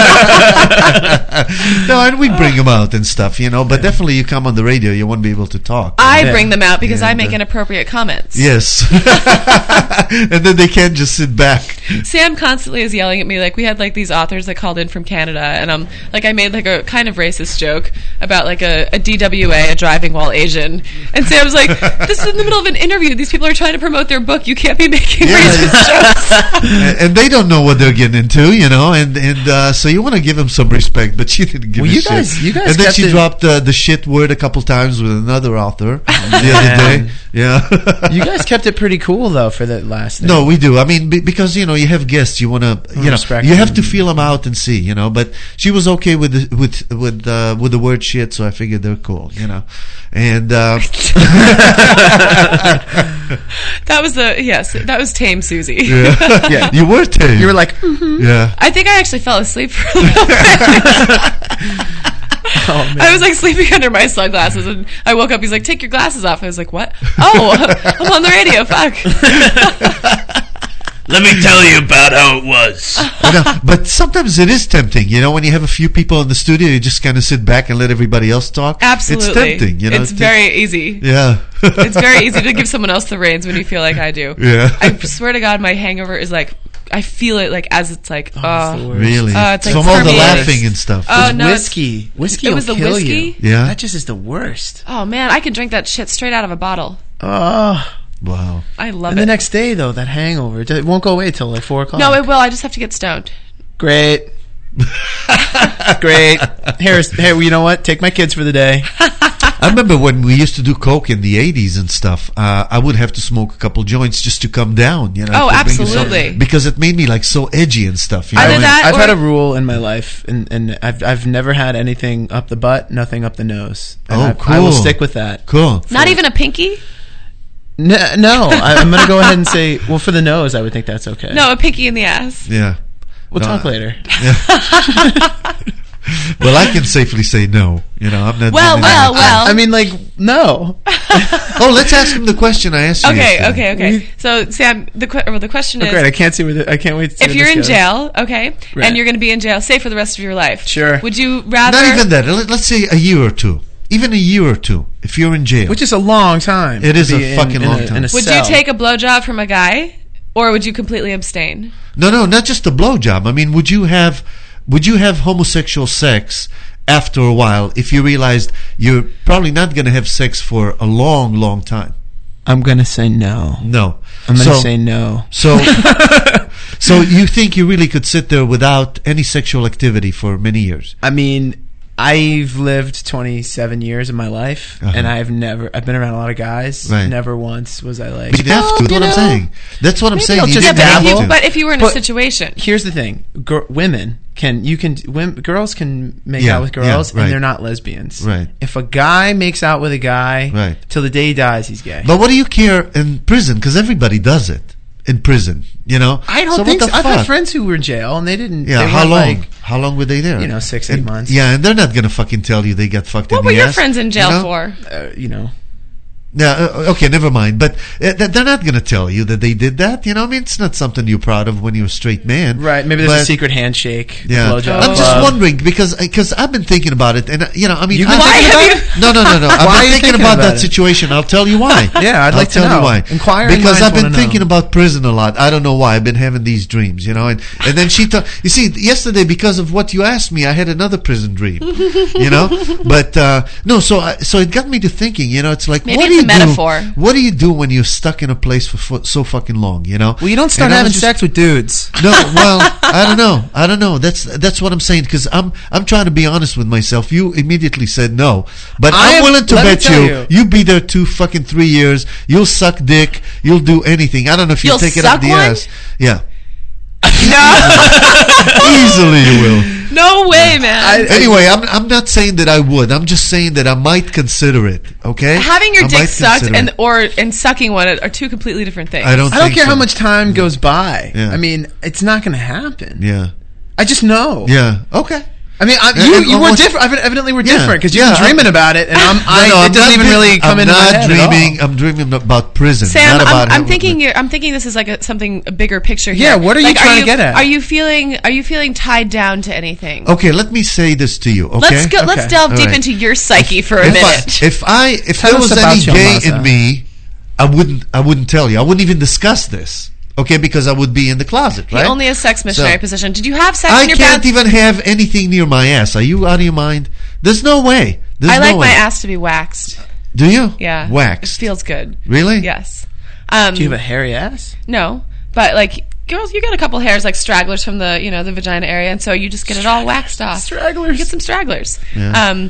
No, and we bring them out and stuff, you know. But definitely, you come on the radio, you won't be able to talk. I Yeah. bring them out because I And, make uh, inappropriate comments. Yes, and then they can't just sit back. Sam constantly is yelling at me. Like, we had like these authors that called in from Canada, and um, like I made like a kind of racist joke about like a, a D W A, a driving while Asian, and Sam's like, "This is in the middle of an interview. These people are trying to promote their book. You can't be making racist jokes." and, and they don't know what they're getting into, you know. know, and and uh, so you want to give him some respect, but she didn't give Well, a you shit. guys- you guys and then kept she it- dropped uh, the shit word a couple times with another author the other man. day. Yeah, You guys kept it pretty cool though for that last thing. no, we do. I mean, be, because you know you have guests, you want to, you know, Respect you have them. to feel them out and see, you know. But she was okay with the, with with uh, with the word shit, so I figured they're cool, you know. And uh, That was the yes. That was tame Susie. yeah. Yeah. you were tame. You were like, yeah. I think I actually fell asleep for a little bit. oh man. I was like sleeping under my sunglasses, and I woke up. He's like, "Take your glasses off." I was like, "What? Oh, I'm on the radio. Fuck." Let me tell you about how it was. I know, but sometimes it is tempting, you know, when you have a few people in the studio, you just kind of sit back and let everybody else talk. Absolutely, it's tempting, you know. It's very easy. Yeah, It's very easy to give someone else the reins when you feel like I do. Yeah. I swear to God, my hangover is like, I feel it like as it's like, oh, really. Uh, it's like From all the permeates. laughing and stuff. Oh It's no, it's- whiskey. Whiskey It was will the kill whiskey. you. Yeah. That just is the worst. Oh man, I can drink that shit straight out of a bottle. Oh. Wow. I love And it. the next day though, that hangover, it won't go away till like four o'clock. No, it will. I just have to get stoned. Great. Great. Here's here. You know what? Take my kids for the day. I remember when we used to do coke in the eighties and stuff. Uh, I would have to smoke a couple joints just to come down. You know. Oh, to bring yourself- absolutely. because it made me like so edgy and stuff. You know? Either And- that I've or- had a rule in my life, and, and I've I've never had anything up the butt, nothing up the nose. And Oh, I, cool. I will stick with that. Cool. Not even a pinky. No, no I, I'm going to go ahead and say, well, for the nose, I would think that's okay. No, a pinky in the ass. Yeah. We'll No, talk I- later. Well, I can safely say no. You know, I'm not. Well, doing well, that. well. I mean, like, no. Oh, let's ask him the question I asked you. Okay, yesterday. okay, okay. So, Sam, the que- or the question Oh, is, great. I can't see where the, I can't wait to see if where you're this in goes. jail, okay, Right. and you're going to be in jail, say for the rest of your life, Sure. would you rather? Not even that. Let- Let's say a year or two. Even a year or two. If you're in jail, Which is a long time. It is to a be in- fucking in long a- time. in a Would cell. you take a blowjob from a guy, or would you completely abstain? no, no, not just a blowjob. I mean, would you have, would you have homosexual sex after a while if you realized you're probably not going to have sex for a long, long time? I'm going to say no. No. I'm going to So- say no. So, so you think you really could sit there without any sexual activity for many years? I mean, I've lived twenty-seven years of my life, Uh-huh. and I've never, I've been around a lot of guys. Right. Never once was I like, But you didn't have "Oh, to. That's you what I'm know, saying. That's what I'm maybe saying. I'll You just didn't But have if, you, to. but if you were in a But situation, Here's the thing: Gir- women can, you can, women, girls can make Yeah, out with yeah, girls, right. and they're not lesbians. Right. If a guy makes out with a guy, Right. till the day he dies, he's gay. But what do you care in prison? Because everybody does it in prison. You know. I don't so think what so. the I've fuck? had friends who were in jail, and they didn't. Yeah. they How weren't, long? Like, how long were they there? you know, six, eight And- months. Yeah, and they're not gonna fucking tell you they got fucked what in were the your ass, friends in jail you know? for? Uh, you know. Yeah, uh, okay, never mind. But uh, th- they're not going to tell you that they did that. You know, I mean, it's not something you're proud of when you're a straight man. Right. Maybe there's a But- secret handshake. the Yeah, blowjob I'm just club. wondering because because I've been thinking about it, and uh, you know, I mean, You've I'm been thinking thinking about about it? No, no, no, no. I've Why are been you thinking thinking about, about that it? situation. I'll tell you why. Yeah, I'd I'll like to tell know. you why. Inquiring because minds I've been wanna thinking know. about prison a lot. I don't know why. I've been having these dreams, you know, and and then she thought. You see, yesterday because of what you asked me, I had another prison dream. You know, but uh, no. So I, so it got me to thinking. You know, it's like Maybe what it's do a you metaphor. do? What do you do when you're stuck in a place for, for so fucking long? You know. Well, you don't start And I having was just- sex with dudes. No, well, I don't know. I don't know. That's that's what I'm saying because I'm I'm trying to be honest with myself. You immediately said no, but I I'm am- willing to let me bet tell you, you. you be there two fucking three years. You'll suck dick. You'll do anything. I don't know if you You'll take it suck up the one? ass. Yeah, No, easily you will. no way, man. Anyway, I'm I'm not saying that I would. I'm just saying that I might consider it. Okay, Having your I dick might sucked consider and it. or and sucking one are two completely different things. I don't. I don't think care so. how much time goes by. Yeah. I mean, it's not going to happen. Yeah. I just know. Yeah. Okay. I mean, I, And- you and you were almost- different. Evidently, we're Yeah, different because you've yeah, been dreaming I'm- about it, and I'm, I, No, no, it I'm doesn't not even dream- really come I'm into my not head at dreaming. all. I'm dreaming about prison. Sam, not about I'm, I'm how- thinking you're. I'm thinking this is like a, something a bigger picture here. Yeah, what are you Like, trying to you, get at? Are you feeling? Are you feeling tied down to anything? Okay, let me say this to you. Okay, Let's go. Let's Okay. delve All deep right. into your psyche for a if minute. I, if I if Tell there us was about any your gay mother. in me, I wouldn't I wouldn't tell you. I wouldn't even discuss this. Okay, because I would be in the closet, He right? only has sex missionary So- position. Did you have sex I in your can't pants? even have anything near my ass. Are you out of your mind? There's no way. There's I no like way. my ass to be waxed. Do you? Yeah, Waxed. It feels good. Really? Yes. Um, Do you have a hairy ass? No, but like girls, you got a couple hairs like stragglers from the you know the vagina area, and so you just get it all waxed off. Stragglers. You get some stragglers. Yeah. Um,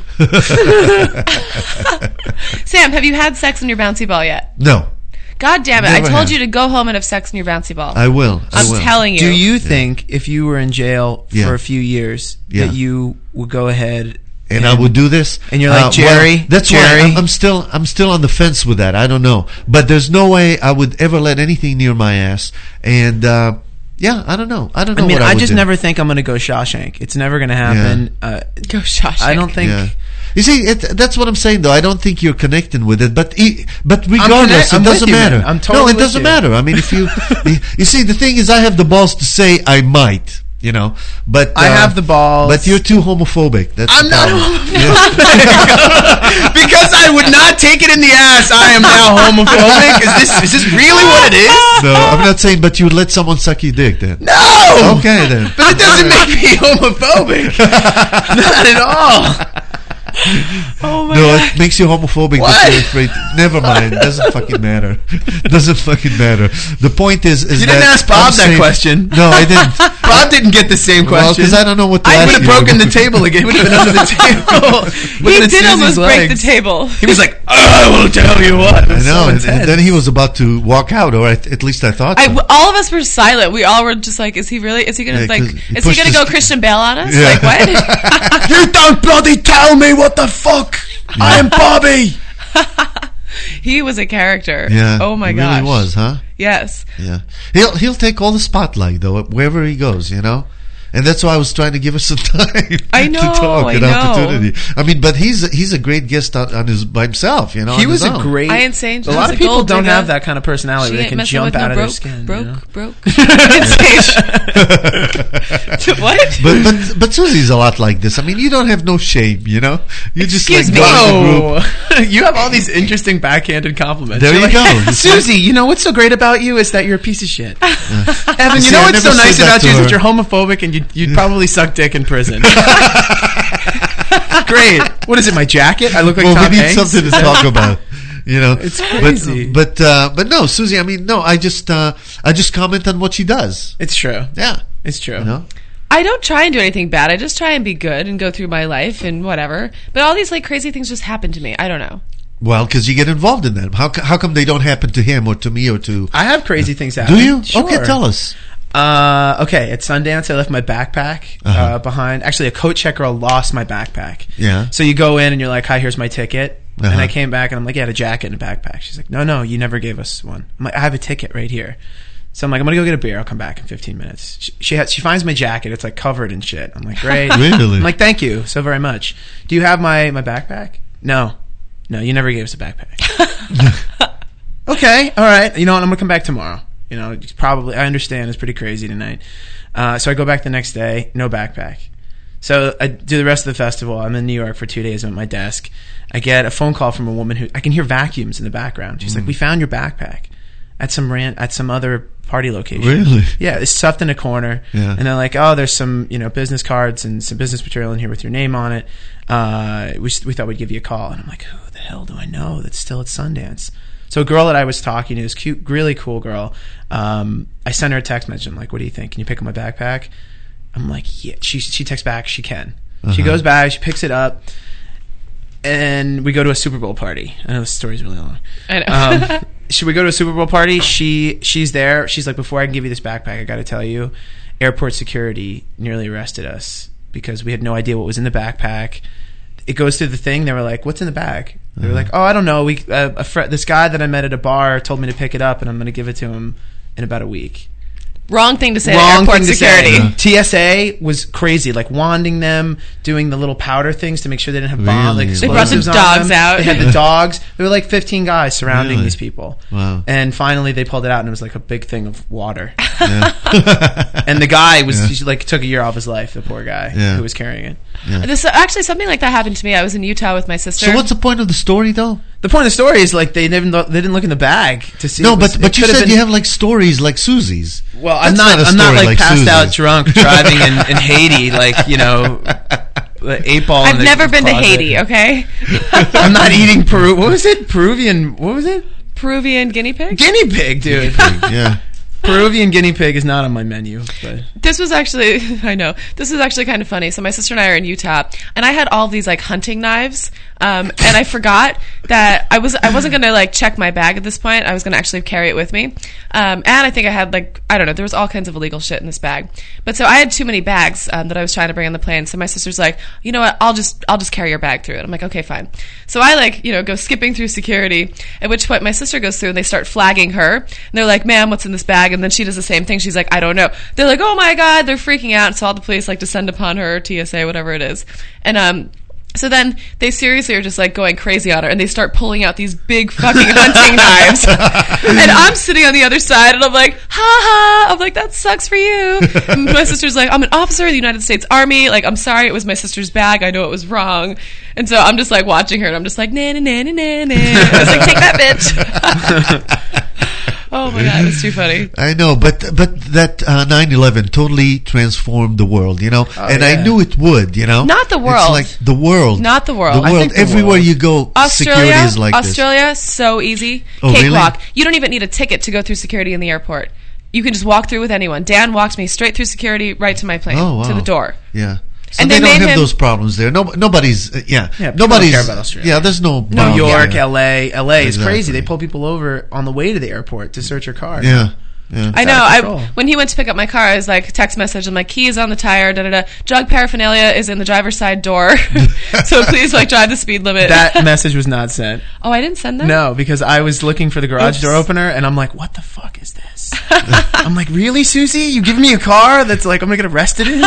Sam, have you had sex in your bouncy ball yet? No. God damn it! Never I told have. you to go home and have sex in your bouncy ball. I will. I I'm will. telling you. Do you think if you were in jail for Yeah. a few years Yeah. that you would go ahead and I would do this, and you're like, Uh, Jerry, well, that's Jerry? why I'm, I'm still I'm still on the fence with that. I don't know, but there's no way I would ever let anything near my ass. And uh, yeah, I don't know. I don't know. I mean, what I, I would just do. never think I'm going to go Shawshank. It's never going to happen. Uh, Go Shawshank. I don't think. Yeah. You see, it, that's what I'm saying, though. I don't think you're connecting with it, but e- but I'm regardless, connect- I'm it doesn't with you, matter. man. I'm totally no, it with doesn't you. matter. I mean, if you you see, the thing is, I have the balls to say I might. You know, but I uh, have the balls. But you're too homophobic. That's I'm the not problem. homophobic because I would not take it in the ass. I am now homophobic. Is this is this really what it is? No, I'm not saying, but you would let someone suck your dick then. No. Okay then. But it doesn't make me homophobic. Not at all. Oh my No, God. it makes you homophobic. What? That you're afraid. Never mind. Doesn't fucking matter. Doesn't fucking matter. The point is, is You that didn't ask Bob I'm that saying- question. No, I didn't. Bob didn't get the same Well, question. because I don't know what to I ask would have you. broken the table again. He would have been under the table. He Looking at did Susie's almost break the legs. table. He was like, "I will tell you what." It I was know. so and, intense. and then he was about to walk out, or at, at least I thought. I, So. all of us were silent. We all were just like, "Is he really? Is he gonna Yeah, like? 'cause he Is he pushed gonna his- go Christian Bale on us? Yeah. Like what?" You don't bloody tell me what the fuck. I am Bobby. He was a character. Yeah. Oh my he gosh. really was, huh? Yes. Yeah. He'll he'll take all the spotlight though, wherever he goes. You know. And that's why I was trying to give us some time I know, to talk, I an know. opportunity. I mean, but he's a, he's a great guest on, on his by himself. You know, He on was his a own. great. I ain't saying a lot she's of a people gold don't digger. have that kind of personality. She They ain't can messing jump with no out of broke, their skin. broke, you know? broke. What? But but but Susie's a lot like this. I mean, you don't have no shame. You know, you just Excuse like me. go with the group. Whoa! You have all these interesting backhanded compliments. There You're you like, go. Susie. You know what's so great about you is that you're a piece of shit. Evan, See, you know I what's never so nice said that about to you is her. that you're homophobic and you'd, you'd probably suck dick in prison. Great. What is it? My jacket? I look like Well, Tom we need Hanks? something to talk about. You know, It's crazy. But but, uh, but no, Susie. I mean, no. I just uh, I just comment on what she does. It's true. Yeah, It's true. you know. I don't try and do anything bad. I just try and be good and go through my life and whatever. But all these like crazy things just happen to me. I don't know. Well, because you get involved in them. How co- how come they don't happen to him or to me or to? I have crazy things happen. Do you? Sure. Okay, tell us. Uh, okay, at Sundance, I left my backpack uh Uh-huh. behind. Actually, a coat check girl lost my backpack. Yeah. So you go in and you're like, "Hi, here's my ticket." And Uh-huh. I came back and I'm like, "Yeah, I had a jacket and a backpack." She's like, "No, no, you never gave us one." I'm like, "I have a ticket right here." So I'm like, "I'm gonna go get a beer. I'll come back in fifteen minutes." She she, has, she finds my jacket. It's like covered in shit. I'm like, "Great." Really? I'm like, "Thank you so very much. Do you have my my backpack?" No, no, you never gave us a backpack. Okay, all right. You know what? I'm gonna come back tomorrow. You know, it's probably I understand it's pretty crazy tonight. Uh, so I go back the next day, no backpack. So I do the rest of the festival. I'm in New York for two days. I'm at my desk. I get a phone call from a woman who I can hear vacuums in the background. She's like, "We found your backpack at some ran- at some other party location." Really? Yeah, it's stuffed in a corner. Yeah. And they're like, "Oh, there's some you know business cards and some business material in here with your name on it. Uh, we we thought we'd give you a call." And I'm like, "Who the hell do I know that's still at Sundance?" So a girl that I was talking to, this cute, really cool girl, um, I sent her a text message. I'm like, "What do you think? Can you pick up my backpack?" I'm like, "Yeah." She she texts back, she can. She Uh-huh. goes back, she picks it up, and we go to a Super Bowl party. I know this story's really long. I know. Um, should we go to a Super Bowl party? She she's there. She's like, "Before I can give you this backpack, I got to tell you, airport security nearly arrested us because we had no idea what was in the backpack." It goes through the thing. They were like, "What's in the bag?" They were Uh-huh. like, "Oh, I don't know. We uh, a fr- this guy that I met at a bar told me to pick it up, and I'm going to give it to him in about a week." Wrong thing to say to Wrong airport thing to security. say. T S A was crazy, like wanding them, doing the little powder things to make sure they didn't have bombs. Really? Like They brought the explosives on dogs them. out. They had the dogs. There were like fifteen guys surrounding Really? these people. Wow. And finally, they pulled it out, and it was like a big thing of water. Yeah. And the guy was Yeah. he, like took a year off his life. The poor guy Yeah. who was carrying it. Yeah. This actually something like that happened to me. I was in Utah with my sister. So what's the point of the story, though? The point of the story is like they didn't they didn't look in the bag to see. No, what was- but but it you could said been- you have like stories like Susie's. Well, I'm That's not. not a I'm not story like, like passed out Susie's. drunk driving in, in Haiti, like you know, the eight ball. in I've the never been to closet. Haiti. Okay. I'm not eating Peru. What was it? Peruvian. What was it? Peruvian guinea pig. Guinea pig, dude. Yeah. Peruvian guinea pig is not on my menu. But This was actually, I know, this was actually kind of funny. So my sister and I are in Utah, and I had all these like hunting knives, um, and I forgot that I was I wasn't gonna like check my bag at this point. I was gonna actually carry it with me, um, and I think I had like I don't know, there was all kinds of illegal shit in this bag. But so I had too many bags um, that I was trying to bring on the plane. So my sister's like, you know what, I'll just I'll just carry your bag through it. I'm like, okay, fine. So I like you know go skipping through security. At which point my sister goes through and they start flagging her, and they're like, ma'am, what's in this bag? And then she does the same thing. She's like, I don't know. They're like, oh my god, they're freaking out. So all the police like descend upon her, T S A, whatever it is, and um. So then they seriously are just like going crazy on her, and they start pulling out these big fucking hunting knives. And I'm sitting on the other side, and I'm like, ha ha. I'm like, that sucks for you. And my sister's like, I'm an officer of the United States Army. Like, I'm sorry, it was my sister's bag. I know it was wrong. And so I'm just like watching her, and I'm just like, na na na na na na. I was like, take that, bitch. Oh my god, it's too funny. I know, but but that uh, nine eleven totally transformed the world, you know, Oh, and yeah. I knew it would, you know. Not the world. It's like the world. Not the world. The I world. think the Everywhere world. you go, Australia, security is like this. Australia, so easy. Oh, really? Cakewalk. You don't even need a ticket to go through security in the airport. You can just walk through with anyone. Dan walked me straight through security right to my plane, Oh, wow. to the door. Yeah. So And they, they don't made have him- those problems there. No, nobody's. Uh, yeah, yeah, people nobody's. don't care about Australia. Yeah, there's no. New bomb York, there. L A, L A is Exactly. crazy. They pull people over on the way to the airport to search your car. Yeah. Yeah. I It's know. out of I control. when he went to pick up my car, I was like text message. I'm like, keys on the tire. Da da da. Drug paraphernalia is in the driver's side door. So please, like, drive the speed limit. That message was not sent. Oh, I didn't send that. No, because I was looking for the garage Oops. door opener, and I'm like, what the fuck is this? I'm like, really, Susie? You giving me a car that's like I'm gonna get arrested in?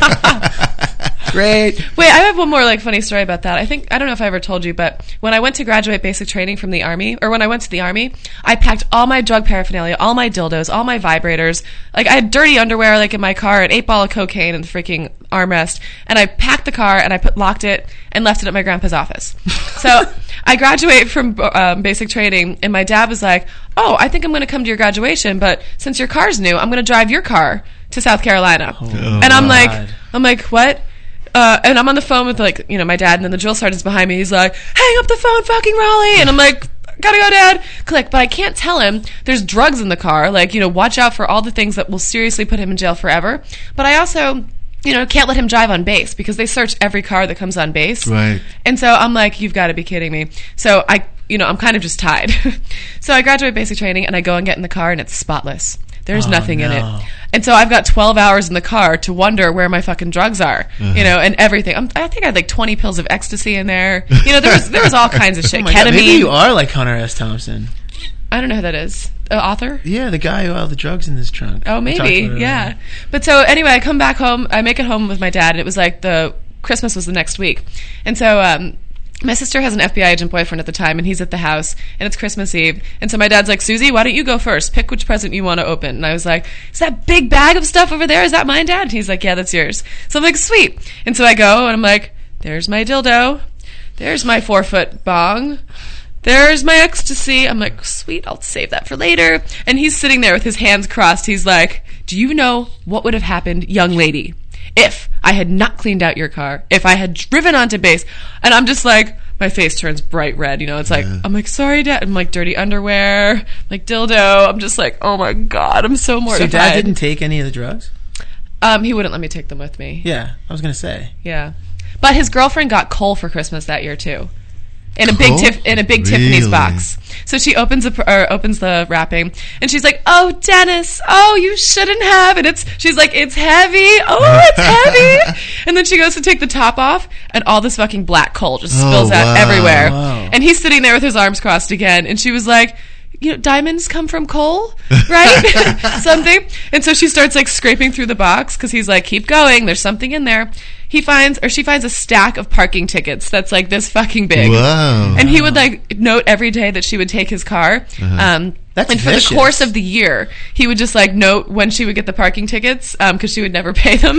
Great. Wait, I have one more like funny story about that. I think I don't know if I ever told you, but when I went to graduate basic training from the army, or when I went to the army, I packed all my drug paraphernalia, all my dildos, all my vibrators. Like I had dirty underwear like in my car, an eight ball of cocaine in the freaking armrest, and I packed the car and I put locked it and left it at my grandpa's office. So I graduate from um, basic training, and my dad was like, "Oh, I think I'm going to come to your graduation, but since your car's new, I'm going to drive your car to South Carolina." Oh, and I'm God. like, I'm like, what? Uh, and I'm on the phone with, like, you know, my dad, and then the drill sergeant's behind me. He's like, hang up the phone, fucking Raleigh. And I'm like, gotta go, Dad. Click. But I can't tell him there's drugs in the car. Like, you know, watch out for all the things that will seriously put him in jail forever. But I also, you know, can't let him drive on base because they search every car that comes on base. Right. And so I'm like, you've got to be kidding me. So I, you know, I'm kind of just tied. So I graduate basic training, and I go and get in the car, and it's spotless. There's Oh, nothing in no. it. And so I've got twelve hours in the car to wonder where my fucking drugs are, Uh-huh. you know, and everything. I'm, I think I had like twenty pills of ecstasy in there. You know, there was there was all kinds of shit. Oh my God, Ketamine. maybe you are like Hunter S. Thompson. I don't know who that is. Uh, author? Yeah, the guy who had all the drugs in his trunk. Oh, We talked maybe. about it Yeah. earlier. But so anyway, I come back home. I make it home with my dad, and it was like the Christmas was the next week, and so um, my sister has an F B I agent boyfriend at the time, and he's at the house, and it's Christmas Eve. And so my dad's like, Susie, why don't you go first? Pick which present you want to open. And I was like, is that big bag of stuff over there? Is that mine, Dad? And he's like, yeah, that's yours. So I'm like, sweet. And so I go, and I'm like, there's my dildo. There's my four-foot bong. There's my ecstasy. I'm like, sweet, I'll save that for later. And he's sitting there with his hands crossed. He's like, do you know what would have happened, young lady, if I had not cleaned out your car, if I had driven onto base? And I'm just like, my face turns bright red, you know, it's like, I'm like, sorry, Dad. I'm like, dirty underwear, I'm like, dildo. I'm just like, oh my God, I'm so So mortified. Dad didn't take any of the drugs? Um, he wouldn't let me take them with me. Yeah, I was gonna say. Yeah. But his girlfriend got coal for Christmas that year too. In a big Coal? tif- in a big Tiffany's Really? box. So she opens the pr- or opens the wrapping, and she's like, "Oh, Dennis, oh, you shouldn't have." And it's she's like, "It's heavy. Oh, it's heavy." And then she goes to take the top off, and all this fucking black coal just Oh, spills out wow. everywhere. Wow. And he's sitting there with his arms crossed again, and she was like, you know, diamonds come from coal, right? Something. And so she starts like scraping through the box because he's like, keep going. There's something in there. He finds, or she finds a stack of parking tickets that's like this fucking big. Wow. And he would like note every day that she would take his car. Uh-huh. Um, That's and for vicious. the course of the year, he would just like note when she would get the parking tickets because she would never pay them.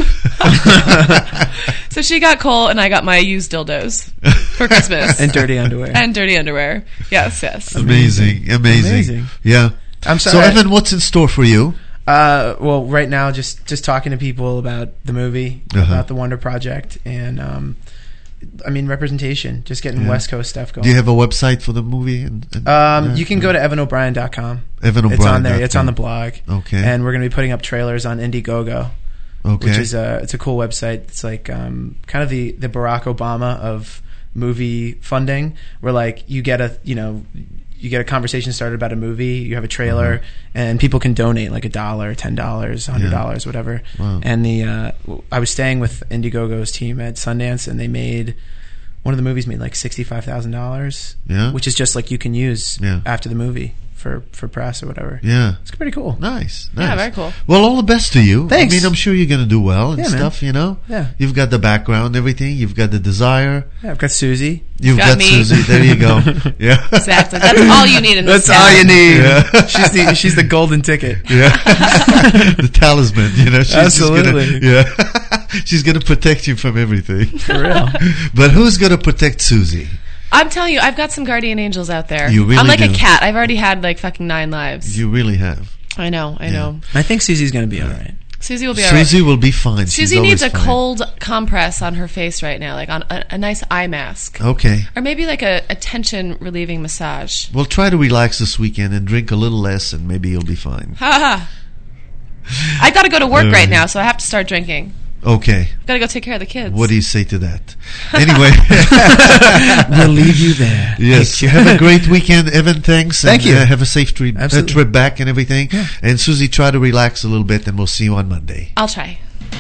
So she got coal, and I got my used dildos for Christmas. And dirty underwear. And dirty underwear. Yes, yes. Amazing, amazing, Amazing. Yeah. I'm So, sorry. Evan, what's in store for you? Uh, well, right now, just just talking to people about the movie, Uh-huh. about the Wonder Project, and um, I mean, representation. Just getting Yeah. West Coast stuff going. Do you have a website for the movie? And, and Um, yeah, you can yeah. go to evan o'brien dot com. evan o'brien It's on there. It's dot on com. the blog. Okay. And we're going to be putting up trailers on Indiegogo. Okay. Which is a it's a cool website. It's like um, kind of the, the Barack Obama of movie funding, where like you get a you know you get a conversation started about a movie, you have a trailer, Mhm. and people can donate like a dollar, ten dollars, a hundred dollars, Yeah. whatever. Wow. And the uh, I was staying with Indiegogo's team at Sundance, and they made. One of the movies made like sixty-five thousand dollars, Yeah. which is just like you can use Yeah. after the movie for, for press or whatever. Yeah. It's pretty cool. Nice. Yeah, nice. very cool. Well, all the best to you. Thanks. I mean, I'm sure you're going to do well and Yeah, man. stuff, you know? Yeah. You've got the background, everything. You've got the desire. Yeah, I've got Susie. You've Got got, me. Susie. There you go. Yeah. Exactly. That's all you need in this That's all town. you need. Yeah. She's the she's the golden ticket. Yeah. The talisman, you know? She's just Absolutely. Gonna, yeah. She's going to protect you from everything. For real. But who's going to protect Susie? I'm telling you, I've got some guardian angels out there. You really I'm like do. a cat. I've already had like fucking nine lives. You really have. I know, I Yeah. know. I think Susie's going to be all right. Susie will be all right. Susie will be fine. She's Susie needs a always fine. cold compress on her face right now, like on a, a nice eye mask. Okay. Or maybe like a, a tension relieving massage. Well, try to relax this weekend and drink a little less, and maybe you'll be fine. Ha ha. I got to go to work Uh, right now, so I have to start drinking. Okay. Got to go take care of the kids. What do you say to that? Anyway. We'll leave you there. Yes. Have a great weekend, Evan. Thanks. Thank and, you. Uh, have a safe trip, uh, Absolutely. trip back and everything. And Susie, try to relax a little bit, and we'll see you on Monday. I'll try.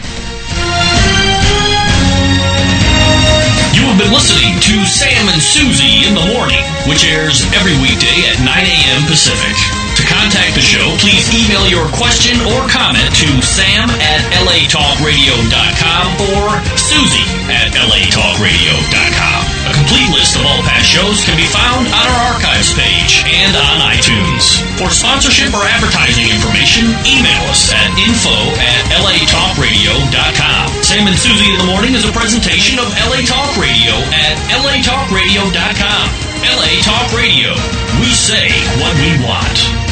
You have been listening to Sam and Susie in the Morning, which airs every weekday at nine a.m. Pacific. To contact the show, please email your question or comment to sam at l a talk radio dot com or susie at l a talk radio dot com. A complete list of all past shows can be found on our archives page and on iTunes. For sponsorship or advertising information, email us at info at l a talk radio dot com. Sam and Susie in the Morning is a presentation of L A Talk Radio at l a talk radio dot com. L A Talk Radio. We say what we want.